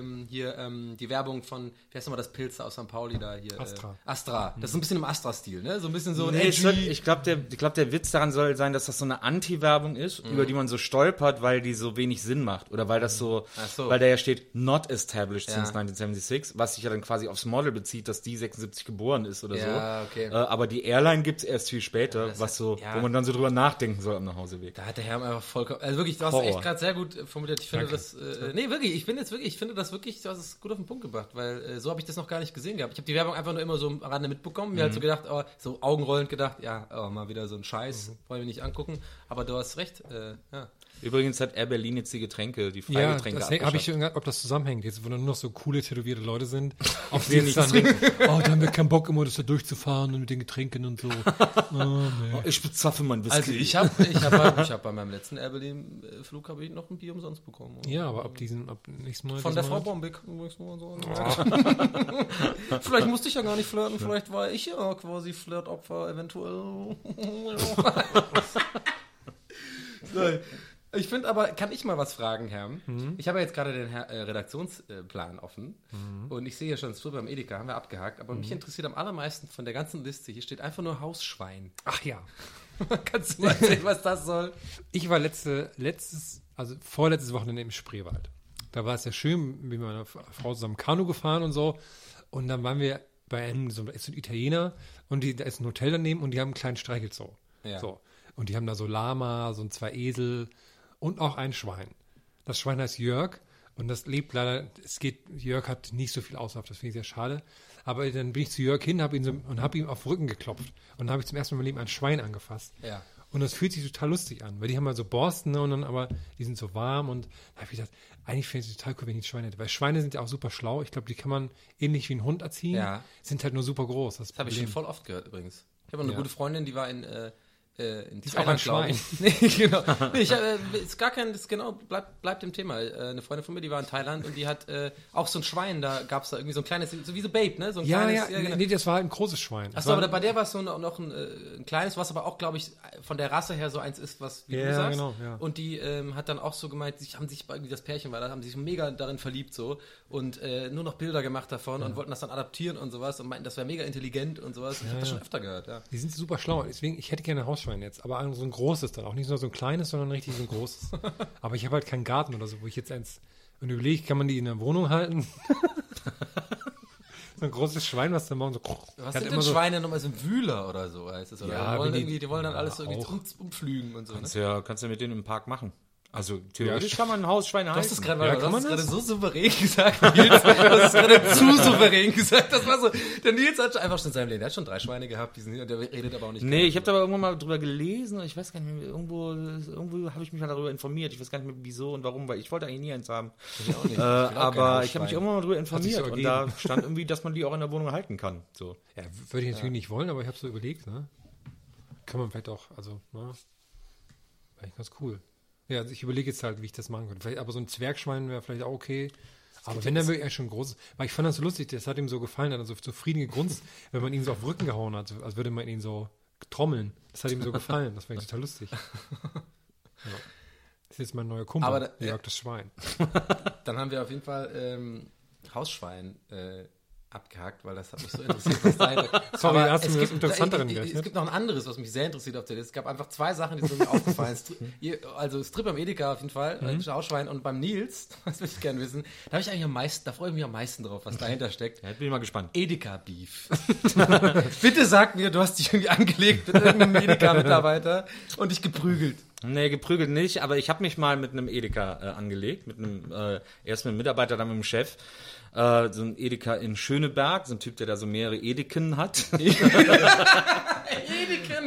Speaker 8: die Werbung von, wie heißt nochmal das Pilz da aus St. Pauli da hier?
Speaker 3: Astra.
Speaker 8: Astra. Das ist ein bisschen im Astra-Stil, ne? So ein bisschen so ein
Speaker 6: Nee,
Speaker 8: edgy.
Speaker 6: ich glaube, der Witz daran soll sein, dass das so eine Anti-Werbung ist, über die man so stolpert, weil die so wenig Sinn macht. Oder weil das so,
Speaker 8: Ach so.
Speaker 6: weil da ja steht, not established
Speaker 8: Ja.
Speaker 6: since 1976, was sich ja dann quasi aufs Model bezieht, dass die 76 geboren ist oder
Speaker 8: Ja,
Speaker 6: so.
Speaker 8: okay.
Speaker 6: Aber die Airline gibt's erst viel später,
Speaker 8: das
Speaker 6: was
Speaker 8: hat-
Speaker 6: so,
Speaker 8: ja.
Speaker 6: wo man dann so drüber nachdenken soll am Nachhauseweg.
Speaker 8: Da hat der Herr einfach vollkommen, also wirklich, du hast
Speaker 6: Horror.
Speaker 8: echt gerade sehr gut formuliert. Ich finde
Speaker 3: Danke.
Speaker 8: das, nee, wirklich, ich finde das wirklich, du hast es gut auf den Punkt gebracht, weil so habe ich das noch gar nicht gesehen gehabt. Ich habe die Werbung einfach nur immer so am Rande mitbekommen, mir halt so gedacht, so augenrollend gedacht, ja, mal wieder so ein Scheiß, wollen wir nicht angucken, aber du hast recht, ja.
Speaker 6: Übrigens hat Air Berlin jetzt die Getränke, die
Speaker 3: Ja,
Speaker 6: Freigetränke
Speaker 3: das habe ich
Speaker 6: abgeschafft.
Speaker 3: schon gedacht, ob das zusammenhängt, jetzt wo dann nur noch so coole, tätowierte Leute sind, auf
Speaker 6: Die
Speaker 3: die
Speaker 6: nichts
Speaker 3: jetzt dann, da haben wir keinen Bock immer, das da durchzufahren und mit den Getränken und so.
Speaker 6: Ich bezapfe mein Whisky.
Speaker 8: Also ich hab bei meinem letzten Air Berlin Flug habe ich noch ein Bier umsonst bekommen.
Speaker 3: Ja, aber ab nächsten Mal.
Speaker 8: Von der Frau
Speaker 3: diesem
Speaker 8: Bombig, übrigens nur so sagen. Vielleicht musste ich ja gar nicht flirten, vielleicht war ich ja quasi Flirtopfer, eventuell. Nein. Ich finde aber, kann ich mal was fragen, Herr? Ich habe ja jetzt gerade den Redaktionsplan offen und ich sehe ja schon, es wird beim Edeka, haben wir abgehakt, aber mich interessiert am allermeisten von der ganzen Liste, hier steht einfach nur Hausschwein.
Speaker 3: Ach ja.
Speaker 8: Kannst du mal erzählen, was das soll?
Speaker 3: Ich war vorletztes Wochenende im Spreewald. Da war es ja schön, mit meiner Frau zusammen Kanu gefahren und so. Und dann waren wir bei einem so ein Italiener und da ist ein Hotel daneben und die haben einen kleinen Streichelzoo.
Speaker 8: Ja.
Speaker 3: So. Und die haben da so Lama, so 2 Esel und auch ein Schwein. Das Schwein heißt Jörg und das lebt leider, Jörg hat nicht so viel Auslauf, das finde ich sehr schade. Aber dann bin ich zu Jörg hin habe ihm auf den Rücken geklopft und dann habe ich zum ersten Mal in meinem Leben ein Schwein angefasst.
Speaker 8: Ja.
Speaker 3: Und das fühlt sich total lustig an, weil die haben halt so Borsten, ne, und dann aber, die sind so warm und da habe ich gedacht, eigentlich finde ich es total cool, wenn ich Schweine hätte. Weil Schweine sind ja auch super schlau. Ich glaube, die kann man ähnlich wie ein Hund erziehen.
Speaker 8: Ja.
Speaker 3: Sind halt nur super groß.
Speaker 8: Das habe ich schon voll oft gehört übrigens. Ich habe eine
Speaker 3: Ja.
Speaker 8: gute Freundin, die war in
Speaker 3: ist auch ein
Speaker 8: glaub ich. Nee, genau. Nee, ist gar kein, das genau, bleibt im Thema. Eine Freundin von mir, die war in Thailand und die hat auch so ein Schwein, da gab es da irgendwie so ein kleines, so wie so Babe, ne? So ein
Speaker 3: Ja,
Speaker 8: kleines,
Speaker 3: genau. Nee, das war halt ein großes Schwein. Das
Speaker 8: Achso,
Speaker 3: war,
Speaker 8: aber bei der war es so noch ein kleines, was aber auch, glaube ich, von der Rasse her so eins ist, was, wie
Speaker 3: Ja,
Speaker 8: du sagst.
Speaker 3: genau, ja.
Speaker 8: Und die hat dann auch so gemeint, irgendwie das Pärchen war da, haben sich mega darin verliebt so und nur noch Bilder gemacht davon und wollten das dann adaptieren und sowas und meinten, das wäre mega intelligent und sowas. Ich habe das schon öfter gehört, ja.
Speaker 3: die sind super schlau. Deswegen, ich hätte gerne ein Hausschwein jetzt, aber so ein großes dann. Auch nicht nur so ein kleines, sondern richtig so ein großes. Aber ich habe halt keinen Garten oder so, wo ich jetzt eins. Und überlege, kann man die in der Wohnung halten? ein großes Schwein, was dann morgen so...
Speaker 8: Was sind denn Schweine nochmal, so ein Wühler oder so, heißt es? Oder
Speaker 3: Ja,
Speaker 8: die wollen dann alles irgendwie umflügen und so, ne?
Speaker 6: Kannst du mit denen im Park machen. Also theoretisch kann man ein Hausschwein halten.
Speaker 8: Du hast es gerade so souverän gesagt, Nils. Du hast es gerade zu souverän gesagt. Das war so, der Nils hat einfach schon in seinem Leben, der hat schon 3 Schweine gehabt, der redet aber auch nicht.
Speaker 6: Nee, ich habe da aber irgendwann mal drüber gelesen und ich weiß gar nicht mehr, irgendwo habe ich mich mal darüber informiert. Ich weiß gar nicht mehr, wieso und warum, weil ich wollte eigentlich nie eins haben.
Speaker 8: Ich auch nicht.
Speaker 6: Aber ich habe mich irgendwann mal darüber informiert
Speaker 3: so
Speaker 6: und da stand irgendwie, dass man die auch in der Wohnung halten kann. So.
Speaker 3: Ja, würde ich natürlich nicht wollen, aber ich habe so überlegt, ne? Kann man vielleicht auch, also, ne? Eigentlich ganz cool. Ja, also ich überlege jetzt halt, wie ich das machen könnte. Vielleicht, aber so ein Zwergschwein wäre vielleicht auch okay. Aber wenn der wirklich schon groß ist, weil ich fand das so lustig, das hat ihm so gefallen, er hat so zufrieden gegrunzt, wenn man ihn so auf den Rücken gehauen hat, als würde man ihn so trommeln. Das hat ihm so gefallen, das fand ich total lustig. Ja. Das ist jetzt mein neuer Kumpel,
Speaker 8: aber
Speaker 3: der jagt das Schwein.
Speaker 8: Dann haben wir auf jeden Fall Hausschwein abgehakt, weil das hat mich so interessiert. Was da
Speaker 3: Sorry, hast du mir das Interessanteren
Speaker 8: Es gibt noch ein anderes, was mich sehr interessiert auf der Liste. Es gab einfach 2 Sachen, die sind mir aufgefallen. Also Strip am Edeka auf jeden Fall, Hausschwein, und beim Nils, das würde ich gerne wissen, da freue ich mich am meisten drauf, was dahinter steckt.
Speaker 6: Ja, bin ich mal gespannt.
Speaker 8: Edeka-Beef. Bitte sag mir, du hast dich irgendwie angelegt mit irgendeinem Edeka-Mitarbeiter und dich geprügelt.
Speaker 6: Nee, geprügelt nicht, aber ich habe mich mal mit einem Edeka angelegt, erst mit einem Mitarbeiter, dann mit dem Chef. So ein Edeka in Schöneberg, so ein Typ, der da so mehrere Edeken hat.
Speaker 8: Edeken!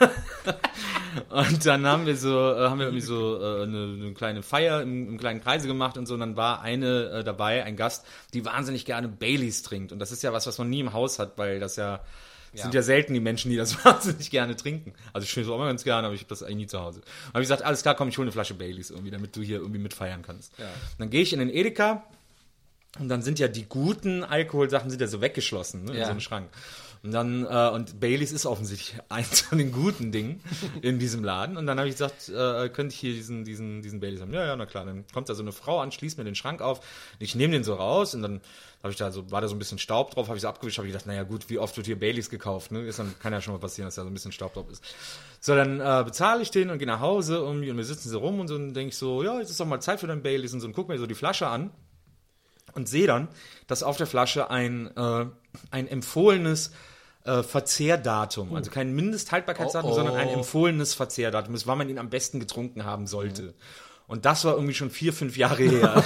Speaker 6: Und dann haben wir irgendwie so eine kleine Feier im kleinen Kreise gemacht und so. Und dann war eine dabei, ein Gast, die wahnsinnig gerne Baileys trinkt. Und das ist ja was man nie im Haus hat, weil das sind ja selten die Menschen, die das wahnsinnig gerne trinken. Also ich finde es auch immer ganz gerne, aber ich habe das eigentlich nie zu Hause. Und habe ich gesagt, alles klar, komm, ich hole eine Flasche Baileys irgendwie, damit du hier irgendwie mitfeiern kannst. Ja. Dann gehe ich in den Edeka und dann sind ja die guten Alkoholsachen sind ja so weggeschlossen, ne, in so einem Schrank. Und dann, und Baileys ist offensichtlich eins von den guten Dingen in diesem Laden. Und dann habe ich gesagt, könnte ich hier diesen Baileys haben? Ja, na klar. Dann kommt da so eine Frau an, schließt mir den Schrank auf. Ich nehme den so raus und dann war da so ein bisschen Staub drauf, habe ich so abgewischt, habe ich gedacht, naja gut, wie oft wird hier Baileys gekauft, ne? Kann ja schon mal passieren, dass da so ein bisschen Staub drauf ist. So, dann bezahle ich den und gehe nach Hause irgendwie und wir sitzen so rum und so und denke ich so, ja, jetzt ist doch mal Zeit für den Baileys und so und guck mir so die Flasche an und sehe dann, dass auf der Flasche ein empfohlenes Verzehrdatum, also kein Mindesthaltbarkeitsdatum, sondern ein empfohlenes Verzehrdatum ist, wann man ihn am besten getrunken haben sollte. Und das war irgendwie schon 4-5 Jahre her.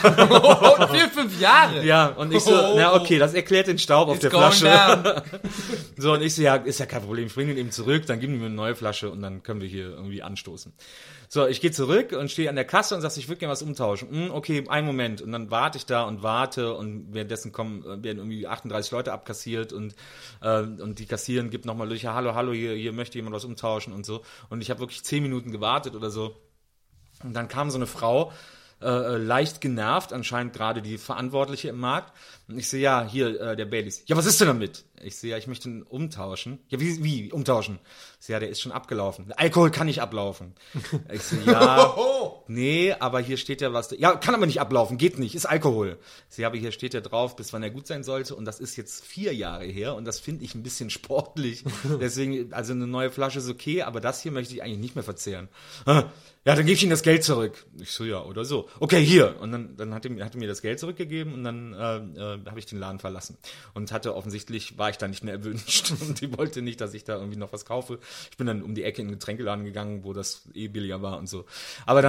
Speaker 8: 4-5 Jahre?
Speaker 6: Ja, und ich so, na okay, das erklärt den Staub auf der Flasche. So, und ich so, ja, ist ja kein Problem, ich bringe ihn eben zurück, dann geben die mir eine neue Flasche und dann können wir hier irgendwie anstoßen. So, ich gehe zurück und stehe an der Kasse und sage, ich würde gerne was umtauschen. Okay, einen Moment. Und dann warte ich da und warte und währenddessen werden irgendwie 38 Leute abkassiert und die Kassiererin gibt nochmal durch, ja, hallo, hier möchte jemand was umtauschen und so. Und ich habe wirklich 10 Minuten gewartet oder so. Und dann kam so eine Frau, leicht genervt, anscheinend gerade die Verantwortliche im Markt. Und ich so, ja, hier, der Baileys. Ja, was ist denn damit? Ich so, ja, ich möchte ihn umtauschen. Ja, wie umtauschen? Ich so, ja, der ist schon abgelaufen. Alkohol kann nicht ablaufen. Ich so, ja, nee, aber hier steht ja was. Ja, kann aber nicht ablaufen, geht nicht, ist Alkohol. Ich so, ja, aber hier steht ja drauf, bis wann er gut sein sollte. Und das ist jetzt 4 Jahre her und das finde ich ein bisschen sportlich. Deswegen, also eine neue Flasche ist okay, aber das hier möchte ich eigentlich nicht mehr verzehren. Ja, dann gebe ich Ihnen das Geld zurück. Ich so, ja, oder so. Okay, hier. Und dann hat er mir das Geld zurückgegeben und dann habe ich den Laden verlassen. Und offensichtlich war ich da nicht mehr erwünscht. Und die wollte nicht, dass ich da irgendwie noch was kaufe. Ich bin dann um die Ecke in den Getränkeladen gegangen, wo das billiger war und so. Aber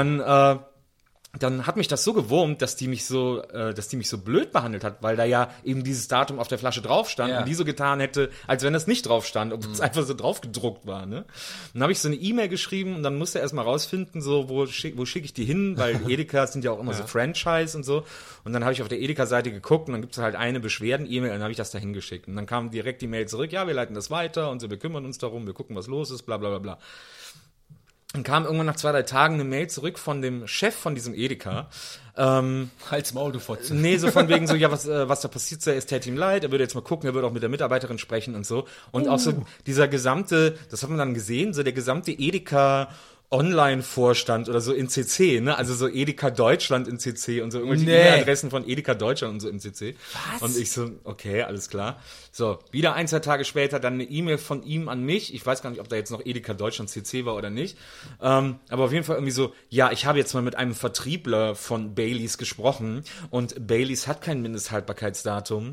Speaker 6: dann hat mich das so gewurmt, dass die mich so blöd behandelt hat, weil da ja eben dieses Datum auf der Flasche drauf stand und die so getan hätte, als wenn das nicht drauf stand, obwohl es einfach so drauf gedruckt war, ne? Dann habe ich so eine E-Mail geschrieben und dann musste er erstmal rausfinden, so, wo schicke ich die hin, weil Edeka sind ja auch immer so Franchise und so. Und dann habe ich auf der Edeka-Seite geguckt und dann gibt es halt eine Beschwerden-E-Mail und dann habe ich das da hingeschickt. Und dann kam direkt die Mail zurück, ja, wir leiten das weiter und so, wir kümmern uns darum, wir gucken, was los ist, bla bla bla bla. Dann kam irgendwann nach 2-3 Tagen eine Mail zurück von dem Chef von diesem Edeka.
Speaker 8: Halt's Maul, du Fotze.
Speaker 6: Nee, so von wegen so, ja, was da passiert, es täte ihm leid, er würde jetzt mal gucken, er würde auch mit der Mitarbeiterin sprechen und so. Und auch so dieser gesamte, das hat man dann gesehen, so der gesamte Edeka Online-Vorstand oder so in CC, ne? Also so Edeka Deutschland in CC und so irgendwelche E-Mail-Adressen von Edeka Deutschland und so im CC. Was? Und ich so, okay, alles klar. So, wieder 1-2 Tage später dann eine E-Mail von ihm an mich. Ich weiß gar nicht, ob da jetzt noch Edeka Deutschland CC war oder nicht. Aber auf jeden Fall irgendwie so, ja, ich habe jetzt mal mit einem Vertriebler von Baileys gesprochen und Baileys hat kein Mindesthaltbarkeitsdatum.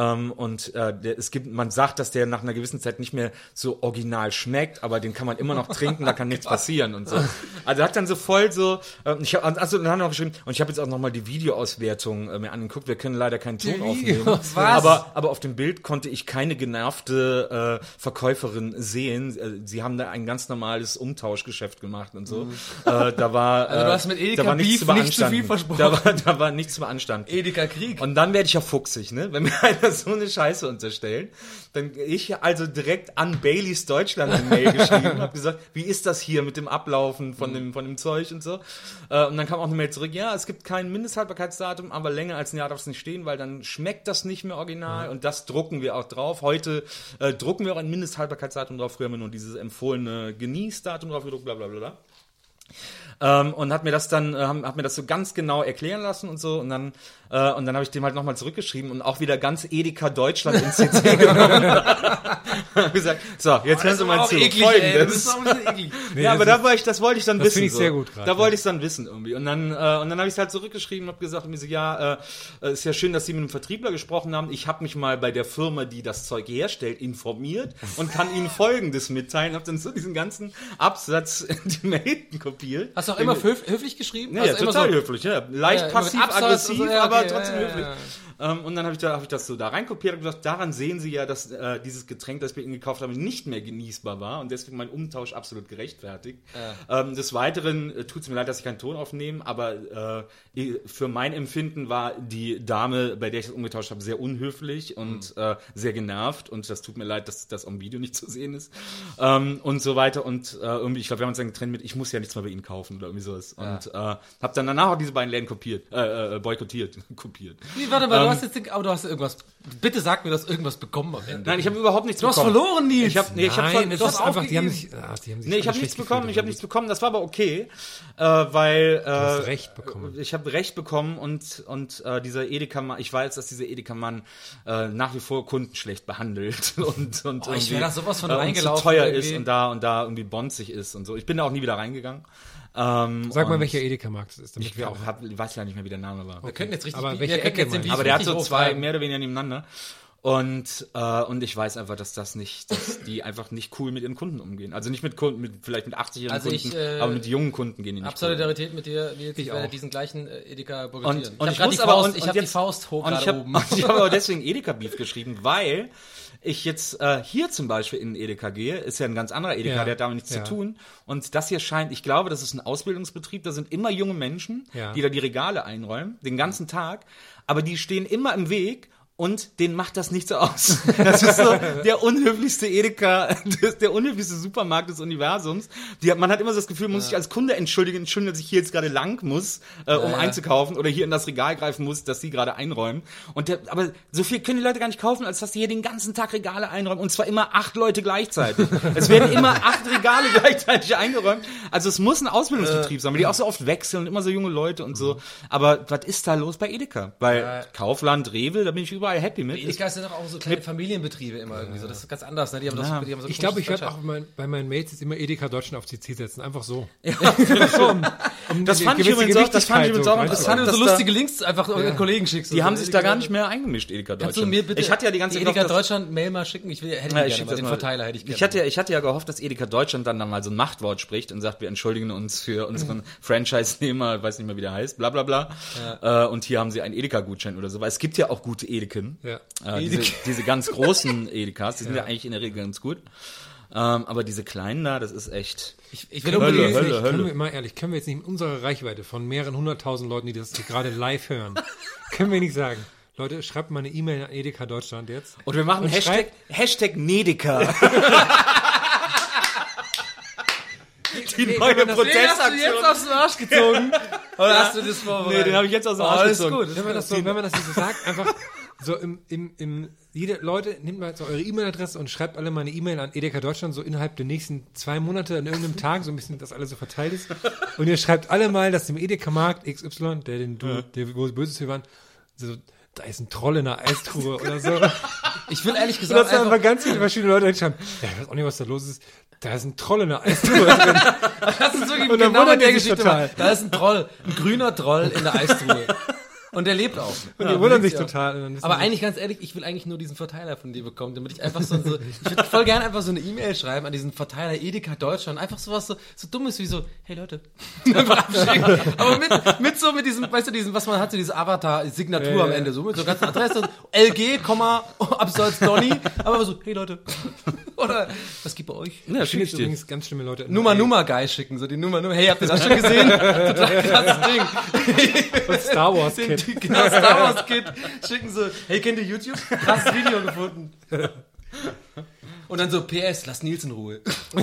Speaker 6: Man sagt, dass der nach einer gewissen Zeit nicht mehr so original schmeckt, aber den kann man immer noch trinken, da kann nichts passieren und so. Also hat dann so voll so, dann haben wir noch geschrieben, und ich habe jetzt auch nochmal die Videoauswertung mir angeguckt, wir können leider keinen Ton aufnehmen. Aber auf dem Bild konnte ich keine genervte Verkäuferin sehen. Sie haben da ein ganz normales Umtauschgeschäft gemacht und so. Da war,
Speaker 8: also du hast mit Edeka
Speaker 6: da war
Speaker 8: Beef nicht zu viel versprochen.
Speaker 6: Da war nichts zu beanstanden.
Speaker 8: Edeka Krieg.
Speaker 6: Und dann werde ich ja fuchsig, ne? Wenn mir einer so eine Scheiße unterstellt, dann ich also direkt an Baileys Deutschland eine Mail geschrieben, habe gesagt, wie ist das hier mit dem Ablaufen von dem Zeug und so. Und dann kam auch eine Mail zurück, ja, es gibt kein Mindesthaltbarkeitsdatum, aber länger als ein Jahr darf es nicht stehen, weil dann schmeckt das nicht mehr original und das drucken wir auch drauf. Heute drucken wir auch ein Mindesthaltbarkeitsdatum drauf, früher haben wir nur dieses empfohlene Genießdatum drauf gedruckt, bla bla bla. Und hat mir das so ganz genau erklären lassen und so und dann habe ich dem halt nochmal zurückgeschrieben und auch wieder ganz Edeka Deutschland ins CC genommen. Hab gesagt, so, jetzt hören Sie mal zu.
Speaker 8: Eklig,
Speaker 6: Folgendes.
Speaker 8: das ist auch ein bisschen eklig.
Speaker 6: Nee, ja, aber das wollte ich dann wissen.
Speaker 3: Das finde ich sehr gut gerade.
Speaker 6: Da wollte ich es dann wissen irgendwie. Und dann habe ich es halt zurückgeschrieben und habe gesagt, so, ja, ist ja schön, dass Sie mit einem Vertriebler gesprochen haben. Ich habe mich mal bei der Firma, die das Zeug herstellt, informiert und kann Ihnen Folgendes mitteilen. Habe dann so diesen ganzen Absatz in die Mail kopiert.
Speaker 8: Hast du auch immer höflich geschrieben?
Speaker 6: Nee,
Speaker 8: also
Speaker 6: total
Speaker 8: immer so,
Speaker 6: höflich, ja. Leicht passiv-aggressiv,
Speaker 8: so,
Speaker 6: aber
Speaker 8: okay,
Speaker 6: trotzdem höflich.
Speaker 8: Ja.
Speaker 6: Und dann habe ich das so da reinkopiert und gesagt, daran sehen Sie ja, dass dieses Getränk, das ich bei Ihnen gekauft habe, nicht mehr genießbar war und deswegen mein Umtausch absolut gerechtfertigt. Des Weiteren tut es mir leid, dass ich keinen Ton aufnehme, aber für mein Empfinden war die Dame, bei der ich das umgetauscht habe, sehr unhöflich und sehr genervt und das tut mir leid, dass das am Video nicht zu sehen ist und so weiter und irgendwie, ich glaube, wir haben uns dann getrennt mit, ich muss ja nichts mehr bei Ihnen kaufen oder irgendwie sowas und habe dann danach auch diese beiden Läden boykottiert.
Speaker 8: Nee, warte mal, du hast irgendwas, bitte sag mir, du hast irgendwas bekommen am Ende.
Speaker 6: Nein, ich habe überhaupt nichts
Speaker 8: bekommen. Du hast verloren, Nils.
Speaker 3: Die haben
Speaker 6: nichts bekommen, das war aber okay, weil
Speaker 3: du hast Recht bekommen.
Speaker 6: Ich habe Recht bekommen und dieser Edeka-Mann, ich weiß, dass dieser Edeka-Mann nach wie vor Kunden schlecht behandelt und
Speaker 8: ich wäre da sowas von
Speaker 6: zu
Speaker 8: reingelaufen.
Speaker 6: teuer ist und da irgendwie bonzig ist und so. Ich bin da auch nie wieder reingegangen.
Speaker 3: Sag mal, welcher Edeka-Markt es ist, damit
Speaker 6: ich weiß ja nicht mehr, wie der Name war.
Speaker 8: Wir könnten jetzt richtig,
Speaker 3: aber welche Ecke jetzt
Speaker 6: aber der hat so zwei mehr oder weniger nebeneinander. Und ich weiß einfach, dass die einfach nicht cool mit ihren Kunden umgehen. Also nicht mit Kunden, vielleicht mit 80-jährigen Kunden, aber mit jungen Kunden gehen die nicht.
Speaker 8: Solidarität mit dir, Nils, ich werde diesen gleichen Edeka boykottieren.
Speaker 6: Und ich habe die Faust hoch gerade oben. Ich habe aber deswegen Edeka-Beef geschrieben, weil ich jetzt hier zum Beispiel in den Edeka gehe, ist ja ein ganz anderer Edeka, der hat damit nichts zu tun. Und das hier scheint, ich glaube, das ist ein Ausbildungsbetrieb, da sind immer junge Menschen, die da die Regale einräumen, den ganzen Tag, aber die stehen immer im Weg. Und denen macht das nicht so aus. Das ist so der unhöflichste Edeka, der unhöflichste Supermarkt des Universums. Man hat immer so das Gefühl, man muss sich als Kunde entschuldigen, dass ich hier jetzt gerade lang muss, um einzukaufen oder hier in das Regal greifen muss, das sie gerade einräumen. Aber so viel können die Leute gar nicht kaufen, als dass die hier den ganzen Tag Regale einräumen. Und zwar immer 8 Leute gleichzeitig. Es werden immer 8 Regale gleichzeitig eingeräumt. Also es muss ein Ausbildungsbetrieb sein, weil die auch so oft wechseln und immer so junge Leute und so. Aber was ist da los bei Edeka? Bei Kaufland, Rewe, da bin ich überall happy mit.
Speaker 8: Edeka sind doch auch so kleine Familienbetriebe immer irgendwie so. Das ist ganz anders, ne? Die haben so
Speaker 3: ich glaube, ich werde auch bei meinen Mails jetzt immer Edeka Deutschland auf CC setzen. Einfach so.
Speaker 6: Ja. Das fand ich übrigens auch interessant,
Speaker 8: dass so lustige Links einfach Kollegen schickst.
Speaker 6: Die haben sich da gar nicht mehr eingemischt, Edeka Deutschland.
Speaker 8: Kannst du mir bitte
Speaker 6: ich hatte ja die ganze
Speaker 8: Edeka Deutschland Mail mal schicken? Ich hätte gerne den Verteiler, hätte ich gerne.
Speaker 6: Ich hatte ja gehofft, dass Edeka Deutschland dann mal so ein Machtwort spricht und sagt, wir entschuldigen uns für unseren Franchise-Nehmer, weiß nicht mehr, wie der heißt, bla bla bla. Und hier haben sie einen Edeka-Gutschein oder so, weil es gibt ja auch gute Edeken.
Speaker 3: Ja.
Speaker 6: Diese ganz großen Edekas, die sind ja eigentlich in der Regel ganz gut. Aber diese kleinen da, das ist echt
Speaker 3: ich will Hölle. Können wir mal ehrlich, können wir jetzt nicht mit unserer Reichweite von mehreren 100.000 Leuten, die das gerade live hören, können wir nicht sagen, Leute, schreibt mal eine E-Mail an Edeka Deutschland jetzt.
Speaker 6: Und wir machen Hashtag Nedeka. Die neue Protestaktion.
Speaker 8: Hast du jetzt aus dem Arsch gezogen? Oder hast du das vorbereitet?
Speaker 6: Nee, den habe ich jetzt aus dem Arsch gezogen.
Speaker 3: Alles gut. Wenn man das so sagt, einfach so Leute, nehmt mal jetzt eure E-Mail-Adresse und schreibt alle mal eine E-Mail an Edeka Deutschland, so innerhalb der nächsten 2 Monate an irgendeinem Tag, so ein bisschen, dass alles so verteilt ist. Und ihr schreibt alle mal, dass dem Edeka-Markt XY, der wo Böses wir waren, so, da ist ein Troll in der Eistruhe oder so.
Speaker 8: Ich will ehrlich
Speaker 3: Und
Speaker 8: gesagt
Speaker 3: dass einfach ganz viele verschiedene Leute hinschreiben, ja, ich weiß auch nicht, was da los ist. Da ist ein Troll in der Eistruhe drin.
Speaker 8: Das ist wirklich
Speaker 3: Und dann
Speaker 8: genau
Speaker 3: wundern
Speaker 8: mit der
Speaker 3: die sich
Speaker 8: Geschichte.
Speaker 3: total.
Speaker 8: Da ist ein Troll, ein grüner Troll in der Eistruhe. Und der lebt auch.
Speaker 3: Und die wundern sich total. Und dann wissen
Speaker 8: Aber
Speaker 3: die-
Speaker 8: eigentlich, ganz ehrlich, ich will eigentlich nur diesen Verteiler von dir bekommen, damit ich einfach ich würde voll gerne einfach so eine E-Mail schreiben an diesen Verteiler Edeka Deutschland. Einfach sowas so Dummes wie so, hey Leute. Einfach abschicken. Aber mit diesem, weißt du, was man hat, so diese Avatar-Signatur am Ende, so mit so ganzen Adresse, LG, Absatz Donny, aber so, hey Leute. Oder, was gibt bei euch?
Speaker 6: Ja,
Speaker 3: Ich finde es übrigens ganz schlimme Leute.
Speaker 8: Nummer-Guy schicken, so die Nummer, hey, habt ihr das schon gesehen? Total krasses Ding.
Speaker 3: Und Star Wars Kid.
Speaker 8: Genau, Star Wars Kid schicken so, hey, kennt ihr YouTube? Krasses Video gefunden. Und dann so, PS, lass Nils in Ruhe.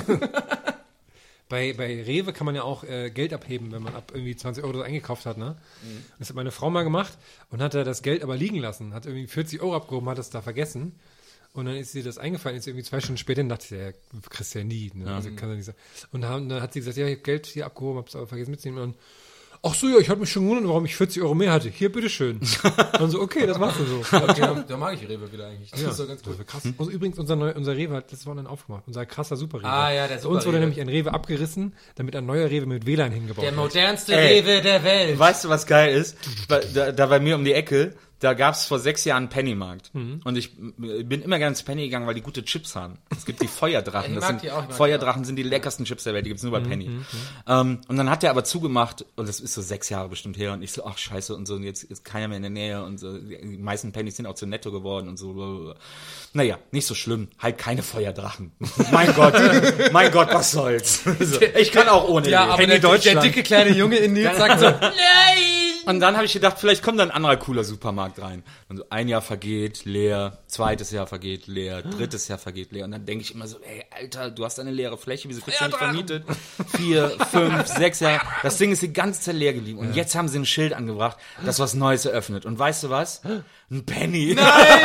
Speaker 3: Bei Rewe kann man ja auch Geld abheben, wenn man ab irgendwie 20 Euro eingekauft hat, ne? Das hat meine Frau mal gemacht und hat da das Geld aber liegen lassen. Hat irgendwie 40 Euro abgehoben, hat das da vergessen. Und dann ist ihr das eingefallen, ist irgendwie 2 Stunden später, und dachte ich, ja, kriegst du ja nie. Ne? Also kann ja nicht sein. Und dann hat sie gesagt, ja, ich habe Geld hier abgehoben, hab's aber vergessen mitzunehmen. Und ach so, ja, ich hatte mich schon gewundert, warum ich 40 Euro mehr hatte. Hier, bitteschön. Und so, okay, das machst du so.
Speaker 8: Da mag ich Rewe wieder eigentlich. Das
Speaker 3: Ja,
Speaker 8: ist so ganz
Speaker 3: das
Speaker 8: gut.
Speaker 3: war krass. Also übrigens, unser Rewe hat das Wochenende aufgemacht. Unser krasser Super-Rewe.
Speaker 8: Ah, ja, der
Speaker 3: Bei uns wurde
Speaker 8: Super-Rewe.
Speaker 3: nämlich ein Rewe abgerissen, damit ein neuer Rewe mit WLAN hingebaut
Speaker 8: Der
Speaker 3: wird.
Speaker 8: modernste
Speaker 6: Ey.
Speaker 8: Rewe der Welt.
Speaker 6: Weißt du, was geil ist? Da bei mir um die Ecke, da gab's vor 6 Jahren einen Pennymarkt. Und ich bin immer gerne ins Penny gegangen, weil die gute Chips haben. Es gibt die Feuerdrachen.
Speaker 8: Ja, ich mag die auch, ich mag
Speaker 6: Feuerdrachen sind die leckersten Chips der Welt, die gibt's nur bei Penny. Und dann hat der aber zugemacht, und das ist so 6 Jahre bestimmt her, und ich so, ach scheiße, und so, und jetzt ist keiner mehr in der Nähe, und so, die meisten Pennys sind auch zu netto geworden, und so. Naja, nicht so schlimm, halt keine Feuerdrachen. mein Gott, was soll's. So, ich kann auch ohne.
Speaker 8: Ja,
Speaker 6: leben.
Speaker 8: aber der dicke kleine Junge in Nils sagt so, nein!
Speaker 6: Und dann habe ich gedacht, vielleicht kommt da ein anderer cooler Supermarkt rein. Und so 1 Jahr vergeht, leer, 2. Jahr vergeht, leer, 3. Jahr vergeht, leer. Und dann denke ich immer so, ey, Alter, du hast eine leere Fläche, wieso kriegst du nicht vermietet? 4, 5, 6 Jahre. Das Ding ist die ganze Zeit leer geblieben. Und jetzt haben sie ein Schild angebracht, das was Neues eröffnet. Und weißt du was? Ein Penny.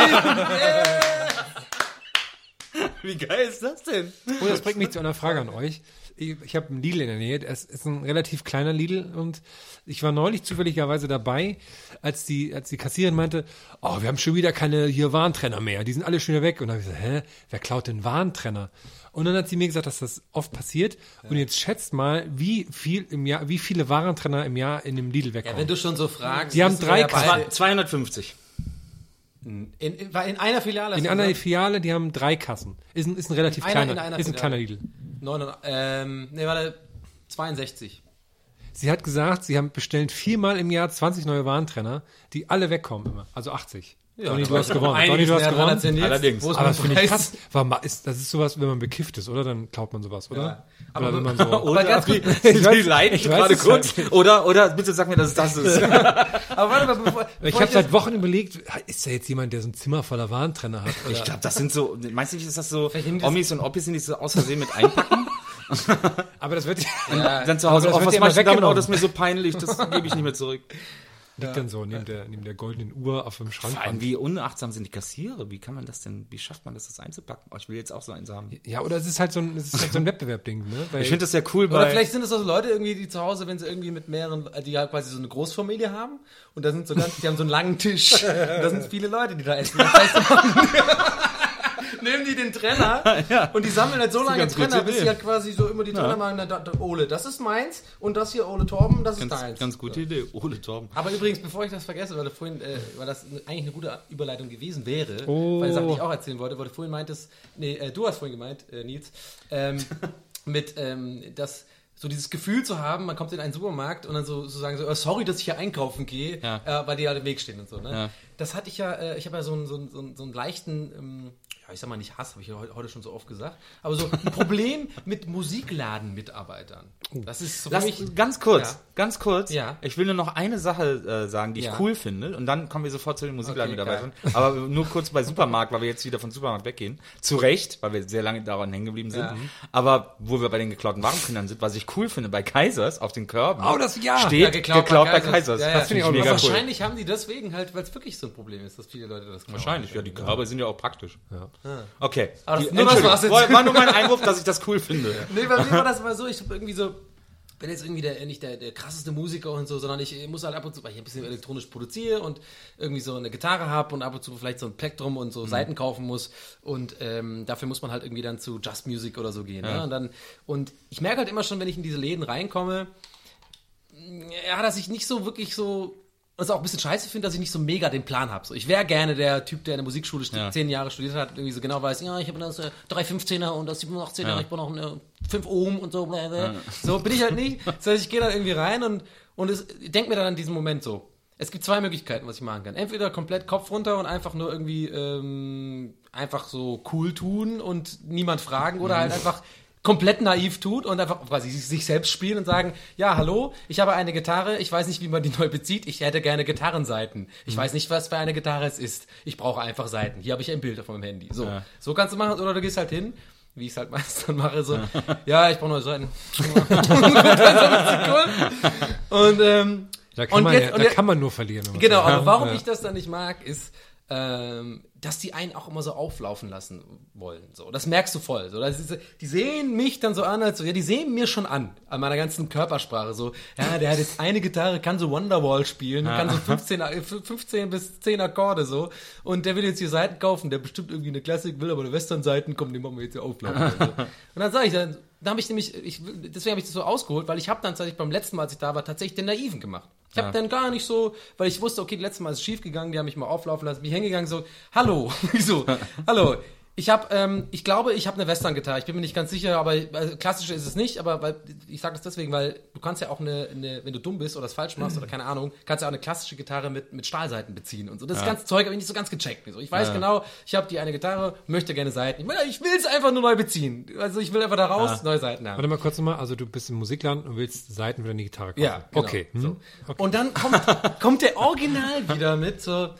Speaker 6: Wie geil ist das denn?
Speaker 3: Oh, das bringt mich zu einer Frage an euch. Ich habe einen Lidl in der Nähe, es ist ein relativ kleiner Lidl und ich war neulich zufälligerweise dabei, als die Kassiererin meinte, oh, wir haben schon wieder keine hier Warentrenner mehr, die sind alle schon wieder weg. Und dann habe ich gesagt, wer klaut denn Warentrenner? Und dann hat sie mir gesagt, dass das oft passiert. Und jetzt schätzt mal, wie viele Warentrenner im Jahr in dem Lidl
Speaker 8: Ja,
Speaker 3: wegkommen.
Speaker 8: wenn du schon so fragst.
Speaker 3: Die haben
Speaker 8: wissen wir
Speaker 3: 3
Speaker 8: ja beide.
Speaker 6: 250.
Speaker 8: In einer Filiale. hast
Speaker 3: in
Speaker 8: du
Speaker 3: einer
Speaker 8: gesagt?
Speaker 3: Filiale, die haben 3 Kassen. Ist ein relativ
Speaker 8: Einer
Speaker 3: kleiner,
Speaker 8: in einer
Speaker 3: ist ein
Speaker 8: Filiale.
Speaker 3: kleiner Lidl.
Speaker 8: 62.
Speaker 3: Sie hat gesagt, sie bestellen 4-mal im Jahr 20 neue Warentrenner, die alle wegkommen immer. Also 80. Donny, du hast gewonnen. Donny, du hast gewonnen.
Speaker 6: Allerdings.
Speaker 8: Wo ist
Speaker 3: Aber
Speaker 8: mein
Speaker 3: das finde ich
Speaker 8: Preis?
Speaker 3: krass. Das ist sowas, wenn man bekifft ist, oder? Dann klaut man sowas, oder?
Speaker 8: Ja.
Speaker 3: Oder
Speaker 8: Aber-
Speaker 3: wenn man so...
Speaker 8: Aber ganz kurz,
Speaker 6: Die leiden
Speaker 3: ich weiß
Speaker 6: gerade
Speaker 3: es
Speaker 6: kurz.
Speaker 3: halt.
Speaker 6: Oder bitte sag mir, dass es das ist.
Speaker 8: aber warte mal, bevor
Speaker 3: Ich habe seit Wochen überlegt, ist da jetzt jemand, der so ein Zimmer voller Warentrenner hat? Oder?
Speaker 6: Ich glaube, das sind so, meinst du nicht, ist das so,
Speaker 8: Vielleicht nehmen die das-
Speaker 6: Omis und Oppis sind die so aus Versehen mit einpacken?
Speaker 3: Aber das wird
Speaker 6: Dann zu Hause,
Speaker 3: Aber das
Speaker 6: oh,
Speaker 3: wird
Speaker 6: was
Speaker 3: ja
Speaker 6: mach ich
Speaker 3: immer
Speaker 6: denn damit? Oh,
Speaker 3: weggenommen.
Speaker 6: das ist mir so peinlich, das gebe ich nicht mehr zurück.
Speaker 3: liegt dann so neben der goldenen Uhr auf dem Schrank.
Speaker 6: Vor allem, wie unachtsam sind die Kassiere? Wie kann man das denn, wie schafft man das einzupacken? Oh, ich will jetzt auch so eins haben.
Speaker 3: Ja, oder es ist halt so ein Wettbewerb-Ding, ne? Weil
Speaker 6: Ich finde das ja cool
Speaker 8: Oder
Speaker 6: bei...
Speaker 8: vielleicht sind es auch so Leute irgendwie, die zu Hause, wenn sie irgendwie mit mehreren, die halt quasi so eine Großfamilie haben und da sind so die haben so einen langen Tisch und da sind viele Leute, die da essen. Das heißt, nehmen die den Trenner und die sammeln halt so lange
Speaker 6: ganz gute
Speaker 8: Trenner, bis
Speaker 6: Idee.
Speaker 8: sie halt quasi so immer die Trenner machen, Ole, das ist meins und das hier, Ole Torben, das ist deins.
Speaker 6: Ganz gute Idee. Ole Torben.
Speaker 8: Aber übrigens, bevor ich das vergesse, weil das eigentlich eine gute Überleitung gewesen wäre,
Speaker 3: Oh.
Speaker 8: weil die Sache, die ich auch erzählen wollte, weil du vorhin meintest, du hast vorhin gemeint, Nils, dass so dieses Gefühl zu haben, man kommt in einen Supermarkt und dann so sagen so, sorry, dass ich hier einkaufen gehe,
Speaker 6: Ja.
Speaker 8: weil die halt im Weg stehen und so. Ne?
Speaker 6: Ja.
Speaker 8: Das hatte ich ja, ich habe ja so einen leichten ich sag mal nicht Hass, habe ich heute schon so oft gesagt, aber so ein Problem mit Musikladenmitarbeitern. Das ist so für mich...
Speaker 6: Ganz kurz.
Speaker 8: Ja.
Speaker 6: Ich will nur noch eine Sache sagen, die ich cool finde. Und dann kommen wir sofort zu den Musikladenmitarbeitern. Aber nur kurz bei Supermarkt, weil wir jetzt wieder von Supermarkt weggehen. Zu Recht, weil wir sehr lange daran hängen geblieben sind. Aber wo wir bei den geklauten Warenkindern sind, was ich cool finde, bei Kaisers auf den Körben steht geklaut bei Kaisers.
Speaker 8: Ja,
Speaker 6: das finde ich auch mega cool.
Speaker 8: Wahrscheinlich haben die deswegen halt, weil es wirklich so ein Problem ist, dass viele Leute das klauen.
Speaker 6: Wahrscheinlich, ja, die Körbe sind ja auch praktisch. Okay.
Speaker 8: Aber das
Speaker 6: war nur mein Einwurf, dass ich das cool finde.
Speaker 8: Nee, bei mir war das mal so, ich habe irgendwie so, bin jetzt irgendwie nicht der krasseste Musiker und so, sondern ich muss halt ab und zu, weil ich ein bisschen elektronisch produziere und irgendwie so eine Gitarre habe und ab und zu vielleicht so ein Plektrum und so Seiten kaufen muss und dafür muss man halt irgendwie dann zu Just Music oder so gehen. Ja. Ne? Und ich merke halt immer schon, wenn ich in diese Läden reinkomme, dass ich nicht so wirklich so... Und es auch ein bisschen scheiße finde, dass ich nicht so mega den Plan habe. So, ich wäre gerne der Typ, der in der Musikschule 10 Jahre studiert hat, irgendwie so genau weiß, ich habe das 3/15er und das 87er, ich brauche noch eine 5 Ohm und so. Blablabla. So bin ich halt nicht. Das heißt, ich gehe da irgendwie rein und denke mir dann an diesen Moment so. Es gibt 2 Möglichkeiten, was ich machen kann. Entweder komplett Kopf runter und einfach nur irgendwie einfach so cool tun und niemand fragen oder halt einfach komplett naiv tut und einfach quasi sich selbst spielen und sagen, ja, hallo, ich habe eine Gitarre, ich weiß nicht, wie man die neu bezieht, ich hätte gerne Gitarrenseiten. Ich weiß nicht, was für eine Gitarre es ist. Ich brauche einfach Seiten. Hier habe ich ein Bild auf meinem Handy. So kannst du machen, oder du gehst halt hin, wie ich es halt meistens dann mache, so, ja, ich brauche neue Seiten. Und
Speaker 3: da kann man nur verlieren.
Speaker 8: Genau, aber warum ich das dann nicht mag, ist, dass die einen auch immer so auflaufen lassen wollen. So, das merkst du voll. So, die sehen mich dann so an, als so, ja, die sehen mir schon an meiner ganzen Körpersprache. So, ja, der hat jetzt eine Gitarre, kann so Wonderwall spielen, kann so 15 bis 10 Akkorde so. Und der will jetzt hier Seiten kaufen, der bestimmt irgendwie eine Klassik, will aber eine Western-Seiten, komm, den machen wir jetzt hier auflaufen. So. Und dann sage ich dann, habe ich nämlich, deswegen habe ich das so ausgeholt, weil ich habe dann tatsächlich beim letzten Mal, als ich da war, tatsächlich den Naiven gemacht. Ich habe dann gar nicht so, weil ich wusste, okay, das letzte Mal ist es schief gegangen, die haben mich mal auflaufen lassen, bin ich hingegangen, so, hallo, so, hallo, ich glaube, ich habe eine Western-Gitarre, ich bin mir nicht ganz sicher, aber klassische ist es nicht, aber ich sage das deswegen, weil du kannst ja auch wenn du dumm bist oder es falsch machst oder keine Ahnung, kannst ja auch eine klassische Gitarre mit Stahlseiten beziehen und so. Das ganze Zeug habe ich nicht so ganz gecheckt. So, ich weiß genau, ich habe die eine Gitarre, möchte gerne Seiten. Ich will es einfach nur neu beziehen. Also ich will einfach da raus neue Seiten haben.
Speaker 3: Warte mal kurz nochmal, also du bist im Musikladen und willst Seiten für deine Gitarre kaufen.
Speaker 8: Ja, genau.
Speaker 3: Okay.
Speaker 8: So. Und dann kommt der Original wieder mit so...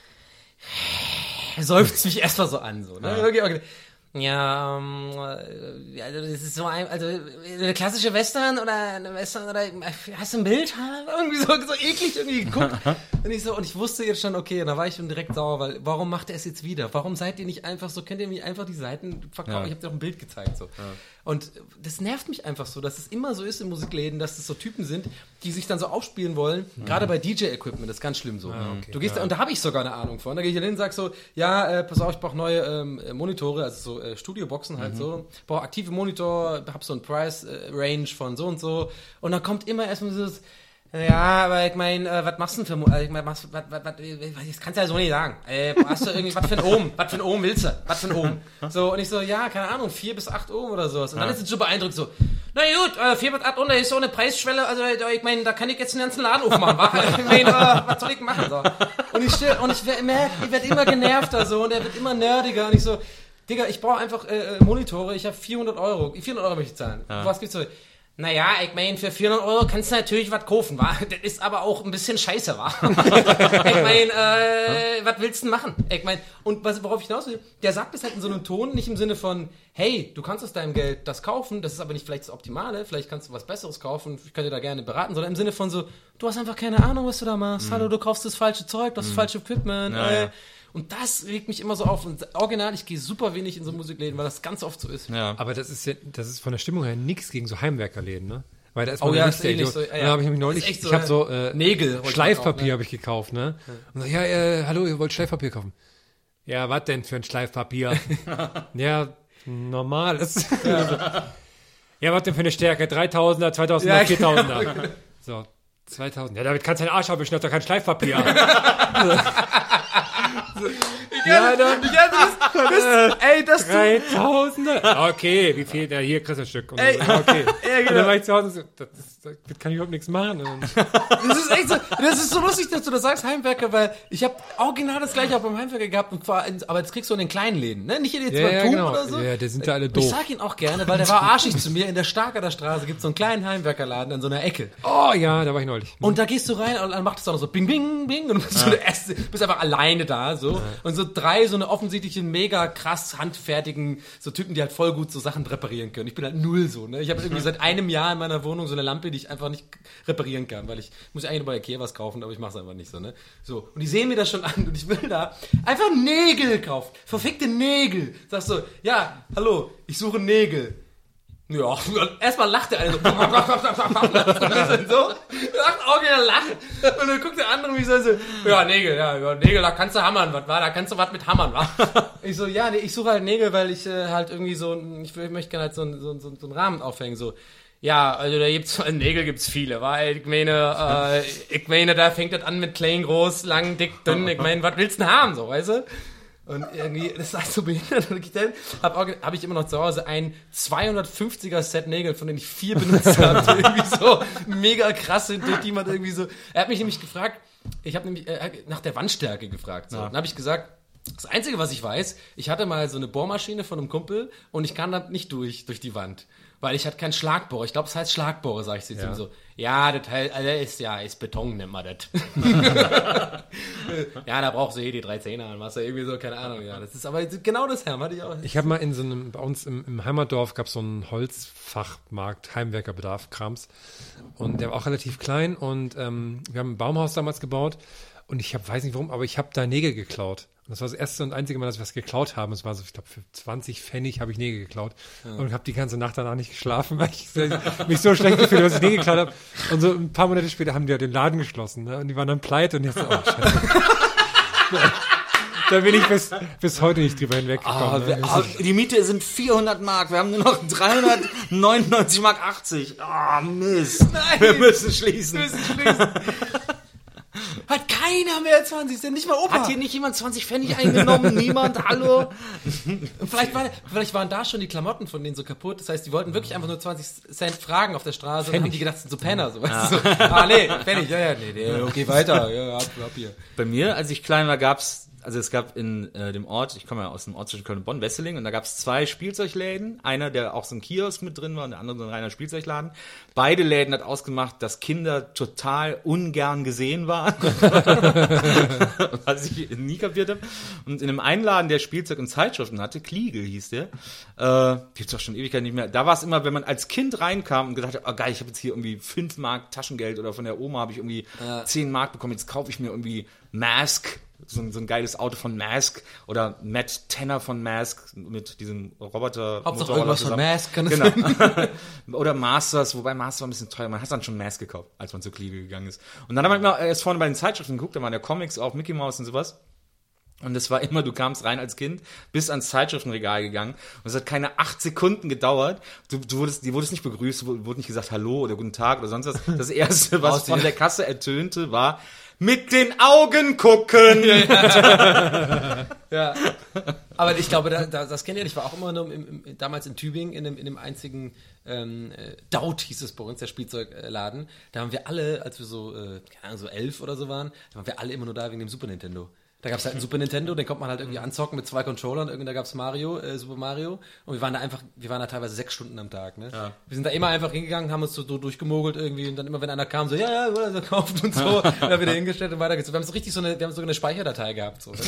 Speaker 8: Er seufzt mich erstmal so an, so, ne? Okay. Ja, das ist so eine klassische Western oder hast du ein Bild? Irgendwie so eklig irgendwie geguckt. Und ich wusste jetzt schon, okay, da war ich schon direkt sauer, weil warum macht er es jetzt wieder? Warum seid ihr nicht einfach so, könnt ihr mir einfach die Seiten verkaufen? Ja. Ich habe dir auch ein Bild gezeigt, so. Ja. Und das nervt mich einfach so, dass es immer so ist in Musikläden, dass es so Typen sind, die sich dann so aufspielen wollen, gerade bei DJ-Equipment, das ist ganz schlimm so. Okay, du gehst da, und da habe ich sogar eine Ahnung von, da gehe ich hin und sag so, ja, pass auf, ich brauche neue Monitore, also so Studioboxen halt so, brauche aktive Monitor, hab so ein Price-Range von so und dann kommt immer erstmal dieses, ja, aber ich meine, was machst du denn das kannst du ja so nicht sagen. Hast du irgendwie, was für ein Ohm willst du? Was für ein Ohm? So, und ich so, ja, keine Ahnung, 4 bis 8 Ohm oder sowas. Und dann ist es so beeindruckt so, na gut, 4 bis 8 Ohm, da ist so eine Preisschwelle, also ich meine, da kann ich jetzt den ganzen Laden aufmachen, wa? Ich meine, was soll ich machen? So. Und ich werde immer genervter so und er wird immer nerdiger und ich so, Digga, ich brauche einfach Monitore, ich habe 400 Euro. 400 Euro möchte ich zahlen. Ja. Was gibt's so? Naja, ich meine, für 400 Euro kannst du natürlich was kaufen, wa? Das ist aber auch ein bisschen scheiße, wa? Ich meine, was willst du denn machen? Ich meine, und worauf ich hinaus will, der sagt es halt in so einem Ton, nicht im Sinne von, hey, du kannst aus deinem Geld das kaufen, das ist aber nicht vielleicht das Optimale, vielleicht kannst du was Besseres kaufen, ich könnte da gerne beraten, sondern im Sinne von so, du hast einfach keine Ahnung, was du da machst, hallo, du kaufst das falsche Zeug, das falsche Equipment,
Speaker 6: ja.
Speaker 8: Und das regt mich immer so auf. Und original, ich gehe super wenig in so Musikläden, weil das ganz oft so ist.
Speaker 3: Ja. Aber das ist von der Stimmung her nichts gegen so Heimwerkerläden, ne? Weil da ist
Speaker 8: man ist eh nicht so,
Speaker 3: da habe ich nämlich neulich,
Speaker 8: so,
Speaker 3: ich habe so
Speaker 8: Nägel,
Speaker 3: Schleifpapier
Speaker 8: ne?
Speaker 3: habe ich gekauft, ne? Und so, ja, hallo, ihr wollt Schleifpapier kaufen? Ja, was denn für ein Schleifpapier? Ja, normales. Ja, was denn für eine Stärke? 3000er, 2000er, 4000er. So, 2000. Ja, damit kannst du deinen Arsch abwischen, das ist doch kein Schleifpapier. Ja, dann
Speaker 8: Ey, das
Speaker 3: 3000. Okay, wie viel? Ja, hier kriegst du ein Stück. Und
Speaker 8: Ey,
Speaker 3: so, okay.
Speaker 8: ja, genau.
Speaker 3: Und dann war ich zu Hause so, das kann ich überhaupt nichts machen. Und
Speaker 8: Das ist echt so, das ist so lustig, dass du das sagst, Heimwerker, weil ich habe original das gleiche auch beim Heimwerker gehabt, und zwar, aber jetzt kriegst du in den kleinen Läden, ne? Nicht in den
Speaker 3: ja,
Speaker 8: Pum
Speaker 3: genau.
Speaker 8: oder so.
Speaker 3: Ja, die sind da alle
Speaker 8: Ich
Speaker 3: doof.
Speaker 8: sag ihn auch gerne, weil der war arschig zu mir. In der Stargarder Straße gibt's so einen kleinen Heimwerkerladen an so einer Ecke.
Speaker 3: Oh ja, da war ich neulich.
Speaker 8: Und da gehst du rein und dann macht es auch noch so bing, bing, bing und du bist, so der Erste, bist einfach alleine da, so. Und so drei so eine offensichtliche, mega krass handfertigen, so Typen, die halt voll gut so Sachen reparieren können. Ich bin halt null so, ne. Ich habe irgendwie seit einem Jahr in meiner Wohnung so eine Lampe, die ich einfach nicht reparieren kann, weil ich muss eigentlich nur bei Ikea was kaufen, aber ich mache es einfach nicht so, ne. So. Und die sehen mir das schon an und ich will da einfach Nägel kaufen. Verfickte Nägel. Sagst so, ja, hallo, ich suche Nägel. Ja, erstmal lacht der eine so. Und wir sind so, lacht auch wieder lacht. Und dann guckt der andere mich so, ja, Nägel, da kannst du hammern, was war, da kannst du was mit hammern, wa? Ich so, ja, nee, ich suche halt Nägel, weil ich halt irgendwie so, ich möchte gerne halt so einen Rahmen aufhängen, so. Ja, also da Nägel gibt's viele, weil ich meine, da fängt das an mit klein, groß, lang, dick, dünn, ich meine, was willst du denn haben, so, weißt du? Und irgendwie, das ist halt so behindert. Und hab ich immer noch zu Hause ein 250er Set Nägel, von denen ich 4 benutzt habe, die irgendwie so mega krass sind, durch die man irgendwie so. Er hat mich nämlich gefragt, ich habe nämlich nach der Wandstärke gefragt. So. Ja. Dann habe ich gesagt, das Einzige, was ich weiß, ich hatte mal so eine Bohrmaschine von einem Kumpel und ich kam da nicht durch die Wand. Weil ich hatte keinen Schlagbohrer. Ich glaube, es heißt Schlagbohrer, sag ich zu ihm so. Ja, das ist Beton, nennt man das. Ja, da brauchst du die 3 Zehner an, was irgendwie so, keine Ahnung. Ja, das ist aber genau das, Herr, hatte ich auch.
Speaker 3: Ich habe mal in so einem, bei uns im Heimatdorf gab es so einen Holzfachmarkt, Heimwerkerbedarf, Krams. Und der war auch relativ klein und wir haben ein Baumhaus damals gebaut und weiß nicht warum, aber ich habe da Nägel geklaut. Und das war das erste und einzige Mal, dass wir was geklaut haben. Es war so, ich glaube, für 20 Pfennig habe ich Nägel geklaut. Ja. Und habe die ganze Nacht danach nicht geschlafen, weil ich mich so schlecht gefühlt habe, dass ich Nägel geklaut habe. Und so ein paar Monate später haben die ja den Laden geschlossen. Ne? Und die waren dann pleite. Und jetzt so, oh, scheiße. Da bin ich bis heute nicht drüber hinweggekommen.
Speaker 6: Die Miete sind 400 Mark. Wir haben nur noch 399 Mark 80. Mist.
Speaker 8: Nein,
Speaker 6: wir müssen schließen.
Speaker 8: Hat keiner mehr 20 Cent, nicht mal Opa.
Speaker 6: Hat hier nicht jemand 20 Pfennig eingenommen? Niemand? Hallo?
Speaker 8: Vielleicht waren da schon die Klamotten von denen so kaputt. Das heißt, die wollten wirklich einfach nur 20 Cent fragen auf der Straße und haben die gedacht, das sind so Penner. So, weißt du? So. Nee, Pfennig, okay, weiter. Ja, ab hier.
Speaker 6: Bei mir, als ich klein war, es gab in dem Ort, ich komme ja aus dem Ort zwischen Köln und Bonn, Wesseling, und da gab es 2 Spielzeugläden. Einer, der auch so ein Kiosk mit drin war, und der andere so ein reiner Spielzeugladen. Beide Läden hat ausgemacht, dass Kinder total ungern gesehen waren. Was ich nie kapiert habe. Und in einem einen Laden, der Spielzeug und Zeitschriften hatte, Kliegel hieß der, gibt's doch schon Ewigkeit nicht mehr. Da war es immer, wenn man als Kind reinkam und gesagt hat, oh geil, ich habe jetzt hier irgendwie 5 Mark Taschengeld oder von der Oma habe ich irgendwie 10 Mark bekommen, jetzt kaufe ich mir irgendwie Mask, so ein geiles Auto von Mask oder Matt Tanner von Mask mit diesem Roboter.
Speaker 8: Hauptsache irgendwas von Mask kann es
Speaker 6: sein. Oder Masters, wobei Masters war ein bisschen teuer. Man hat dann schon Mask gekauft, als man zur Kliegel gegangen ist. Und dann haben wir immer erst vorne bei den Zeitschriften geguckt, da waren ja Comics, auch Mickey Mouse und sowas. Und es war immer, du kamst rein als Kind, bist ans Zeitschriftenregal gegangen und es hat keine 8 Sekunden gedauert. Die wurdest nicht begrüßt, wurde nicht gesagt Hallo oder Guten Tag oder sonst was. Das Erste, was von der Kasse ertönte, war mit den Augen gucken.
Speaker 8: Ja. Aber ich glaube, das kennt ihr nicht. Ich war auch immer nur damals in Tübingen in dem einzigen Daut hieß es bei uns, der Spielzeugladen. Da haben wir alle, als wir so 11 oder so waren, da waren wir alle immer nur da wegen dem Super Nintendo. Da gab es halt einen Super Nintendo, den konnte man halt irgendwie anzocken mit 2 Controllern. Da gab es Super Mario. Und wir waren da teilweise 6 Stunden am Tag. Ne? Ja. Wir sind da immer einfach hingegangen, haben uns so durchgemogelt irgendwie. Und dann immer, wenn einer kam, so, oder so kauft und so. Und dann wieder hingestellt und weitergeht. Wir haben so richtig wir haben sogar eine Speicherdatei gehabt. So.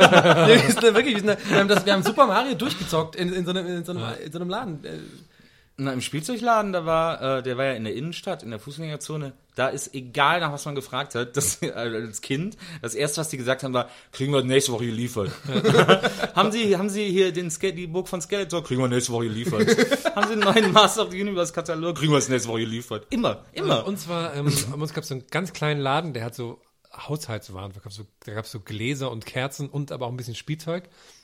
Speaker 8: wir haben Super Mario durchgezockt in so einem Laden.
Speaker 6: Na, im Spielzeugladen, der war ja in der Innenstadt, in der Fußgängerzone. Da ist egal, nach was man gefragt hat, als Kind, das Erste, was die gesagt haben, war, kriegen wir nächste Woche geliefert. haben Sie hier die Burg von Skeletor? Kriegen wir nächste Woche geliefert. Haben Sie den neuen Master of the Universe Katalog? Kriegen wir es nächste Woche geliefert. Immer.
Speaker 3: Und zwar, bei uns gab es so einen ganz kleinen Laden, der hat so Haushaltswaren verkauft. Da gab es so Gläser und Kerzen und aber auch ein bisschen Spielzeug.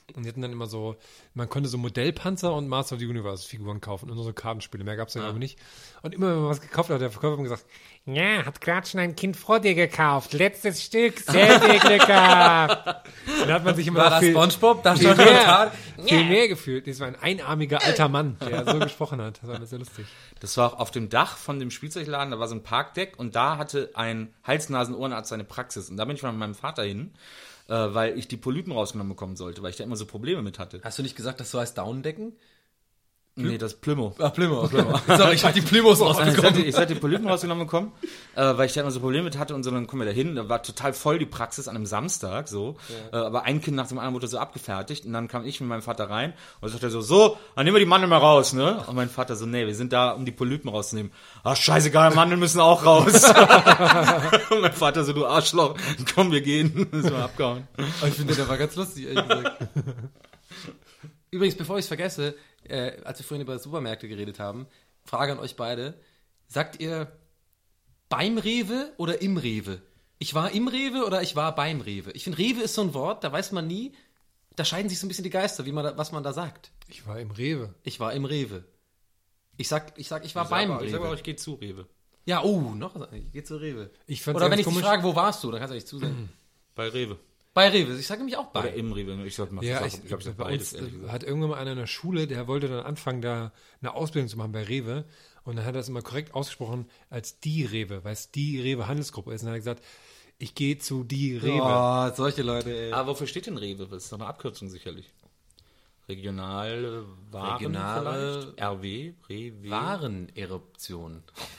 Speaker 3: Und die hatten dann immer so, man konnte so Modellpanzer und Master of the Universe Figuren kaufen und so Kartenspiele. Mehr gab's ja aber nicht. Und immer, wenn man was gekauft hat, der Verkäufer immer gesagt, ja, hat gerade schon ein Kind vor dir gekauft. Letztes Stück, sehr viel Glück gehabt. Dann hat man sich immer
Speaker 8: War das
Speaker 3: viel,
Speaker 8: SpongeBob? Da
Speaker 3: viel,
Speaker 8: stand total.
Speaker 3: viel mehr gefühlt. Das war ein einarmiger alter Mann, der so gesprochen hat. Das war sehr lustig.
Speaker 6: Das war auch auf dem Dach von dem Spielzeugladen, da war so ein Parkdeck und da hatte ein Hals-Nasen-Ohrenarzt seine Praxis. Und da bin ich mal mit meinem Vater hin, weil ich die Polypen rausgenommen bekommen sollte, weil ich da immer so Probleme mit hatte.
Speaker 8: Hast du nicht gesagt, das so heißt Downdecken?
Speaker 6: Nee, das Plümo.
Speaker 8: Ah, Plymouth. Sorry, ich hab die Plymouths rausgekommen.
Speaker 6: Ich hatte die Polypen rausgenommen bekommen, weil ich da immer so Probleme mit hatte und so, dann kommen wir da hin, da war total voll die Praxis an einem Samstag, so, aber ein Kind nach dem anderen wurde so abgefertigt und dann kam ich mit meinem Vater rein und sagte so, dann nehmen wir die Mandeln mal raus, ne? Und mein Vater so, nee, wir sind da, um die Polypen rauszunehmen. Ach, scheißegal, Mandeln müssen auch raus. Und mein Vater so, du Arschloch, komm, wir gehen. Das war abgehauen.
Speaker 8: Ich finde, der war ganz lustig, ehrlich gesagt. Übrigens, bevor ich es vergesse, als wir vorhin über Supermärkte geredet haben, Frage an euch beide. Sagt ihr beim Rewe oder im Rewe? Ich war im Rewe oder ich war beim Rewe? Ich finde, Rewe ist so ein Wort, da weiß man nie, da scheiden sich so ein bisschen die Geister, was man da sagt.
Speaker 3: Ich war im Rewe.
Speaker 8: Ich war im Rewe. Ich war beim Rewe.
Speaker 6: Ich sag auch, ich gehe zu Rewe.
Speaker 8: Ja, noch was. Ich gehe zu Rewe.
Speaker 3: Ich fand's
Speaker 8: Oder wenn
Speaker 3: ganz
Speaker 8: ich dich
Speaker 3: komisch.
Speaker 8: frage, wo warst du, dann kannst du nicht zusehen.
Speaker 6: Bei Rewe.
Speaker 8: Bei Rewe. Ich sage nämlich auch bei.
Speaker 6: Oder im Rewe. Ich sag mal,
Speaker 3: Ja,
Speaker 6: ich glaube, ich sag
Speaker 3: bei
Speaker 6: beides,
Speaker 3: uns
Speaker 6: ehrlich gesagt.
Speaker 3: hat irgendwann mal einer in der Schule, der wollte dann anfangen, da eine Ausbildung zu machen bei Rewe. Und dann hat er das immer korrekt ausgesprochen als die Rewe, weil es die Rewe Handelsgruppe ist. Und dann hat er gesagt, ich gehe zu die Rewe.
Speaker 8: Oh, solche Leute, ey.
Speaker 6: Aber wofür steht denn Rewe? Das ist doch eine Abkürzung sicherlich. Regionale Waren
Speaker 8: Regionale
Speaker 6: vielleicht? RW? Rewe?
Speaker 8: Wareneruption.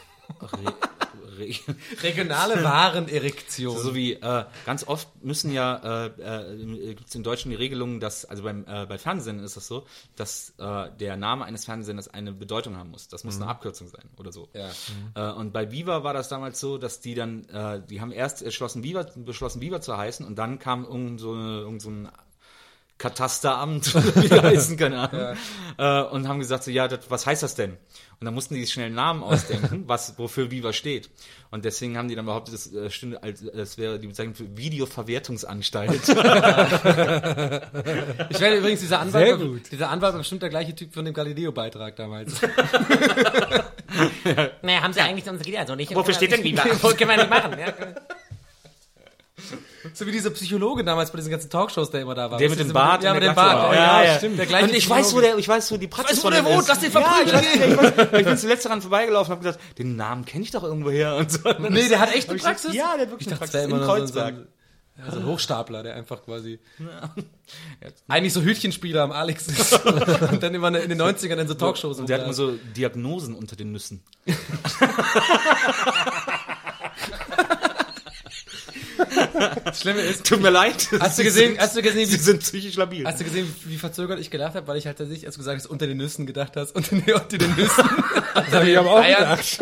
Speaker 6: Re
Speaker 8: Regionale Warenerektion.
Speaker 6: So wie ganz oft müssen gibt es in Deutschland die Regelung, dass, also bei Fernsehsendern ist das so, dass der Name eines Fernsehsenders eine Bedeutung haben muss. Das muss eine Abkürzung sein oder so.
Speaker 8: Ja.
Speaker 6: Und bei Viva war das damals so, dass die dann, die haben erst beschlossen Viva zu heißen und dann kam irgend so ein Katasteramt, wie das heißen, keine Ahnung, und haben gesagt, so, ja, was heißt das denn? Und dann mussten die sich schnell einen Namen ausdenken, wofür Viva steht. Und deswegen haben die dann behauptet, das stünde das wäre die Bezeichnung für Videoverwertungsanstalt.
Speaker 8: Ich werde übrigens, dieser Anwalt war bestimmt der gleiche Typ von dem Galileo-Beitrag damals.
Speaker 7: Naja, haben sie eigentlich unsere Lieder so nicht.
Speaker 6: Wofür steht denn Viva?
Speaker 7: Das können wir nicht machen. Ja.
Speaker 8: So wie dieser Psychologe damals bei diesen ganzen Talkshows, der immer da war.
Speaker 6: Der mit dem Bart.
Speaker 8: Ja,
Speaker 6: und
Speaker 8: mit
Speaker 6: der
Speaker 8: dem Bart.
Speaker 6: Glatze.
Speaker 8: Ja,
Speaker 3: stimmt.
Speaker 8: Der gleiche
Speaker 6: Und ich weiß, wo die Praxis von
Speaker 8: wo der
Speaker 6: dem
Speaker 8: wohnt,
Speaker 6: ist.
Speaker 8: lass den verprügeln.
Speaker 6: Ich bin zuletzt daran vorbeigelaufen und habe gesagt, den Namen kenne ich doch irgendwo her. Und so.
Speaker 8: Nee, der hat echt eine Praxis?
Speaker 6: Ja, der hat wirklich
Speaker 8: Ich
Speaker 6: eine
Speaker 8: dachte,
Speaker 6: Praxis
Speaker 8: das
Speaker 6: in
Speaker 8: wäre immer
Speaker 6: Kreuzberg.
Speaker 8: so ein Hochstapler, der einfach quasi eigentlich so Hütchenspieler am Alex ist und dann immer in den 90ern in so Talkshows.
Speaker 6: Und der hat immer so Diagnosen unter den Nüssen.
Speaker 8: Das Schlimme ist,
Speaker 6: Tut mir leid.
Speaker 8: Hast du gesehen,
Speaker 6: Sie sind psychisch labil.
Speaker 8: Hast du gesehen, wie verzögert ich gelacht habe, weil ich halt tatsächlich, als du gesagt hast, unter den Nüssen gedacht hast, unter den Nüssen.
Speaker 3: Das habe ich aber auch gedacht.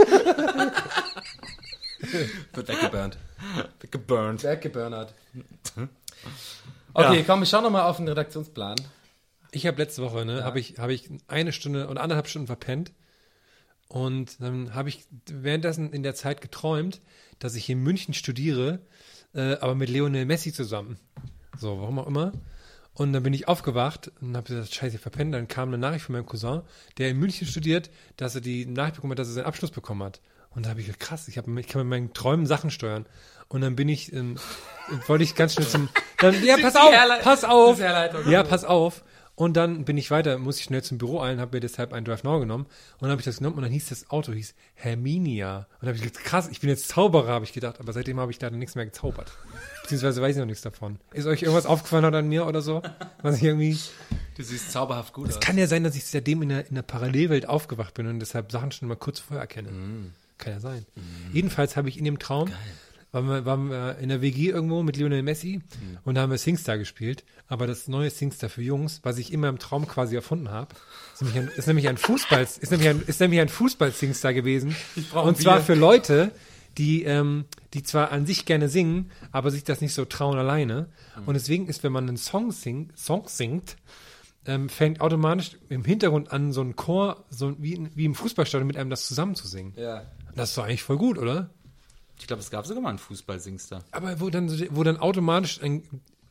Speaker 8: Wird weggeburnt.
Speaker 6: Geburnt.
Speaker 8: Weggeburnert. Okay, komm, ich schau noch mal auf den Redaktionsplan.
Speaker 3: Ich habe letzte Woche, habe ich eine Stunde und 1,5 Stunden verpennt. Und dann habe ich währenddessen in der Zeit geträumt, dass ich in München studiere, aber mit Lionel Messi zusammen. So, warum auch immer. Und dann bin ich aufgewacht und habe gesagt, scheiße, ich verpennt. Dann kam eine Nachricht von meinem Cousin, der in München studiert, dass er die Nachricht bekommen hat, dass er seinen Abschluss bekommen hat. Und da habe ich gedacht, krass, ich kann mit meinen Träumen Sachen steuern. Und dann bin ich, wollte ich ganz schnell pass auf. Ja, pass auf. Und dann bin ich weiter, muss ich schnell zum Büro eilen, habe mir deshalb einen Drive Now genommen. Und dann habe ich das genommen und dann hieß das Auto, Herminia. Und dann habe ich gedacht, krass, ich bin jetzt Zauberer, habe ich gedacht. Aber seitdem habe ich leider nichts mehr gezaubert. Beziehungsweise weiß ich noch nichts davon. Ist euch irgendwas aufgefallen an mir oder so? Was ich irgendwie...
Speaker 8: Du siehst zauberhaft gut aus.
Speaker 3: Es kann ja sein, dass ich seitdem in der Parallelwelt aufgewacht bin und deshalb Sachen schon mal kurz vorher erkenne. Kann ja sein. Jedenfalls habe ich in dem Traum... Waren wir in der WG irgendwo mit Lionel Messi und da haben wir SingStar gespielt. Aber das neue SingStar für Jungs, was ich immer im Traum quasi erfunden habe, ist nämlich ein Fußball-SingStar gewesen. Und zwar für Leute, die zwar an sich gerne singen, aber sich das nicht so trauen alleine. Und deswegen ist, wenn man einen Song singt, fängt automatisch im Hintergrund an, so ein Chor, so wie im Fußballstadion mit einem das zusammen zu singen.
Speaker 8: Ja.
Speaker 3: Das ist doch eigentlich voll gut, oder?
Speaker 6: Ich glaube, es gab sogar mal einen Fußball-Singstar.
Speaker 3: Aber wo dann automatisch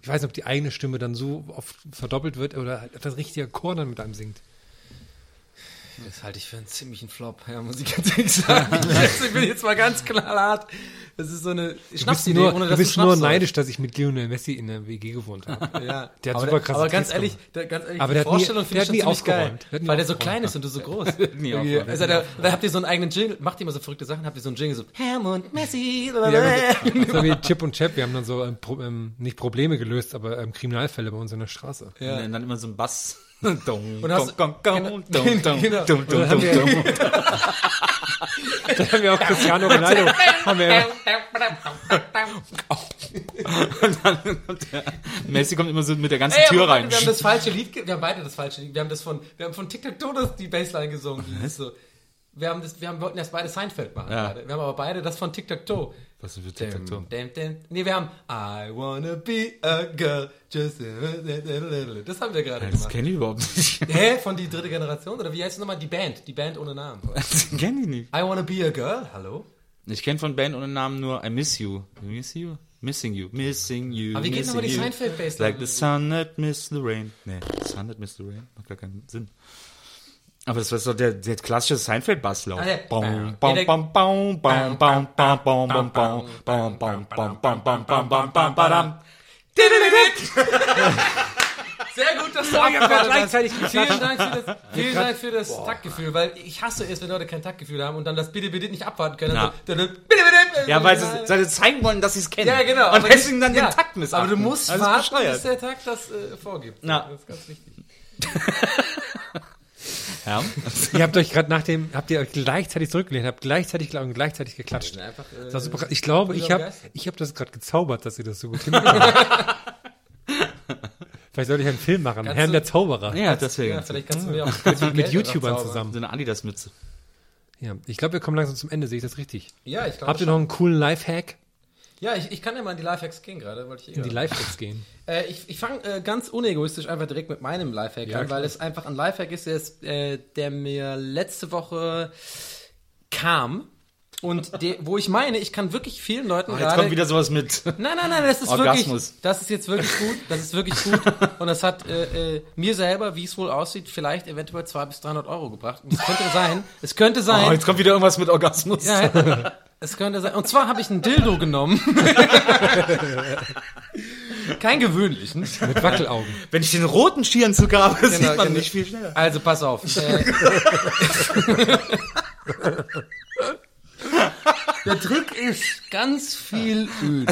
Speaker 3: Ich weiß nicht, ob die eigene Stimme dann so oft verdoppelt wird oder das richtige Chor dann mit einem singt.
Speaker 8: Das halte ich für einen ziemlichen Flop, ja, muss ich ganz ehrlich sagen. Ich bin jetzt mal ganz knallhart. Das ist so eine Schnapsidee, ohne
Speaker 3: Du
Speaker 8: dass
Speaker 3: bist
Speaker 8: Schnaps
Speaker 3: nur
Speaker 8: soll.
Speaker 3: neidisch, dass ich mit Lionel Messi in der WG gewohnt habe.
Speaker 8: Ja.
Speaker 3: Der hat
Speaker 8: aber
Speaker 3: super krasse
Speaker 8: aber ganz
Speaker 3: Tricks
Speaker 8: ehrlich,
Speaker 3: Aber
Speaker 8: die
Speaker 3: der hat nie-
Speaker 8: Vorstellung finde
Speaker 3: der
Speaker 8: ich
Speaker 3: hat
Speaker 8: schon
Speaker 3: nie
Speaker 8: ziemlich geil.
Speaker 3: aufgeräumt. Der hat nie
Speaker 8: Weil der so
Speaker 3: aufgeräumt.
Speaker 8: klein ist und du so groß.
Speaker 6: Nie
Speaker 8: Irgendwie,
Speaker 6: aufgeräumt.
Speaker 8: also da habt ihr so einen eigenen Jingle, macht ihr immer so verrückte Sachen, habt ihr so einen Jingle so, Ham und Messi.
Speaker 3: So wie Chip und Chap, wir haben dann so nicht Probleme gelöst, aber Kriminalfälle bei uns in der Straße.
Speaker 8: Ja.
Speaker 6: Und dann immer so ein Bass. Und
Speaker 8: hast- genau.
Speaker 3: Dann haben wir auch Cristiano Ronaldo. Haben wir
Speaker 6: Messi kommt immer so mit der ganzen Tür rein.
Speaker 8: Wir haben das falsche Lied, wir haben beide das falsche Lied. Wir haben von TikTok die Bassline gesungen. Die ist so. Wir wollten erst beide Seinfeld machen.
Speaker 6: Ja.
Speaker 8: Beide. Wir haben aber beide das von TikTok.
Speaker 6: Was ist für TikTok?
Speaker 8: Nee, wir haben I wanna be a girl, just das haben wir gerade
Speaker 6: Das
Speaker 8: gemacht.
Speaker 6: kenne ich überhaupt nicht.
Speaker 8: Hä? Von die dritte Generation? Oder wie heißt es nochmal? Die Band ohne Namen.
Speaker 6: Das kenne ich nicht.
Speaker 8: I wanna be a girl, hallo?
Speaker 6: Ich kenne von Band ohne Namen nur I Miss You. Miss You? Missing You. Missing You.
Speaker 8: Aber wie geht
Speaker 6: missing
Speaker 8: nochmal die
Speaker 6: you.
Speaker 8: Seinfeld-Bassline?
Speaker 6: Like the sun that missed the rain. Nee, the sun that missed the rain. Macht gar keinen Sinn. Aber das war so der klassische Seinfeld-Basslauf.
Speaker 8: Ah, ja.
Speaker 6: Bam, bam, bam, bam, bam, bam, bam, bam, bam, bam, bam, bam, bam, bam, bam, bam, bam, bam, badam.
Speaker 8: Sehr gut, dass du
Speaker 3: gleichzeitig
Speaker 8: Vielen Dank für das Taktgefühl, weil ich hasse es, wenn Leute kein Taktgefühl haben und dann das bitte nicht abwarten können.
Speaker 6: Ja.
Speaker 8: Also,
Speaker 6: Ja, weil sie zeigen wollen, dass sie es kennen.
Speaker 8: Ja, genau.
Speaker 6: Und
Speaker 8: aber
Speaker 6: deswegen dann
Speaker 8: ja,
Speaker 6: den Takt missachten.
Speaker 8: Aber du musst
Speaker 6: Das ist
Speaker 8: warten,
Speaker 6: bescheuert.
Speaker 8: bis der Takt das vorgibt.
Speaker 6: Ja.
Speaker 8: Das ist ganz wichtig.
Speaker 6: Ja.
Speaker 3: Ihr habt euch gerade habt ihr euch gleichzeitig zurückgelehnt, habt gleichzeitig gelacht und gleichzeitig geklatscht.
Speaker 8: Einfach,
Speaker 3: Das war super krass. Ich glaube, ich habe
Speaker 8: begeistert.
Speaker 3: das gerade gezaubert, dass ihr das so gut hinbekommt. Vielleicht sollte ich einen Film machen,
Speaker 8: Kannst
Speaker 3: Herrn
Speaker 8: du-
Speaker 3: der Zauberer.
Speaker 6: Ja, deswegen.
Speaker 8: Ja, vielleicht kannst du mir auch
Speaker 3: Mit YouTubern zusammen.
Speaker 6: So eine Adidas-Mütze.
Speaker 3: Ja, ich glaube, wir kommen langsam zum Ende, sehe ich das richtig?
Speaker 8: Ja, ich glaube
Speaker 3: Habt ihr noch einen coolen Lifehack,
Speaker 8: Ja, ich kann ja mal in die Lifehacks gehen gerade, wollte ich
Speaker 3: in die Lifehacks gehen?
Speaker 8: Ich fange ganz unegoistisch einfach direkt mit meinem Lifehack
Speaker 3: Ja,
Speaker 8: an,
Speaker 3: klar.
Speaker 8: weil es einfach ein Lifehack ist, der mir letzte Woche kam. Und wo ich meine, ich kann wirklich vielen Leuten
Speaker 6: Jetzt
Speaker 8: gerade...
Speaker 6: kommt wieder sowas mit.
Speaker 8: Nein, das ist
Speaker 6: Orgasmus.
Speaker 8: das ist jetzt wirklich gut. Das ist wirklich gut. Und das hat mir selber, wie es wohl aussieht, vielleicht eventuell 200 bis 300 Euro gebracht. Und es könnte sein.
Speaker 6: Oh, jetzt kommt wieder irgendwas mit Orgasmus.
Speaker 8: Ja, es könnte sein. Und zwar habe ich einen Dildo genommen. Kein gewöhnlichen.
Speaker 3: Mit Wackelaugen.
Speaker 6: Wenn ich den roten Schieranzug habe, sieht man
Speaker 8: genau.
Speaker 6: nicht viel schneller.
Speaker 8: Also pass auf. Der Trick ist ganz viel Öl.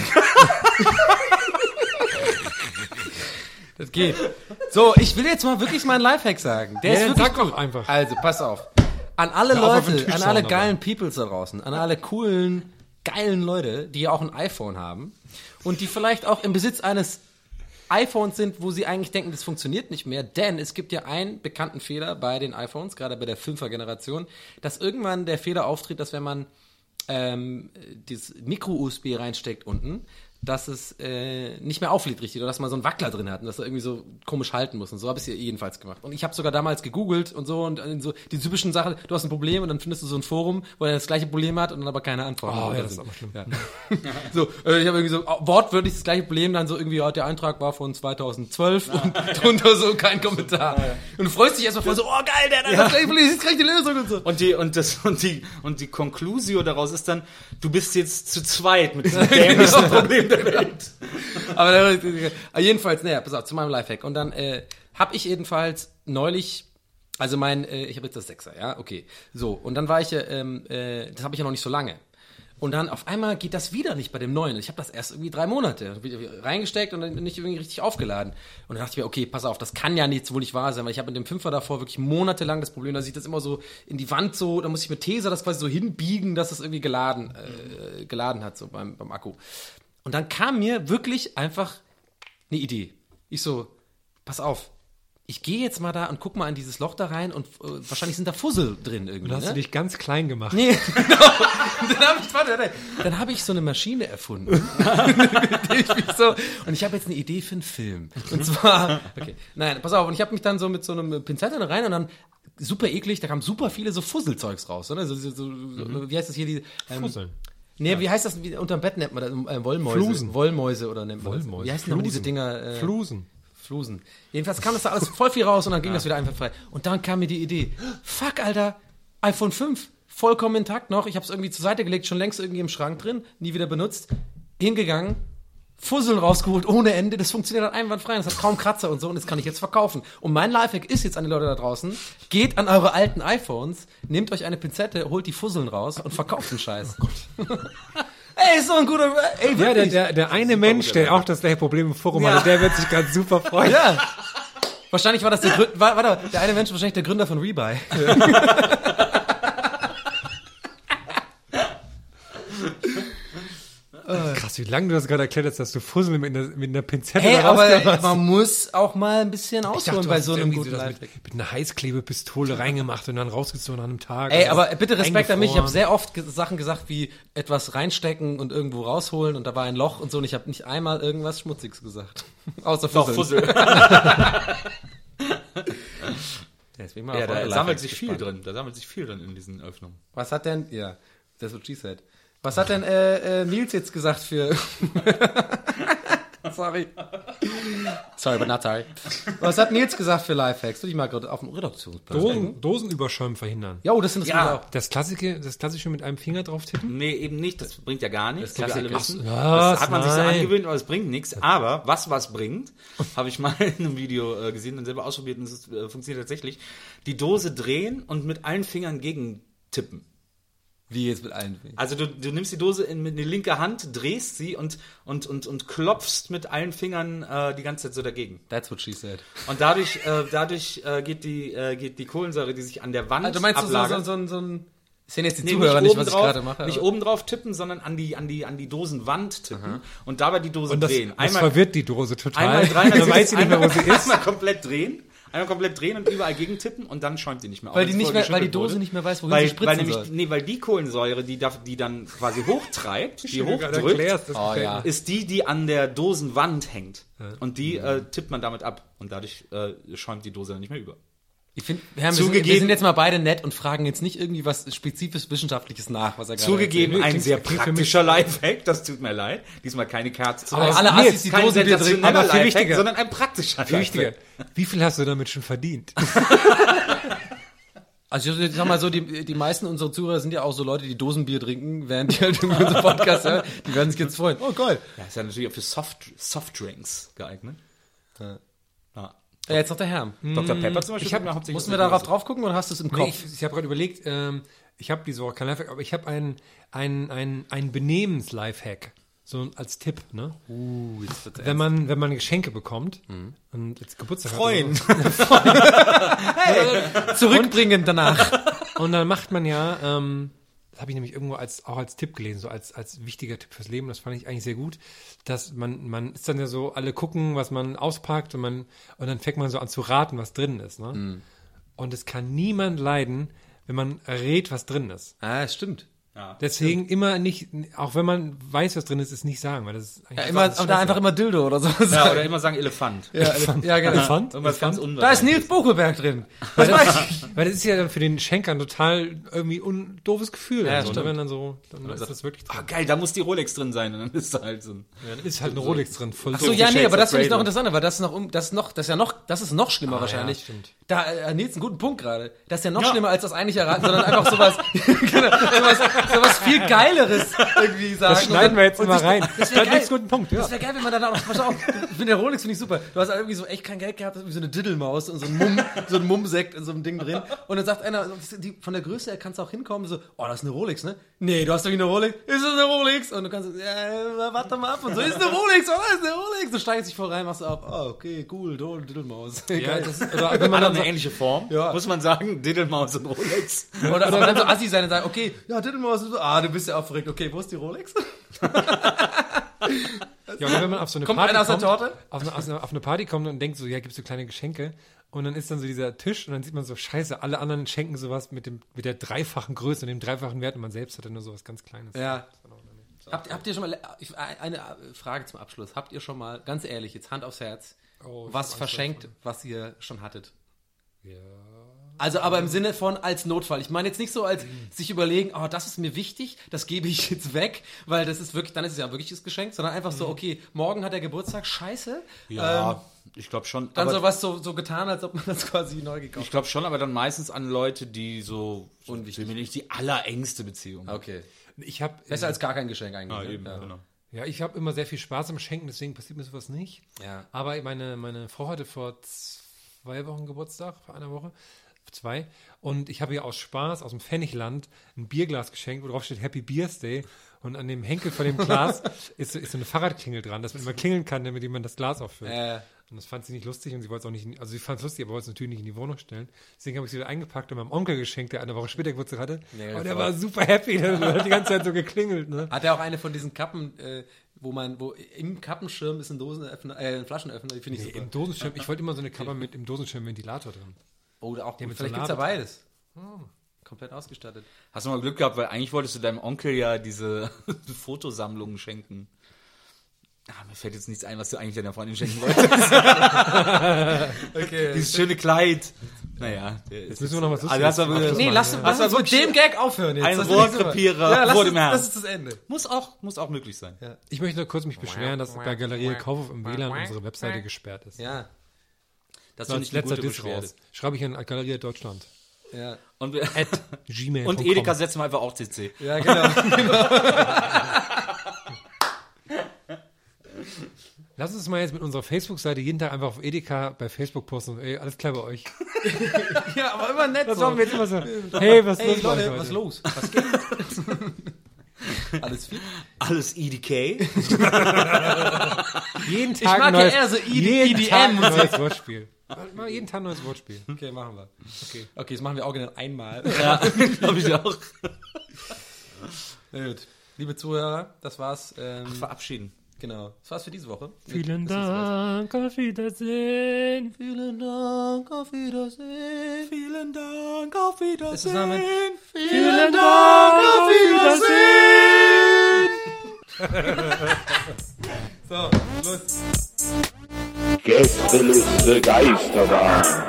Speaker 8: Das geht. So, ich will jetzt mal wirklich meinen Lifehack sagen. Der ist
Speaker 3: dann
Speaker 8: wirklich
Speaker 3: sag doch
Speaker 8: gut.
Speaker 3: einfach.
Speaker 8: Also, pass auf. An alle
Speaker 3: Hör auf, auf den
Speaker 8: Leute,
Speaker 3: Tisch
Speaker 8: an alle
Speaker 3: schauen,
Speaker 8: geilen Peoples da draußen, an alle coolen, geilen Leute, die auch ein iPhone haben und die vielleicht auch im Besitz eines iPhones sind, wo sie eigentlich denken, das funktioniert nicht mehr, denn es gibt ja einen bekannten Fehler bei den iPhones, gerade bei der 5er-Generation, dass irgendwann der Fehler auftritt, dass wenn man dieses Micro-USB reinsteckt unten, dass es nicht mehr auflädt richtig oder dass man so einen Wackler drin hat und dass er irgendwie so komisch halten muss und so habe ich es jedenfalls gemacht. Und ich habe sogar damals gegoogelt und so so die typischen Sachen, du hast ein Problem und dann findest du so ein Forum, wo er das gleiche Problem hat und dann aber keine Antwort.
Speaker 3: Oh, ja, das ist aber schlimm.
Speaker 8: Ja. So, ich habe irgendwie so wortwörtlich das gleiche Problem, dann so irgendwie, ja, der Eintrag war von 2012 und drunter so kein Kommentar. Und du freust dich erstmal voll so, oh geil, der hat das gleiche Problem, das ist die Lösung und so.
Speaker 6: Und die Conclusio daraus ist dann, du bist jetzt zu zweit mit diesem dämlichsten Problem der Welt.
Speaker 8: Aber jedenfalls, naja, pass auf, zu meinem Lifehack. Und dann habe ich jedenfalls neulich, also ich habe jetzt das 6er, ja, okay. So, und dann war ich, das habe ich ja noch nicht so lange. Und dann auf einmal geht das wieder nicht bei dem neuen. Ich habe das erst irgendwie 3 Monate reingesteckt und dann bin ich irgendwie richtig aufgeladen. Und dann dachte ich mir, okay, pass auf, das kann ja wohl nicht wahr sein, weil ich habe mit dem 5er davor wirklich monatelang das Problem, dass ich das immer so in die Wand so, da muss ich mit Tesa das quasi so hinbiegen, dass das irgendwie geladen hat, so beim Akku. Und dann kam mir wirklich einfach eine Idee. Ich so, pass auf, ich gehe jetzt mal da und guck mal in dieses Loch da rein und wahrscheinlich sind da Fussel drin irgendwie.
Speaker 3: Und hast du dich ganz klein gemacht.
Speaker 8: Nee, genau. Und dann habe ich so eine Maschine erfunden. Mit der ich mich so, und ich habe jetzt eine Idee für einen Film. Und zwar, okay, nein, pass auf, und ich habe mich dann so mit so einem Pinzette da rein und dann super eklig, da kamen super viele so Fusselzeugs raus, oder? Wie heißt das hier?
Speaker 3: Fusseln.
Speaker 8: Nee, wie heißt das? Unterm Bett nennt man das? Wollmäuse.
Speaker 3: Flusen.
Speaker 8: Wollmäuse oder nennt man
Speaker 3: Wollmäuse.
Speaker 8: das? Wie heißen nochmal diese Dinger?
Speaker 3: Flusen.
Speaker 8: Flusen. Jedenfalls kam das da alles voll viel raus und dann ging das wieder einfach frei. Und dann kam mir die Idee, fuck, Alter, iPhone 5, vollkommen intakt noch. Ich habe es irgendwie zur Seite gelegt, schon längst irgendwie im Schrank drin, nie wieder benutzt. Hingegangen, Fusseln rausgeholt ohne Ende. Das funktioniert halt einwandfrei. Das hat kaum Kratzer und so und das kann ich jetzt verkaufen. Und mein Lifehack ist jetzt an die Leute da draußen, geht an eure alten iPhones, nehmt euch eine Pinzette, holt die Fusseln raus und verkauft den Scheiß. Oh Gott. Ey, ist so ein guter... Ey,
Speaker 3: Ja, der eine Mensch, der auch das gleiche Problem im Forum hatte, der wird sich gerade super freuen.
Speaker 8: Ja. Wahrscheinlich war das der eine Mensch wahrscheinlich der Gründer von Rebuy.
Speaker 3: Krass, wie lange du das gerade erklärt hast, dass du Fussel mit einer Pinzette
Speaker 8: Hey,
Speaker 3: da
Speaker 8: aber
Speaker 3: rausgehst.
Speaker 8: man muss auch mal ein bisschen ausholen bei so einem guten
Speaker 3: das
Speaker 8: Lifehack.
Speaker 3: mit einer Heißklebepistole reingemacht und dann rausgezogen an einem Tag.
Speaker 8: Ey,
Speaker 3: Also
Speaker 8: aber bitte Respekt an mich. Ich habe
Speaker 3: eingefroren.
Speaker 8: sehr oft Sachen gesagt wie etwas reinstecken und irgendwo rausholen und da war ein Loch und so und ich habe nicht einmal irgendwas Schmutziges gesagt. Außer Fussel. Deswegen mal
Speaker 6: Ja,
Speaker 8: auf eure
Speaker 6: da
Speaker 8: Lifehacks
Speaker 6: sammelt sich viel
Speaker 8: gespannt.
Speaker 6: drin. Da sammelt sich viel drin in diesen Öffnungen.
Speaker 8: Was hat denn, ja, that's what she said. Was hat denn Nils jetzt gesagt für... Sorry, but not sorry. Was hat Nils gesagt für Lifehacks? Du dich mal gerade auf dem Redaktionsplatz.
Speaker 3: Dosenüberschäumen verhindern.
Speaker 8: Jo, das interessiert mich auch.
Speaker 3: Das Klassische mit einem Finger drauf tippen?
Speaker 6: Nee, eben nicht. Das bringt ja gar nichts.
Speaker 8: Das
Speaker 6: wie wir alle
Speaker 8: Klassiker.
Speaker 6: wissen.
Speaker 3: Was?
Speaker 6: Das hat man sich so
Speaker 3: Nein.
Speaker 6: angewöhnt, aber es bringt nichts. Aber was bringt, habe ich mal in einem Video gesehen und selber ausprobiert und es funktioniert tatsächlich. Die Dose drehen und mit allen Fingern gegen tippen.
Speaker 8: Wie jetzt mit allen?
Speaker 6: Also du nimmst die Dose mit die linke Hand, drehst sie und klopfst mit allen Fingern die ganze Zeit so dagegen.
Speaker 8: That's what she said.
Speaker 6: Und dadurch geht die Kohlensäure, die sich an der Wand
Speaker 8: Also meinst du
Speaker 6: ablagert,
Speaker 8: so ein... Das sehen jetzt die
Speaker 6: Nee,
Speaker 8: Zuhörer nicht, was ich
Speaker 6: obendrauf-
Speaker 8: gerade mache.
Speaker 6: Nicht
Speaker 8: aber-
Speaker 6: oben drauf tippen, sondern an die Dosenwand tippen und dabei die Dose
Speaker 3: Und das
Speaker 6: drehen.
Speaker 3: verwirrt die Dose total.
Speaker 6: Einmal drehen,
Speaker 3: Dann weiß sie nicht mehr, wo sie ist.
Speaker 6: Einmal komplett drehen und überall gegen tippen und dann schäumt die nicht mehr.
Speaker 8: Weil
Speaker 6: Auch
Speaker 8: die
Speaker 6: wenn es
Speaker 8: nicht mehr,
Speaker 6: vorher
Speaker 8: weil die
Speaker 6: geschüttelt
Speaker 8: Dose
Speaker 6: wurde.
Speaker 8: nicht mehr weiß, wohin
Speaker 6: weil,
Speaker 8: sie spritzen
Speaker 6: weil nämlich,
Speaker 8: soll.
Speaker 6: nee, weil die Kohlensäure, die dann quasi hochtreibt, die
Speaker 3: Gerade
Speaker 6: hochdrückt,
Speaker 3: erklärst, das gefällt
Speaker 8: ja.
Speaker 3: mir.
Speaker 6: ist die an der Dosenwand hängt. Und die tippt man damit ab. Und dadurch schäumt die Dose dann nicht mehr über.
Speaker 8: Ich finde, wir sind jetzt mal beide nett und fragen jetzt nicht irgendwie was spezifisch Wissenschaftliches nach, was er gerade
Speaker 6: Zugegeben,
Speaker 8: erzählt.
Speaker 6: ein sehr praktischer Lifehack, das tut mir leid. Diesmal keine Kerze.
Speaker 8: Aber alle Assis, die
Speaker 6: kein
Speaker 8: Dosenbier trinken,
Speaker 6: sensationeller
Speaker 3: aber viel
Speaker 6: Lifehack,
Speaker 3: wichtiger.
Speaker 6: sondern ein praktischer
Speaker 3: Viel wichtiger.
Speaker 6: Lifehack.
Speaker 3: Wie viel hast du damit schon verdient?
Speaker 8: Also ich sag mal so, die meisten unserer Zuhörer sind ja auch so Leute, die Dosenbier trinken, während die halt irgendwie unseren Podcast hören. Die werden sich jetzt freuen. Oh, geil.
Speaker 6: Ja, ist ja natürlich auch für Softdrinks geeignet. Ja.
Speaker 8: Ja, jetzt noch der Herr.
Speaker 6: Dr. Pepper zum Beispiel.
Speaker 3: Ich hab-
Speaker 6: hauptsächlich
Speaker 8: Mussten wir darauf drauf gucken oder hast du es im
Speaker 3: Nee,
Speaker 8: Kopf?
Speaker 3: ich habe gerade überlegt, ich habe diese Woche kein Lifehack, aber ich habe einen Benehmens-Lifehack. So als Tipp, ne?
Speaker 8: Jetzt wird's
Speaker 3: Wenn man Geschenke bekommt und jetzt Geburtstag
Speaker 6: Freuen.
Speaker 3: hat
Speaker 8: zurückbringen danach.
Speaker 3: und dann macht man ja, das habe ich nämlich irgendwo auch als Tipp gelesen, so als wichtiger Tipp fürs Leben, das fand ich eigentlich sehr gut, dass man ist dann ja so, alle gucken, was man auspackt und dann fängt man so an zu raten, was drin ist, ne? Und es kann niemand leiden, wenn man rät, was drin ist.
Speaker 8: Ah, stimmt.
Speaker 3: Deswegen immer nicht, auch wenn man weiß, was drin ist, es nicht sagen, weil das ist
Speaker 8: Ja, einfach immer Dildo oder so.
Speaker 6: Ja, oder immer sagen Elefant.
Speaker 8: ja, genau.
Speaker 3: Elefant.
Speaker 6: Irgendwas ganz unwahrscheinlich.
Speaker 8: Da ist Nils Buckelberg drin.
Speaker 3: Weil das ist ja dann für den Schenker ein total irgendwie doofes Gefühl.
Speaker 8: Ja,
Speaker 3: dann so, ne?
Speaker 8: stimmt.
Speaker 3: Wenn dann so, dann ist das wirklich drin.
Speaker 6: Ah, geil, da muss die Rolex drin sein. Und dann ist da halt so ein...
Speaker 3: Ja, dann ist halt eine Rolex drin. Voll
Speaker 8: So,
Speaker 3: doof.
Speaker 8: ja, nee,
Speaker 6: Shades
Speaker 8: aber das
Speaker 6: of
Speaker 8: finde ich
Speaker 6: Grey
Speaker 8: noch
Speaker 6: drin.
Speaker 8: interessanter, weil das ist noch schlimmer wahrscheinlich.
Speaker 3: ja, stimmt.
Speaker 8: Da, Nils, einen guten Punkt gerade. Das ist ja noch schlimmer als das eigentlich erraten, sondern einfach sowas, sowas viel Geileres irgendwie sagen.
Speaker 3: Das schneiden wir jetzt
Speaker 8: Und
Speaker 3: immer
Speaker 8: das-
Speaker 3: rein.
Speaker 8: Das wäre
Speaker 3: Hat
Speaker 8: geil.
Speaker 3: nichts guten Punkt, ja.
Speaker 8: Das wäre geil, wenn man dann auch, pass auf, ich finde der Rolex finde ich super. Du hast halt irgendwie so echt kein Geld gehabt, wie so eine Diddelmaus und so ein Mumm-Sekt in so einem Ding drin. Und dann sagt einer, von der Größe her kannst du auch hinkommen, so, oh, das ist eine Rolex, ne? Nee, du hast doch eine Rolex. Ist das eine Rolex? Und du kannst, ja, warte mal ab und so, ist eine Rolex, oh, ist eine Rolex. Du steigst dich voll rein, machst du ab, oh, okay, cool, Diddelmaus.
Speaker 3: Ja, das ist, oder wenn man
Speaker 6: Man hat
Speaker 3: dann
Speaker 6: eine
Speaker 3: so,
Speaker 6: ähnliche Form,
Speaker 8: Ja.
Speaker 6: muss man sagen, Diddlemaus und Rolex.
Speaker 8: Oder dann so assi sein und sagen, okay, ja, Diddelmaus, du bist ja auch verrückt, okay, wo ist die Rolex?
Speaker 3: ja, oder wenn man auf so eine
Speaker 8: Kommt
Speaker 3: Party
Speaker 8: einer aus der
Speaker 3: kommt,
Speaker 8: Torte?
Speaker 3: auf eine Party kommt und denkt so, ja, gibst du kleine Geschenke und dann ist dann so dieser Tisch und dann sieht man so, scheiße, alle anderen schenken sowas mit der dreifachen Größe und dem dreifachen Wert und man selbst hat dann nur sowas ganz Kleines.
Speaker 8: Ja. Habt ihr schon mal, eine Frage zum Abschluss, habt ihr schon mal, ganz ehrlich, jetzt Hand aufs Herz,
Speaker 3: Oh, ich
Speaker 8: was
Speaker 3: hab
Speaker 8: verschenkt, was ihr schon hattet?
Speaker 3: Ja.
Speaker 8: Also aber im Sinne von als Notfall. Ich meine jetzt nicht so als sich überlegen, oh, das ist mir wichtig, das gebe ich jetzt weg, weil das ist wirklich, dann ist es ja wirklich das Geschenk, sondern einfach so, okay, morgen hat er Geburtstag, scheiße.
Speaker 6: Ja, ich glaube schon.
Speaker 8: Dann
Speaker 6: aber
Speaker 8: sowas so getan, als ob man das quasi neu gekauft hat.
Speaker 6: ich glaube schon, aber dann meistens an Leute, die so nicht die allerengste Beziehung haben.
Speaker 8: Okay.
Speaker 3: Ich habe
Speaker 8: Besser als gar kein Geschenk eigentlich.
Speaker 6: Ja,
Speaker 8: ne?
Speaker 6: eben,
Speaker 8: Ja.
Speaker 6: genau.
Speaker 3: Ja, ich habe immer sehr viel Spaß am Schenken, deswegen passiert mir sowas nicht.
Speaker 8: Ja.
Speaker 3: Aber meine Frau hatte vor 2 Wochen Geburtstag, vor einer Woche, 2. Und ich habe ihr aus Spaß, aus dem Pfennigland, ein Bierglas geschenkt, wo drauf steht Happy Beers-Day. Und an dem Henkel von dem Glas ist so eine Fahrradklingel dran, dass man immer klingeln kann, damit jemand das Glas auffüllt. Und das fand sie nicht lustig und sie wollte es auch nicht, also sie fand es lustig, aber wollte es natürlich nicht in die Wohnung stellen. Deswegen habe ich sie wieder eingepackt und meinem Onkel geschenkt, der eine Woche später Geburtstag hatte.
Speaker 8: Nee,
Speaker 3: und der war super happy, der hat die ganze Zeit so geklingelt. Ne?
Speaker 8: Hat er auch eine von diesen Kappen, wo im Kappenschirm ist ein Flaschenöffner, die finde ich super.
Speaker 3: Im Dosenschirm, ich wollte immer so eine Kappe mit im Dosenschirm-Ventilator drin.
Speaker 8: Oh, auch
Speaker 3: mit
Speaker 8: vielleicht
Speaker 3: so
Speaker 8: gibt's ja
Speaker 3: Label.
Speaker 8: beides. Komplett ausgestattet.
Speaker 6: Hast du mal Glück gehabt, weil eigentlich wolltest du deinem Onkel ja diese Fotosammlungen schenken. Mir fällt jetzt nichts ein, was du eigentlich deiner Freundin schenken wolltest.
Speaker 8: Okay.
Speaker 6: Dieses schöne Kleid. Naja.
Speaker 3: Jetzt müssen wir noch was
Speaker 6: Also
Speaker 3: Lustiges
Speaker 8: Nee, lass uns mit dem Gag aufhören jetzt.
Speaker 6: Ein
Speaker 8: Das
Speaker 6: Rohrkrepierer
Speaker 8: ja,
Speaker 6: vor dem
Speaker 8: das
Speaker 6: Herrn.
Speaker 8: ist das Ende.
Speaker 6: Muss auch möglich sein.
Speaker 8: Ja.
Speaker 3: Ich möchte nur kurz mich beschweren, dass bei Galerie Kaufhof im WLAN unsere Webseite gesperrt ist.
Speaker 8: Ja.
Speaker 6: Das
Speaker 3: So
Speaker 6: ist
Speaker 3: als
Speaker 6: nicht eine
Speaker 3: letzter
Speaker 6: gute
Speaker 3: Diss
Speaker 6: Beschwerde.
Speaker 3: raus. Schreibe ich an Galerie Deutschland.
Speaker 8: Ja.
Speaker 6: Und, wir,
Speaker 3: Gmail.com.
Speaker 6: und Edeka setzen wir einfach auch CC.
Speaker 8: Ja, genau.
Speaker 3: Lass uns mal jetzt mit unserer Facebook-Seite jeden Tag einfach auf Edeka bei Facebook posten. Ey, alles klar bei euch.
Speaker 8: Ja, aber immer nett.
Speaker 3: Das
Speaker 8: so.
Speaker 3: machen wir jetzt immer so. Hey, was ist
Speaker 8: Hey
Speaker 3: los bei euch
Speaker 8: Leute,
Speaker 3: heute?
Speaker 8: was los? Was geht? Alles fit?
Speaker 6: Alles EDK.
Speaker 3: Jeden Tag
Speaker 8: Ich mag
Speaker 3: ein
Speaker 8: ja
Speaker 3: neues,
Speaker 8: eher so
Speaker 3: jeden Tag ein
Speaker 8: EDM.
Speaker 3: neues Wortspiel. Mal jeden Tag ein neues Wortspiel.
Speaker 8: Okay, machen wir. Okay, das machen wir auch genau einmal.
Speaker 6: Ja, glaube ich auch.
Speaker 8: Na gut. Liebe Zuhörer, das war's.
Speaker 6: Verabschieden.
Speaker 8: Genau. Das war's für diese Woche.
Speaker 3: Vielen Dank, auf Wiedersehen.
Speaker 8: Vielen Dank, auf Wiedersehen.
Speaker 6: Vielen Dank, auf Wiedersehen.
Speaker 8: Zusammen.
Speaker 3: Vielen Dank, auf Wiedersehen.
Speaker 8: So, los.
Speaker 4: Gästeliste Geisterbahn.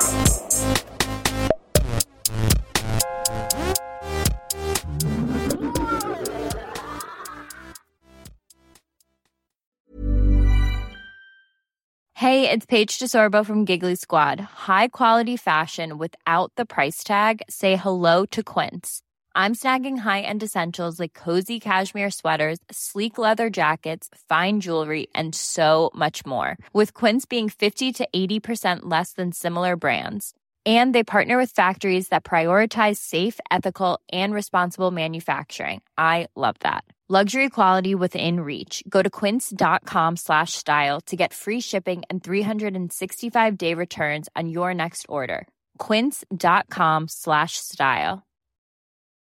Speaker 9: Hey, it's Paige DeSorbo from Giggly Squad. High quality fashion without the price tag. Say hello to Quince. I'm snagging high-end essentials like cozy cashmere sweaters, sleek leather jackets, fine jewelry, and so much more. With Quince being 50 to 80% less than similar brands. And they partner with factories that prioritize safe, ethical, and responsible manufacturing. I love that. Luxury quality within reach. Go to quince.com/style to get free shipping and 365-day returns on your next order. Quince.com/style.